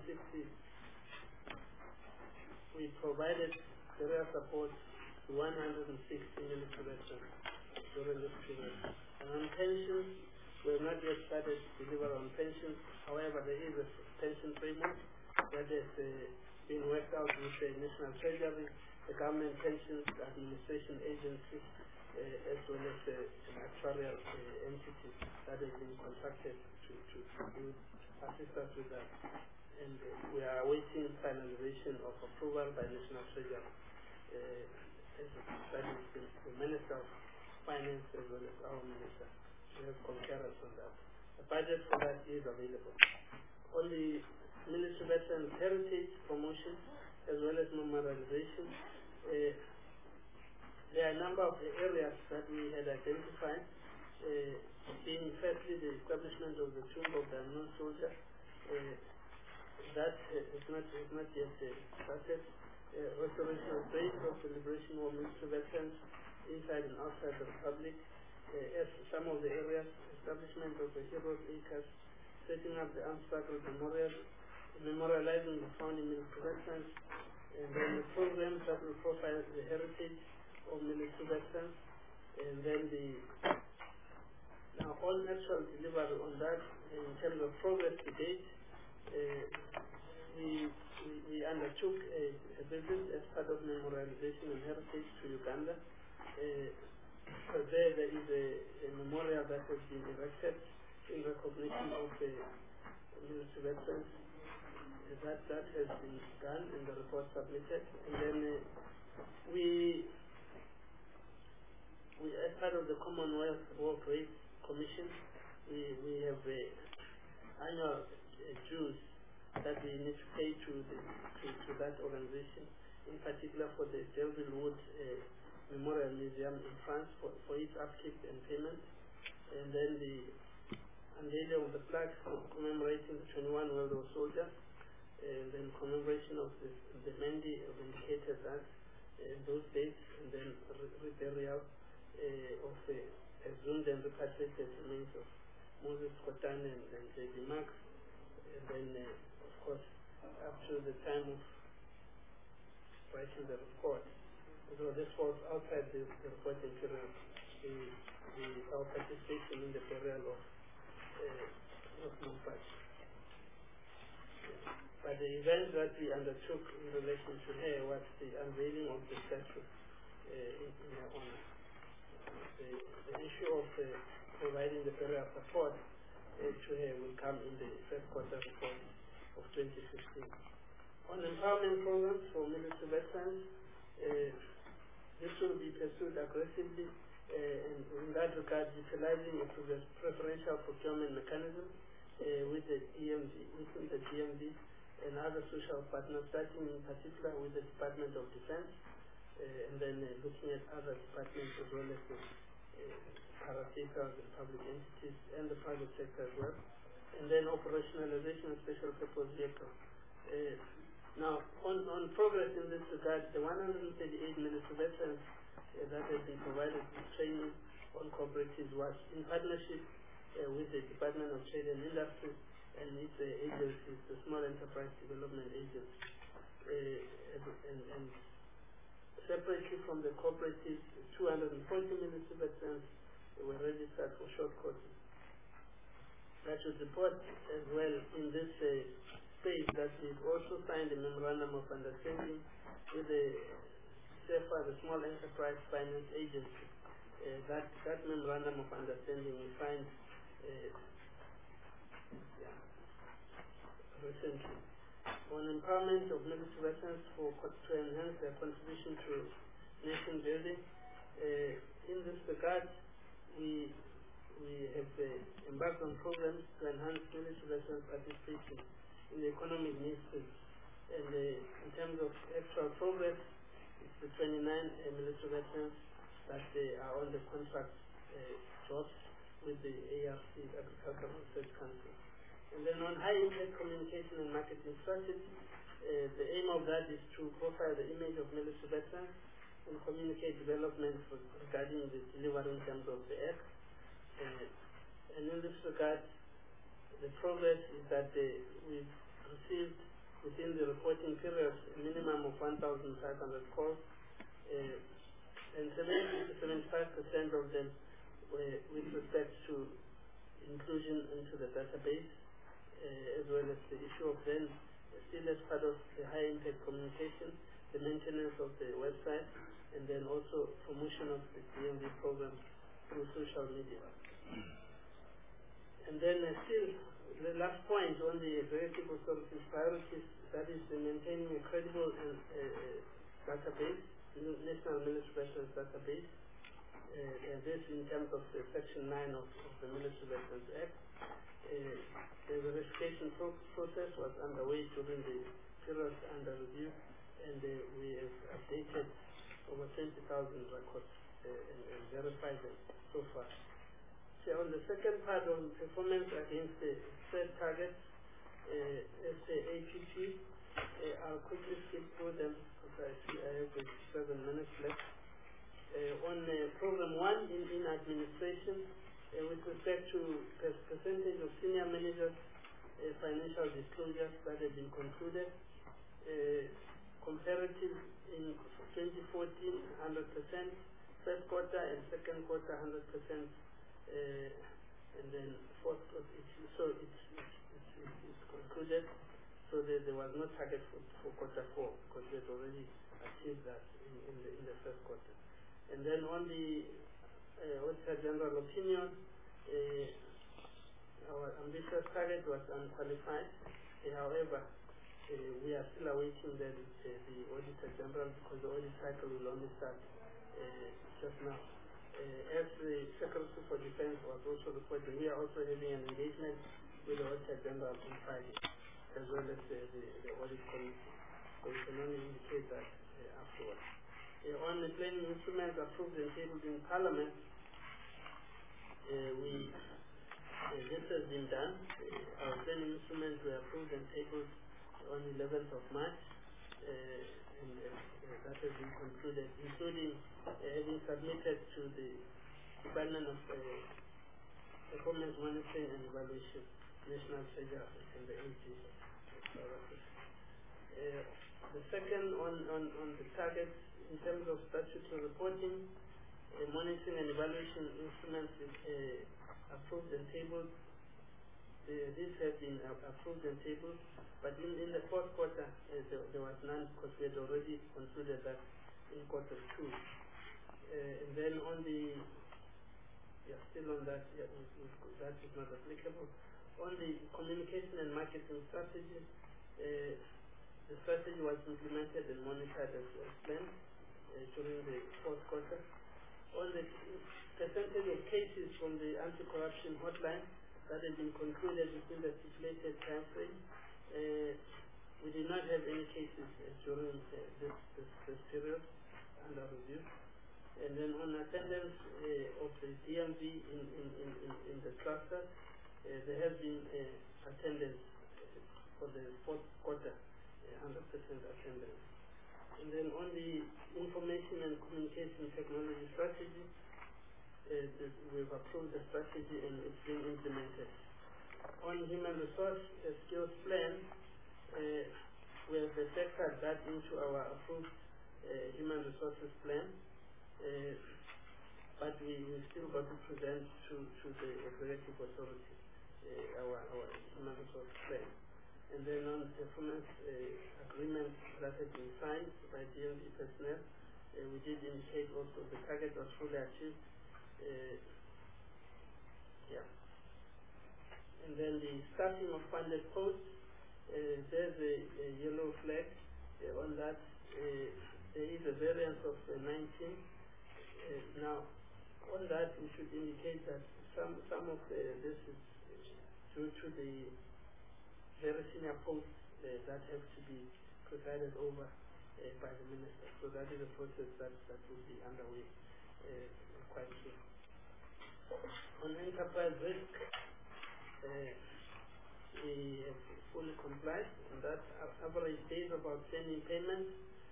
we provided burial support to 160 military veterans during this period. And on pensions, we have not yet started to deliver on pensions. However, there is a pension framework that has been worked out with the National Treasury, the Government Pensions Administration Agency, as well as an actuarial entity that has been contracted to assist us with that. And we are awaiting finalization of approval by National Treasury. That is the Minister of Finance as well as our Minister. We have concurrence on that. The budget for that is available. On the military veterans heritage promotion as well as memorialization, there are a number of areas that we had identified, being firstly the establishment of the Tomb of the Unknown Soldier. That is not yet started. Restoration of graves of the Liberation War military veterans inside and outside the Republic. As some of the areas, establishment of the Heroes Acres, setting up the Armed Struggle Memorial, memorializing the founding military veterans, and then the programs that will profile the heritage of military veterans, and then now all actual delivery on that in terms of progress to date. We undertook a visit as part of memorialization and heritage to Uganda. There is a memorial that has been erected in recognition of the military veterans. That has been done and the report submitted. And then we as part of the Commonwealth War Graves Commission, we have annual dues that we need to pay to that organization, in particular for the Delville Wood Memorial Museum in France for its upkeep and payment. And then the unveiling of the plaques commemorating the 21 World War soldiers, and then commemoration of the Mendi of indicated that those dates, and then reburial of the exhumed and repatriated remains of Moses Kotane and J.B. Marx, and then of course up to the time of writing the report. So this falls outside the reporting period, our participation in the burial of Mumbai. But the event that we undertook in relation to her was the unveiling of the statue in her honor. The issue of providing the burial support to her will come in the first quarter report of 2015. On empowerment programs for military veterans, this will be pursued aggressively, and in that regard, utilizing a preferential procurement mechanism with the DMV and other social partners, starting in particular with the Department of Defense, and then looking at other departments as well as the parastatals and public entities and the private sector as well, and then operationalization of special purpose vehicles. Now, on progress in this regard, the 138 military veterans that have been provided with training on cooperatives was in partnership with the Department of Trade and Industry and its agencies, the Small Enterprise Development Agency. And separately from the cooperatives, 240 military veterans were registered for short courses. I should report as well in this space that we've also signed a memorandum of understanding with the SEFA, the Small Enterprise Finance Agency. That memorandum of understanding we signed recently. On empowerment of military veterans to enhance their contribution to nation building. In this regard, we have embarked on programs to enhance military veterans' participation in the economic needs. And in terms of actual progress, it's the 29 military veterans that they are on the contract jobs with the ARC, Agricultural Research Council. And then on high impact communication and marketing strategy, the aim of that is to profile the image of military veterans and communicate developments regarding the delivery in terms of the Act. And in this regard, the progress is that we've received within the reporting period a minimum of 1,500 calls, and 70 to 75% of them with respect to inclusion into the database, as well as the issue of then still as part of the high impact communication, the maintenance of the website, and then also promotion of the DMV program through social media. And then still the last point on the executive authority's priorities, that is the maintaining a credible and database, National Military Veterans Database, and this in terms of the Section 9 of the Military Veterans Act. The verification process was underway during the period under review, and we have updated over 20,000 records and verified them so far. So on the second part on performance against the set targets, as the APP, I'll quickly skip through them because I see I have 7 minutes left. On program 1 in administration, with respect to percentage of senior managers, financial disclosures that have been concluded, comparative in 2014, 100%, first quarter and second quarter, 100%, and then fourth quarter, so it's concluded. So there was no target for quarter 4 because we had already achieved that in the first quarter. And then on the Auditor General opinion, our ambitious target was unqualified. However, we are still awaiting the Auditor General because the audit cycle will only start just now. As the Secretary for Defense was also reporting, we are also having an engagement with the Auditor General on Friday, as well as the audit committee. So we can only indicate that afterwards. On the planning instruments approved and tabled in Parliament, this has been done. Our planning instruments were approved and tabled on 11th of March, and that has been concluded, including having submitted to the Department of Performance Monitoring and Evaluation, National Treasury, and the AG. The second on the targets in terms of statutory reporting, monitoring and evaluation instruments is approved and tabled. These have been approved and tabled, but in the fourth quarter there was none because we had already concluded that in quarter 2. And then on the, still on that, that is not applicable. On the communication and marketing strategy, the strategy was implemented and monitored as planned during the fourth quarter. On the percentage of cases from the anti-corruption hotline that had been concluded within the stipulated time frame, we did not have any cases during this period under review. And then on attendance of the DMV in the clusters, there has been attendance for the fourth quarter, 100% attendance. And then on the information and communication technology strategy, we've approved the strategy and it's been implemented. On human resource skills plan, we have factored that into our approved human resources plan, but we still got to present to the executive authority our human resource plan. And then on performance agreements that have been signed by DMV personnel, we did indicate also the target was fully achieved. And then the staffing of funded posts, there's a yellow flag on that. There is a variance of 19. Now, on that, we should indicate that some of this is due to the very senior posts that have to be presided over by the minister. So that is a process that will be underway quite soon. On enterprise risk, we have fully complied, and that average days of outstanding payments.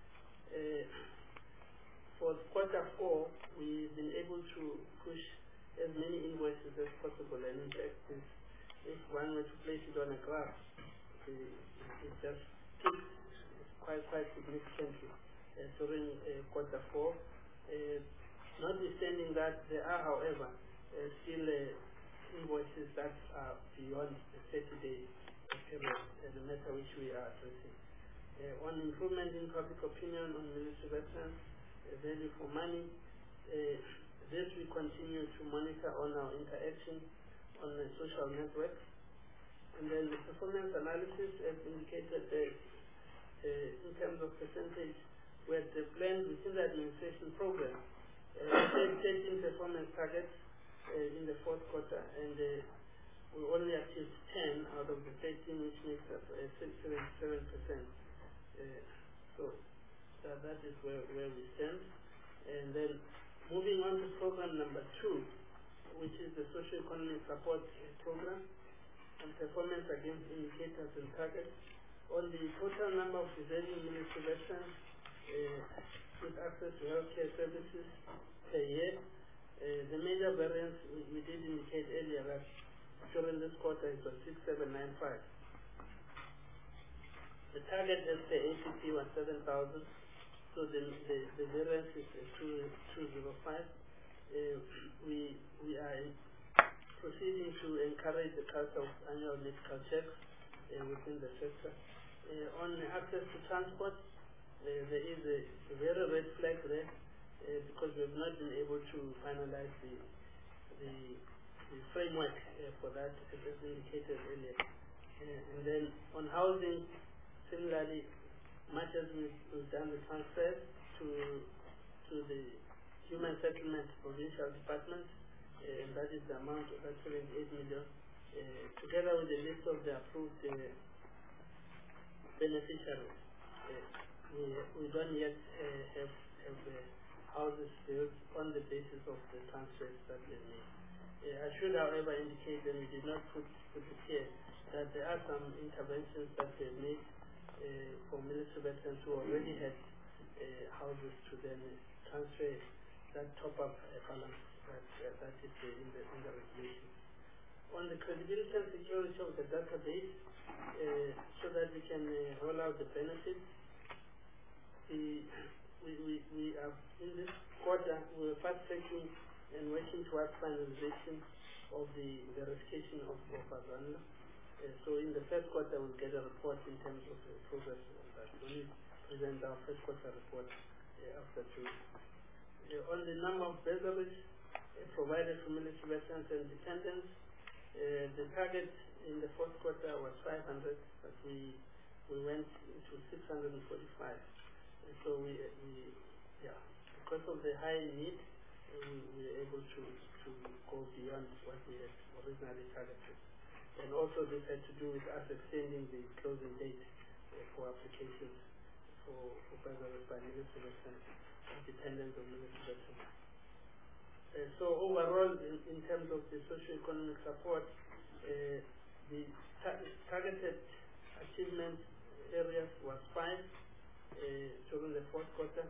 For quarter 4, we've been able to push as many invoices as possible, and in fact, if one were to place it on a graph, it just peaked quite significantly during quarter 4. Notwithstanding that, there are, however, still invoices that are beyond the 30-day period, the matter which we are addressing. On improvement in public opinion on military veterans, value for money, this we continue to monitor on our interaction on the social networks. And then the performance analysis, as indicated in terms of percentage, where the plan within the administration program set 13 performance targets in the 4th quarter, and we only achieved 10 out of the 13, which makes up 77%. So that is where we stand. And then moving on to program number 2, which is the socio-economic support program and performance against indicators and targets. On the total number of deserving military veterans with access to healthcare services per year, the major variance we did indicate earlier that during this quarter it was 6795. The target as the ACP was 7,000, so the variance is 205. We are proceeding to encourage the culture of annual medical checks within the sector. On access to transport, there is a very red flag there because we have not been able to finalize the framework for that, as indicated earlier. And then on housing, similarly, much as we've done the transfers to the Human Settlement Provincial Department, and that is the amount of 78 million, together with the list of the approved beneficiaries. We don't yet have houses built on the basis of the transfers that we made. I should, however, indicate, and we did not put it here, that there are some interventions that we made for military veterans who already had houses to then transfer that top-up balance that is in the regulations. On the credibility and security of the database, so that we can roll out the benefits, we are in this quarter we are fast-tracking and working towards finalization of the verification of Azanla. So in the 1st quarter we'll get a report in terms of the progress on that. We present our 1st quarter report after 2 weeks. On the number of bursaries provided for military veterans and dependents, the target in the 4th quarter was 500, but we went to 645. And so because of the high need, we were able to go beyond what we had originally targeted. And also this had to do with us extending the closing date for applications for bursaries by military veterans and dependents of military veterans. So overall, in terms of the socio-economic support, the targeted achievement areas was 5 during the 4th quarter.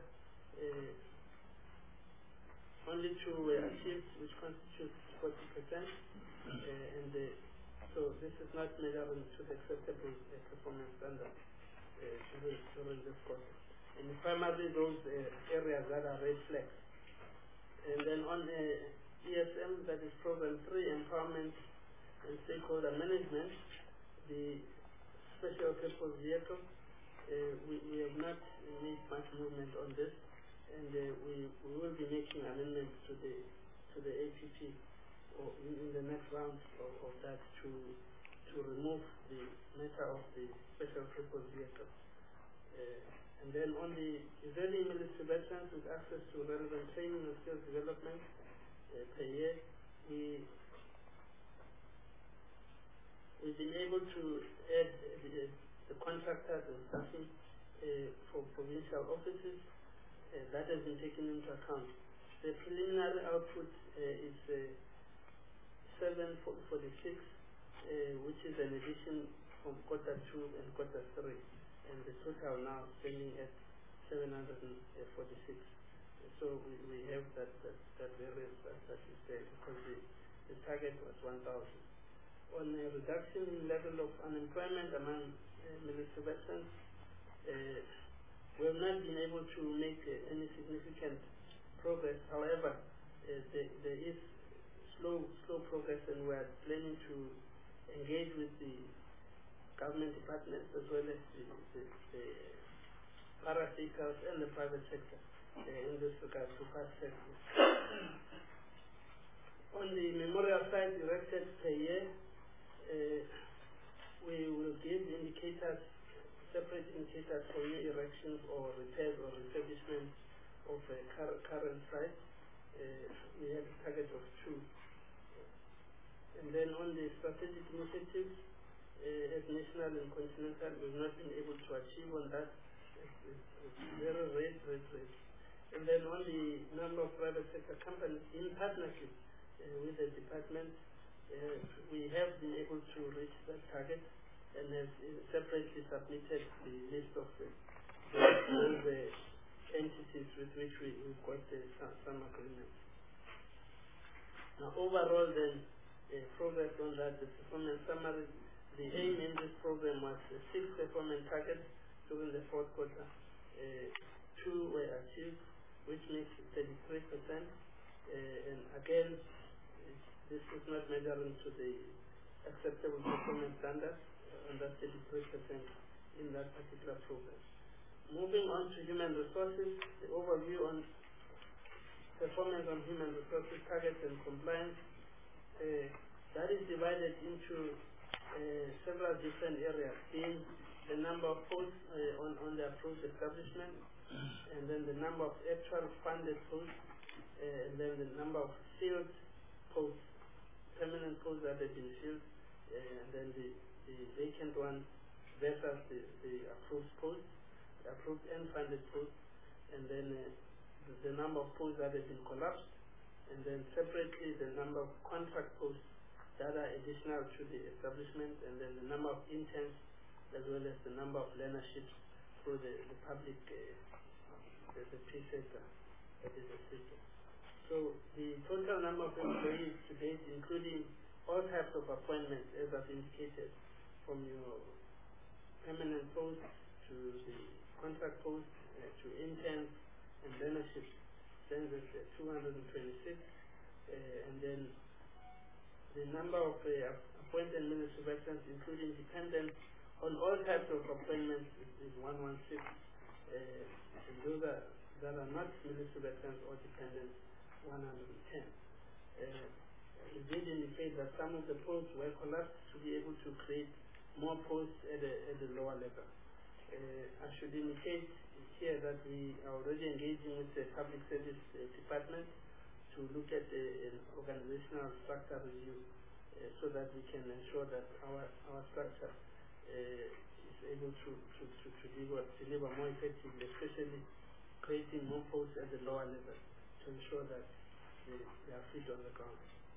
Only 2 were achieved, which constitutes 40%, and so this is not measuring to the acceptable performance standard during this quarter. And primarily those areas that are red flags. And then on ESM, that is Program 3, Empowerment and Stakeholder Management, the special purpose vehicle, we have not made much movement on this, and we will be making amendments to the APP or in the next round of that to to remove the matter of the special purpose vehicle. And then on the reserving military veterans with access to relevant training and skills development per year, we've been able to add the contractors and staffing for provincial offices. That has been taken into account. The preliminary output is 746, which is an addition from quarter 2 and quarter 3, and the total now standing at 746. So we have that variance that is there, because the target was 1,000. On a reduction in level of unemployment among military veterans, we have not been able to make any significant progress. However, there is slow progress, and we are planning to engage with the government departments as well as the parasectors and the private sector in this regard to pass services. On the memorial site erected per year, we will give indicators, separate indicators for new erections or repairs or refurbishment of current sites. We have a target of 2. And then on the strategic initiatives, as national and continental, we've not been able to achieve on that. It's very rate. And then on the number of private sector companies in partnership with the department, we have been able to reach that target and have separately submitted the list of the entities with which we've got some agreements. Now overall then, progress on that, the performance summary, the aim in this program was 6 performance targets during the 4th quarter. 2 were achieved, which makes 33%. And again, this is not measuring to the acceptable performance standards, and that's 33% in that particular program. Moving on to human resources, the overview on performance on human resources targets and compliance, that is divided into several different areas, being the number of posts on the approved establishment, and then the number of actual funded posts, and then the number of filled posts, permanent posts that have been filled, and then the vacant ones versus the approved posts, the approved and funded posts, and then the number of posts that have been collapsed, and then separately the number of contract posts that are additional to the establishment, and then the number of interns as well as the number of learnerships through the public, the P sector, that is the system. So the total number of employees to date, including all types of appointments, as I've indicated, from your permanent posts to the contract posts to interns and learnerships, stands at 226, and then the number of appointed military veterans, including dependents on all types of appointments, is 116, and those that are not military veterans or dependents, 110. It did indicate that some of the posts were collapsed to be able to create more posts at a lower level. I should indicate here that we are already engaging with the Public Service Department to look at an organizational structure review so that we can ensure that our structure is able to deliver more effectively, especially creating more posts at the lower level to ensure that they are feet on the ground.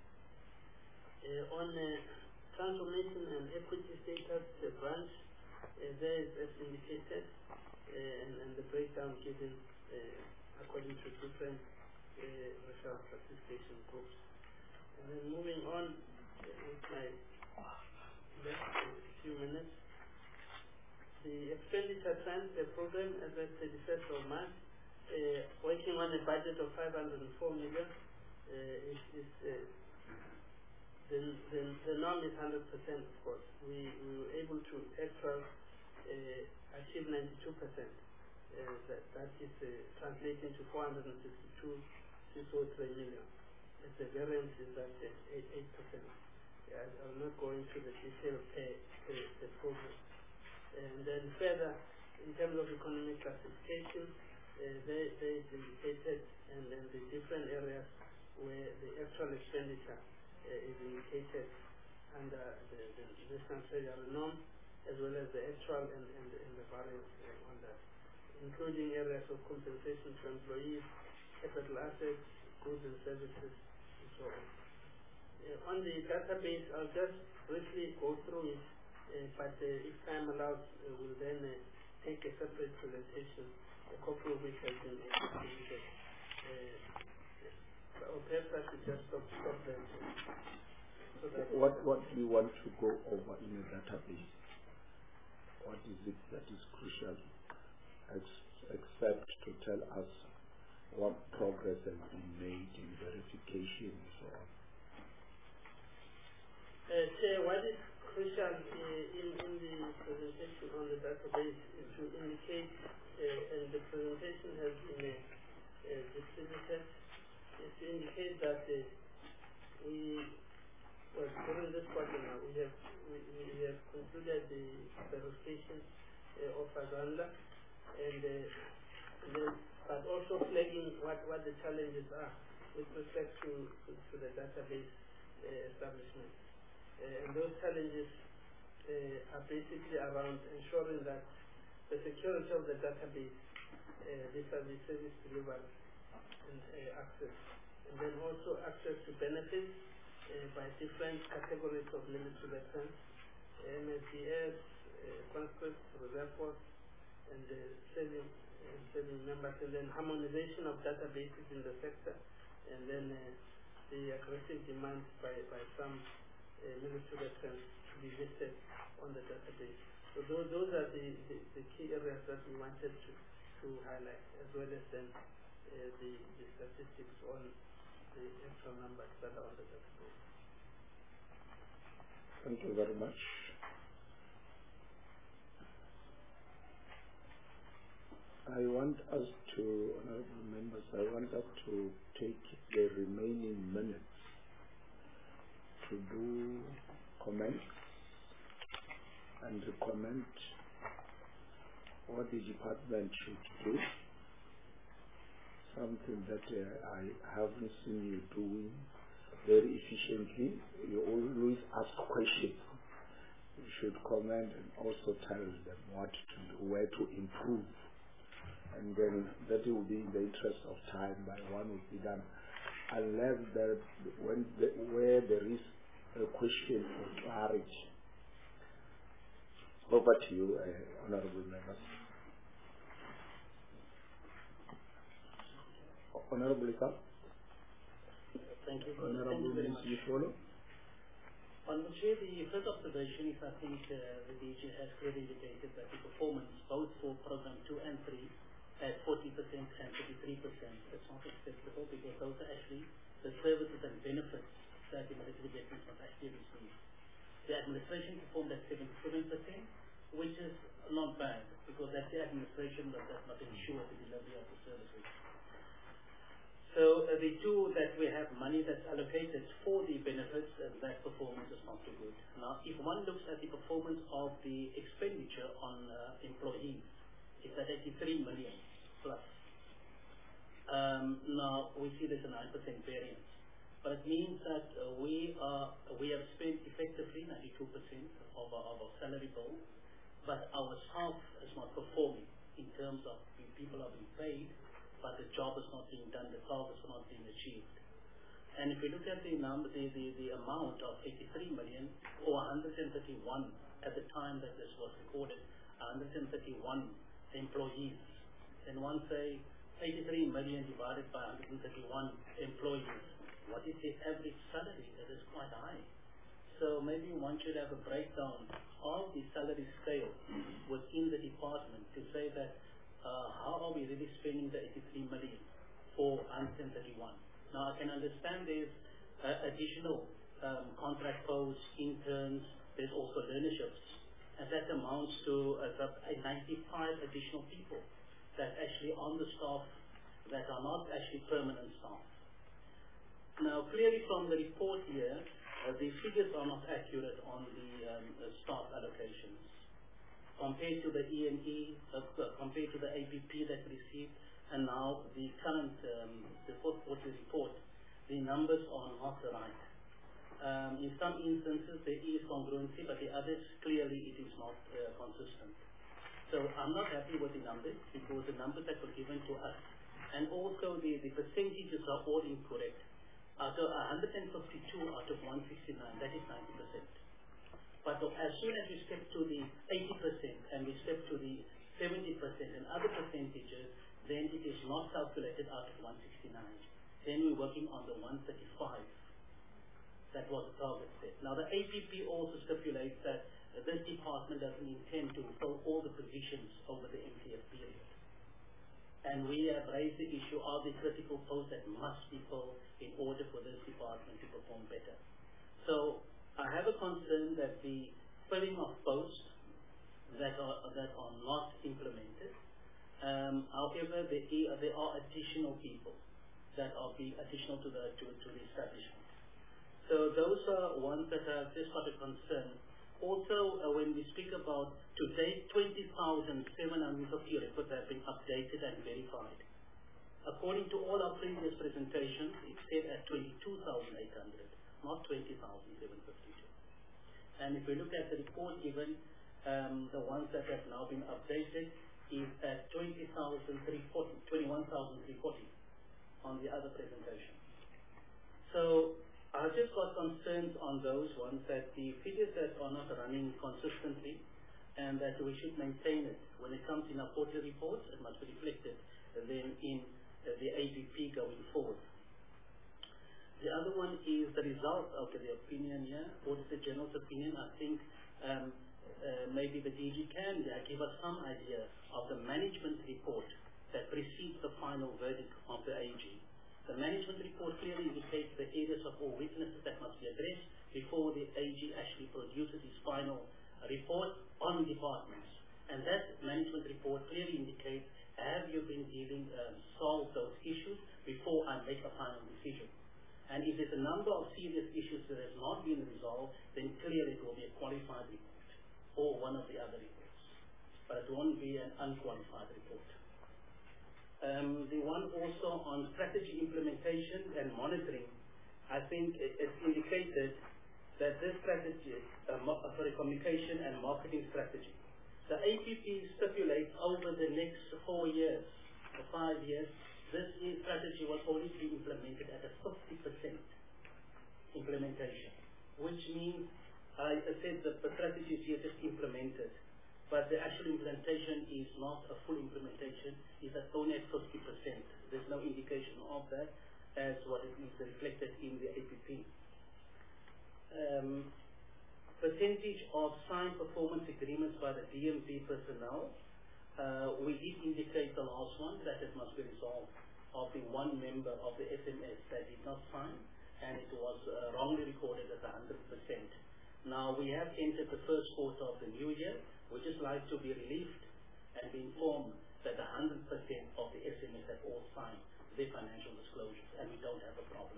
On transformation and equity status, the branch, there is as indicated, and the breakdown given according to different racial participation groups. And then moving on with my last few minutes, the expenditure trend, the program as at 31st of March, working on a budget of 504 million, the norm is 100%, of course. We were able to achieve 92%. That is translating to 462,603 million. The variance is at 8%. I'll not go into the detail of the program. And then further, in terms of economic classification, they indicated, and then the different areas where the actual expenditure is indicated under the national treasury norm, as well as the actual and the variance on that, including areas of compensation to employees, capital assets, goods and services, and so on. On the database, I'll just briefly go through it, but if time allows, we'll then take a separate presentation, a copy of which has been distributed. Or perhaps I should just stop there. So what do you want to go over in a database? What is it that is crucial, except to tell us what progress has been made in verification and so on? What is crucial in the presentation on the database is to indicate, and the presentation has been distributed, is to indicate that during this quarter now, we have concluded the verification of Aganda, but also flagging what the challenges are with respect to the database establishment. And those challenges are basically around ensuring that the security of the database, vis-a-vis service delivery and access, and then also access to benefits by different categories of military veterans, MSDS, conscripts, reserve force, and serving members, and then harmonization of databases in the sector, and then the aggressive demands by some military veterans to be listed on the database. So those are the key areas that we wanted to highlight, as well as then the statistics on the actual numbers that are on the database. Thank you very much. I want us to, honorable members, to take the remaining minutes to do comments and recommend what the department should do, something that I haven't seen you doing very efficiently. You always ask questions. You should comment and also tell them what to do, where to improve. And then that will be in the interest of time, but one will be done. Unless where there is a question for clarity. Over to you, honorable members. Honorable Isaac. Thank you. Honorable Thank you very much. You follow? Honorable Chair, the first observation is I think the DG has clearly indicated that the performance both for Program 2 and 3 at 40% and 33%. That's not acceptable because those are actually the services and benefits that the military veterans must actually receive. The administration performed at 77%, which is not bad because that's the administration that does not ensure the delivery of the services. So the two that we have money that's allocated for the benefits, that performance is not too good. Now, if one looks at the performance of the expenditure on employees, it's at 83 million plus. Now, we see there's a 9% variance. But it means that we have spent effectively 92% of our salary bill, but our staff is not performing in terms of the people are being paid, but the job is not being done, the targets are not being achieved. And if we look at the number, the amount of 83 million or 131 at the time that this was recorded, 131 employees, and one say 83 million divided by 131 employees, what is the average salary? That is quite high. So maybe one should have a breakdown of the salary scale within the department to say that how are we really spending the 83 million for 131? Now I can understand there's additional contract posts, interns, there's also learnerships, and that amounts to 95 additional people that actually on the staff that are not actually permanent staff. Now clearly from the report here, the figures are not accurate on the staff allocations. Compared to the E&E, compared to the APP that we received, and now the current, the fourth quarter report, the numbers are not right. In some instances there is congruency, but the others clearly it is not consistent. So I'm not happy with the numbers because the numbers that were given to us, and also the percentages are all incorrect. Out of 152 out of 169, that is 90%. But as soon as we step to the 80% and we step to the 70% and other percentages, then it is not calculated out of 169. Then we're working on the 135. That was the target set. Now the APP also stipulates that this department doesn't intend to fill all the positions over the MTF period. And we have raised the issue of the critical posts that must be filled in order for this department to perform better. So I have a concern that the filling of posts that are not implemented. However, there are additional people that are being additional to the establishment. So those are ones that have just got a concern. Also, when we speak about today, 20,750 records have been updated and verified. According to all our previous presentations, it's set at 22,800, not 20,752. And if we look at the report given, the ones that have now been updated is at 21,340 on the other presentation. So I've just got concerns on those ones, that the figures that are not running consistently and that we should maintain it when it comes in our quarterly reports. It must be reflected then in the APP going forward. The other one is the result of the opinion here, Auditor General's opinion. I think maybe the DG can give us some idea of the management report that precedes the final verdict of the AG. The management report clearly indicates the areas of all weaknesses that must be addressed before the AG actually produces its final report on departments. And that management report clearly indicates, have you been solve those issues before I make a final decision? And if there's a number of serious issues that has not been resolved, then clearly it will be a qualified report or one of the other reports. But it won't be an unqualified report. The one also on strategy implementation and monitoring, I think it's indicated that this strategy, communication and marketing strategy, the APP stipulates over the next 4 years, or 5 years, this strategy will only be implemented at a 50% implementation, which means, I said that the strategy is here just implemented, but the actual implementation is not a full implementation, it's only at 50%. There's no indication of that as what it is reflected in the APP. Percentage of signed performance agreements by the DMV personnel, we did indicate the last one that it must be resolved of the one member of the SMS that did not sign, and it was wrongly recorded as 100%. Now we have entered the first quarter of the new year. We just like to be relieved and be informed that 100% of the SMS have all signed their financial disclosures, and we don't have a problem.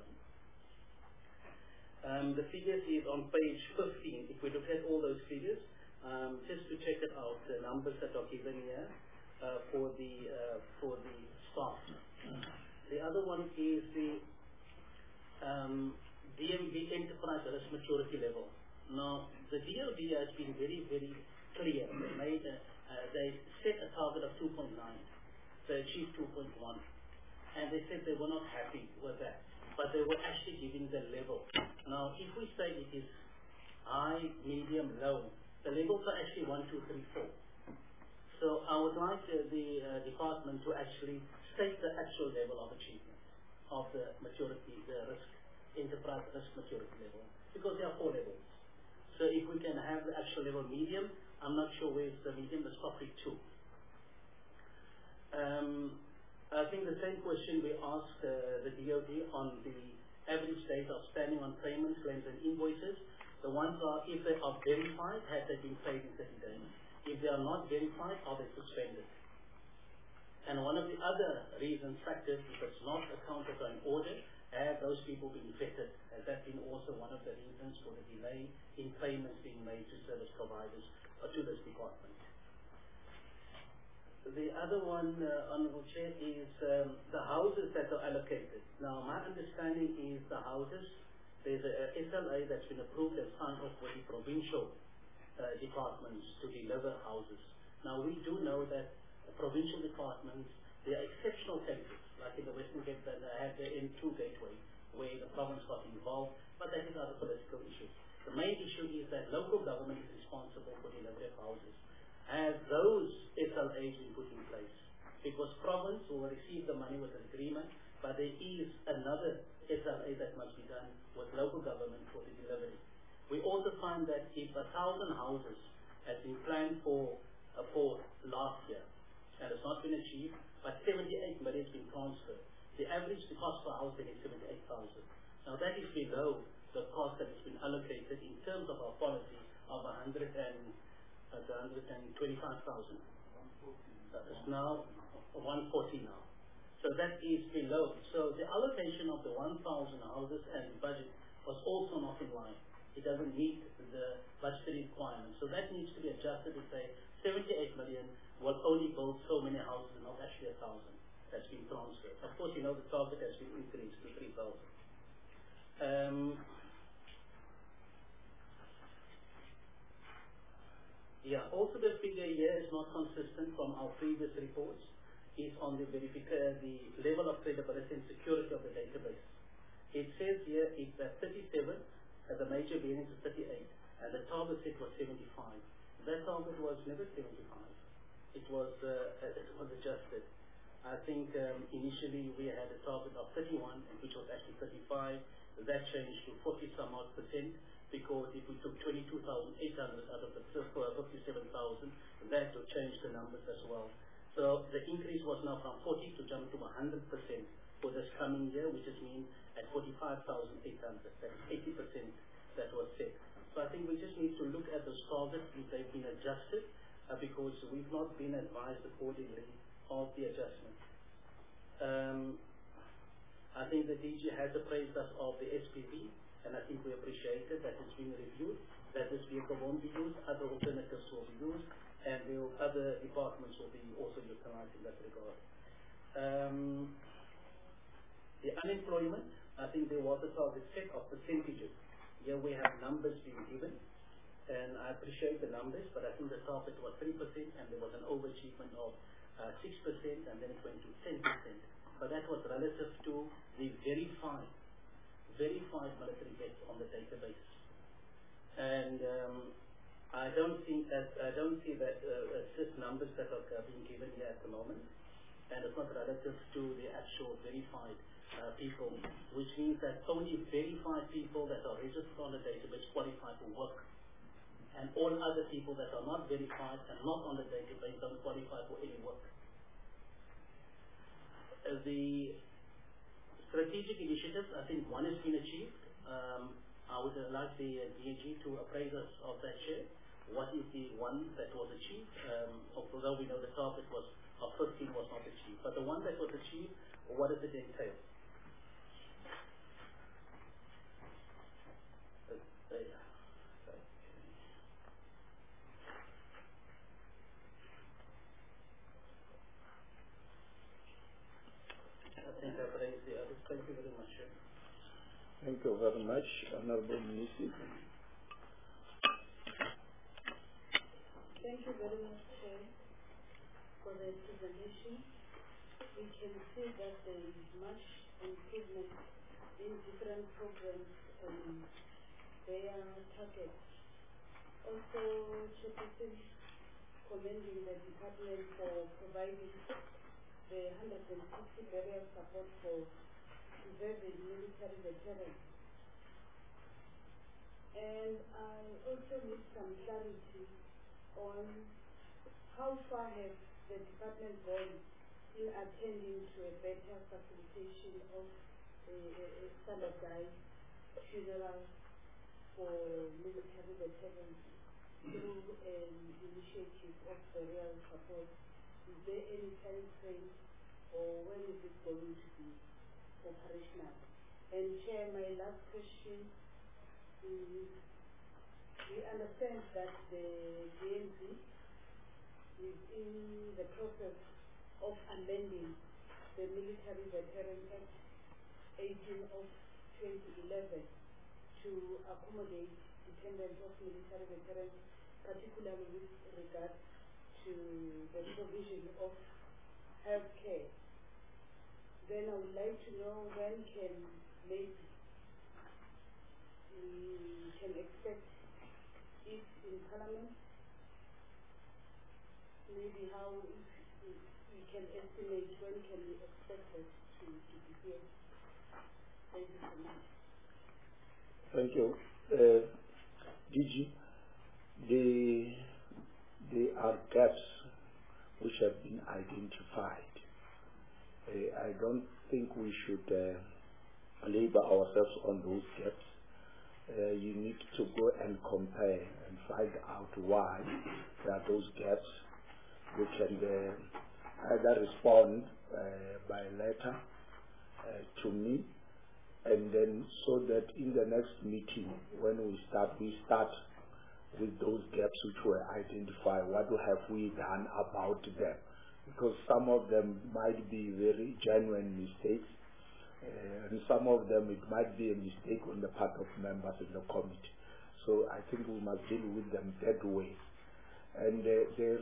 The figures is on page 15. If we look at all those figures, just to check it out, the numbers that are given here for the staff. The other one is the DMV enterprise risk maturity level. Now, the DOD has been very, very clear. They set a target of 2.9. They achieved 2.1. And they said they were not happy with that. But they were actually giving the level. Now, if we say it is high, medium, low, the levels are actually 1, 2, 3, 4. So I would like the department to actually state the actual level of achievement of the maturity, the risk, enterprise risk maturity level. Because there are 4 levels. So if we can have the actual level medium, I'm not sure where it's the medium, it's probably 2. I think the same question we asked the DOD on the average days outstanding on payments, claims and invoices. The ones are, if they are verified, have they been paid in 30 days? If they are not verified, are they suspended? And one of the other factors, if it's not accounted or in order, have those people been vetted? Has that been also one of the reasons for the delay in payments being made to service providers or to this department? The other one, Honourable Chair, is the houses that are allocated. Now, my understanding is the houses, there's a SLA that's been approved and signed off with the provincial departments to deliver houses. Now, we do know that provincial departments, there are exceptional cases, like in the Western Cape that I had the N2 gateway, where the province got involved, but that is other political issues. The main issue is that local government is responsible for delivery of houses. Have those SLAs been put in place? It was province who will receive the money with an agreement, but there is another SLA that must be done with local government for the delivery. We also find that if 1,000 houses has been planned for last year, and has not been achieved, but 78 million has been transferred, the average cost per house then is 78,000. Now that is below the cost that has been allocated in terms of our policy of 125,000. It's now 140 now. So that is below. So the allocation of the 1,000 houses and the budget was also not in line. It doesn't meet the budgetary requirements. So that needs to be adjusted to say 78 million will only build so many houses and not actually 1,000 that's been transferred. Of course, you know the target has been increased to 3,000. Also the figure here is not consistent from our previous reports. Is on the level of credibility and security of the database. It says here it's at 37, and the major variance is 38, and the target set was 75. That target was never 75. It was adjusted. I think initially we had a target of 31, which was actually 35. That changed to 40 some odd percent. Because if we took 22,800 out of the 57,000, that will change the numbers as well. So the increase was now from 40 to jump to 100% for this coming year, which is mean at 45,800. That is 80% that was set. So I think we just need to look at those targets if they've been adjusted, because we've not been advised accordingly of the adjustment. I think the DG has appraised us of the SPV, and I think we appreciate it that it's been reviewed, that this vehicle won't be used, other alternatives will be used, and other departments will be also utilized in that regard. The unemployment, I think there was a target set of percentages. Here we have numbers being given, and I appreciate the numbers, but I think the target was 3%, and there was an overachievement of 6%, and then it went to 10%. But that was relative to the verified military deaths on the database, and I don't see that just numbers that are being given here at the moment, and it's not relative to the actual verified people, which means that only verified people that are registered on the database qualify for work, and all other people that are not verified and not on the database don't qualify for any work. The strategic initiatives, I think one has been achieved. I would like the DG to appraise us of that share. What is the one that was achieved? Although we know the target was of 15 was not achieved, but the one that was achieved, what does it entail? Thank you very much. Thank you very much, Honorable Minister. Thank you very much, Chair, for the presentation. We can see that there is much improvement in different programs and their targets. Also, Chairperson, commending the department for providing the 160 barrier support for preserving military veterans. And I also need some clarity on how far has the department gone in attending to a better facilitation of a standardized funeral for military veterans through an initiative of burial support. Is there any time frame, or when is it going to be operational? And Chair, my last question is, we understand that the DNC is in the process of amending the Military Veteran Act 18 of 2011 to accommodate dependents of military veterans, particularly with regard to the provision of health care. Then I would like to know when can maybe we can expect it in Parliament, maybe how we can estimate when can we expect it to be here. Thank you so much. Thank you. DG, there are gaps which have been identified. I don't think we should labor ourselves on those gaps. You need to go and compare and find out why there are those gaps. We can either respond by letter to me, and then so that in the next meeting when we start with those gaps which were identified. What have we done about them? Because some of them might be very genuine mistakes, and some of them it might be a mistake on the part of members in the committee. So I think we must deal with them that way. And there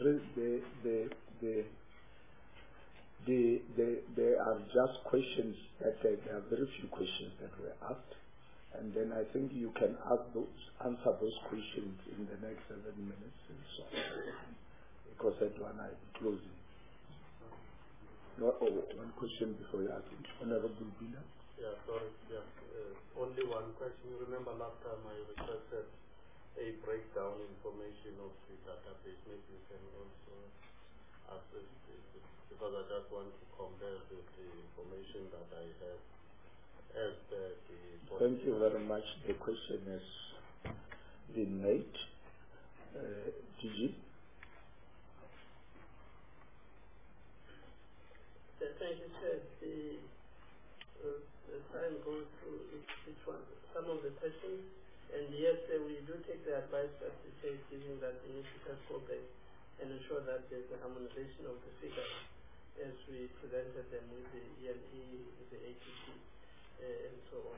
are just questions that there are very few questions that were asked, and then I think you can answer those questions in the next 7 minutes and so on, because that one I am closing. One question before you ask it. Honorable Bina. Yeah, sorry. Yeah, only one question. You remember last time I requested a breakdown information of the database. Maybe you can also access this, because I just want to compare with the information that I have as the Thank you very much. The question has been made. DG. Thank you, sir. The time goes through each one, some of the questions, and yes, we do take the advice that the chair is giving, that we need to just go back and ensure that there's a harmonization of the figures as we presented them with the ELE, with the ATP, and so on.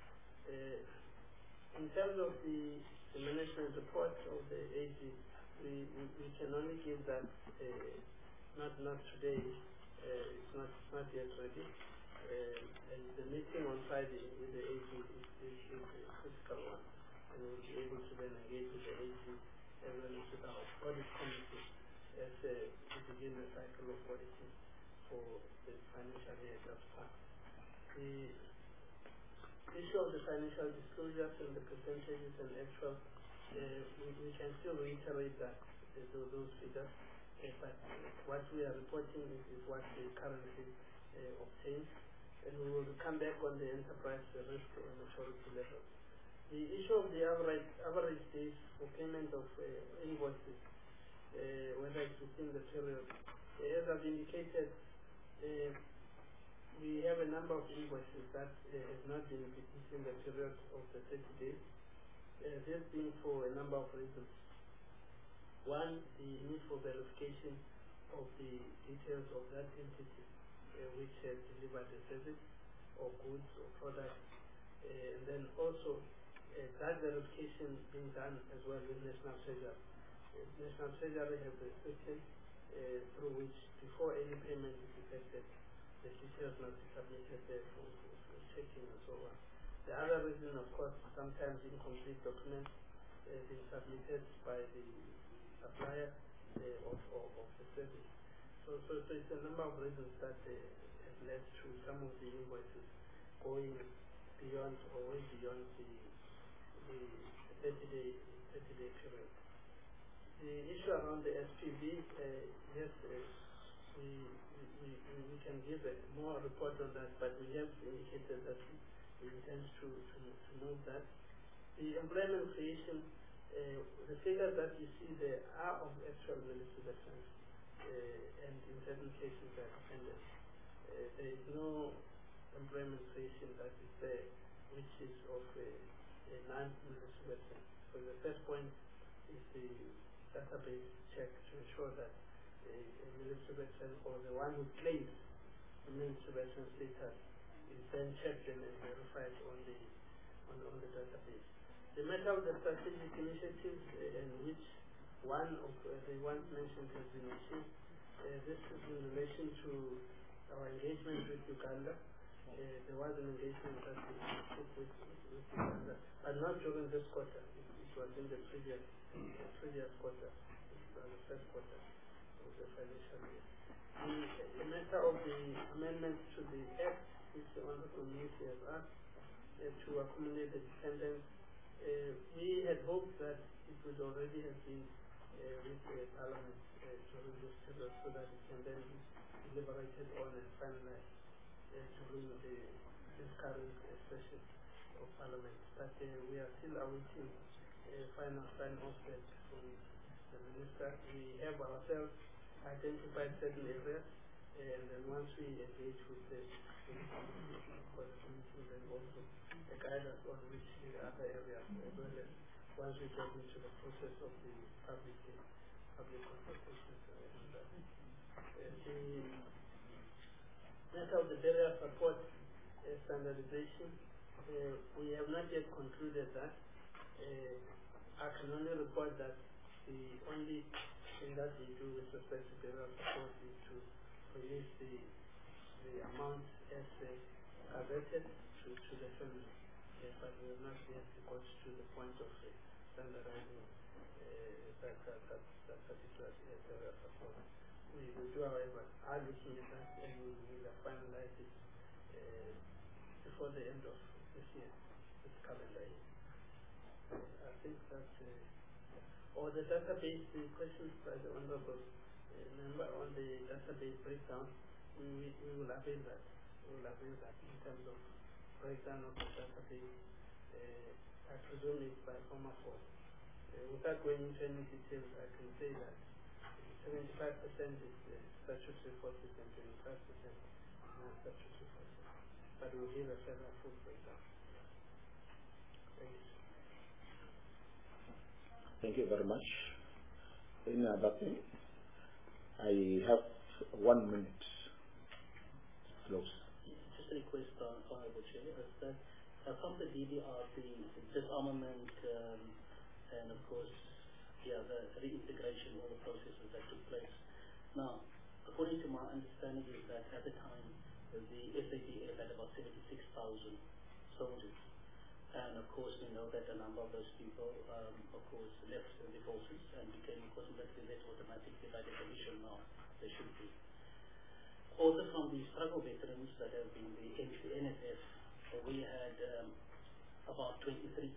In terms of the management report of the AG, we can only give that not today. It's not yet ready. And the meeting on Friday with the AG is a critical one, and we'll be able to then engage with the AG as well as with our audit committee as we begin the cycle of auditing for the financial year just passed. The issue of the financial disclosures and the percentages and actual, we can still reiterate that those figures, but what we are reporting is what we currently obtain, and we will come back on the enterprise risk and maturity level. The issue of the average days for payment of invoices, whether it's within the period, as I've indicated, we have a number of invoices that have not been within the period of the 30 days. This being for a number of reasons. One, the need for verification of the details of that entity which has delivered a service or goods or products, and then also that verification being done as well with National Treasury. National Treasury has a system through which, before any payment is effected, the details must be submitted there for checking and so on. The other reason, of course, sometimes incomplete documents being submitted by the supplier of the service. So it's a number of reasons that have led to some of the invoices going beyond or way beyond the 30-day period. The issue around the SPV, yes, we can give a more report on that, but we have indicated that we intend to move that. The employment creation, the figures that you see there are of actual military defense, and in certain cases they are dependent. There is no employment creation that is there, which is of a non-military veteran. So the first point is the database check to ensure that a military veteran or the one who claims a military veteran status is then checked and verified on the database. The matter of the strategic initiatives and which one of the ones mentioned has been achieved. This is in relation to our engagement with Uganda. There was an engagement that we took with Uganda, but not during this quarter. It was in the previous quarter, the first quarter of the financial year. The matter of the amendments to the Act, which the Honourable Minister has asked to accommodate the dependents, we had hoped that it would already have been with Parliament during this period so that it can then be deliberated on and finalized during this current session of Parliament. But we are still awaiting final sign-off from the Minister. We have ourselves identified certain areas, and then once we engage with the committee, then also a guidance on which the other areas, as well as once we get into the process of the public consultations. The matter of the barrier support standardization, we have not yet concluded that. I can only report that the only thing that we do with respect to barrier support is to release the amount as gazetted to the family. But we have not yet got to the point of standardizing that particular barrier support. We will do, however, are looking at that and we will finalize it before the end of this year, this calendar year. I think that, or the database, the questions by the Honourable Member on the database breakdown, we will avail that. We will avail that in terms of breakdown of the database. I presume it's by former force. Without going into any details, I can say that 75% is statutory forces and 25% non-statutory forces. But we'll give a further full breakdown. Thank you. Thank you very much. Any other thing? I have 1 minute. Close. Just a request, Honourable Chair, is that from the DDR, the disarmament and of course, the reintegration, all the processes that took place. Now, according to my understanding is that at the time, the SADF had about 76,000 soldiers. And of course, we know that a number of those people, of course, left the forces and became, of course, military less automatically by definition now. They should be. Also from the struggle veterans that have been the NSF, we had about 23,000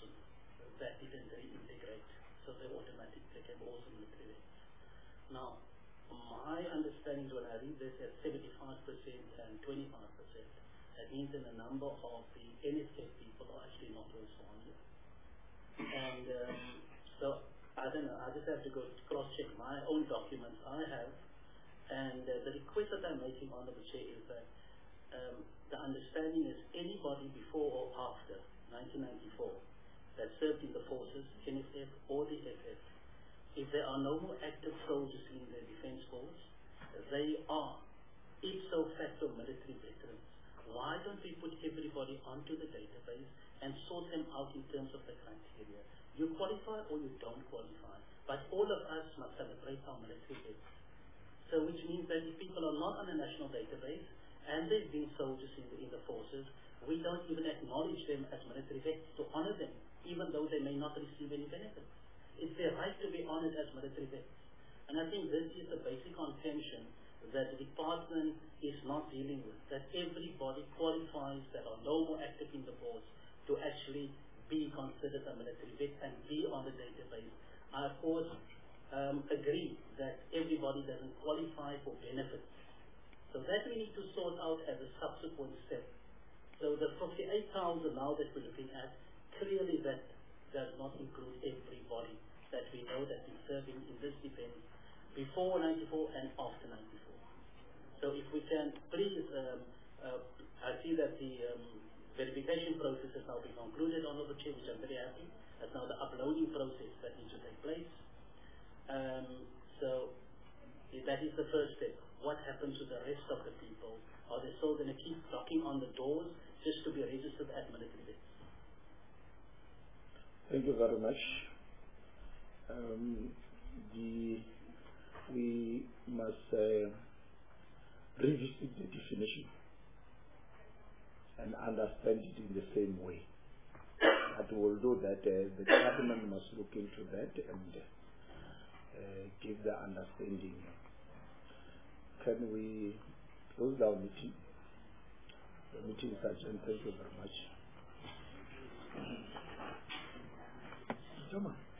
that didn't reintegrate. So they automatically became also military vets. Now, my understanding when I read this as 75% and 25%, that means that a number of the NSF people are actually not also on here. And so, I don't know, I just have to go cross-check my own documents I have. And the request that I'm making, Honourable Chair, is that the understanding is anybody before or after 1994 that served in the forces, NSF or the SF, if there are no more active soldiers in the defence force, they are ipso facto military veterans. Why don't we put everybody onto the database and sort them out in terms of the criteria? You qualify or you don't qualify, but all of us must celebrate our military vets. So which means that if people are not on a national database and they've been soldiers in the forces, we don't even acknowledge them as military vets to honour them, even though they may not receive any benefits. It's their right to be honoured as military vets. And I think this is the basic contention that the department is not dealing with, that everybody qualifies that are no more active in the force to actually be considered a military vet and be on the database. I of course agree that everybody doesn't qualify for benefits. So that we need to sort out as a subsequent step. So the 58,000 now that we're looking at, clearly that does not include everybody that we know that is serving in this defense before 94 and after 94. So if we can please, I see that the verification process has now been concluded, Honorable Chair, which I'm very happy. That's now the uploading process that needs to take place. So that is the first step. What happens to the rest of the people? Are they still going to keep knocking on the doors just to be registered at military base? Thank you very much. We must revisit the definition and understand it in the same way. But we'll do that. The cabinet must look into that and give the understanding. Can we close our meeting? The meeting is adjourned. Thank you very much.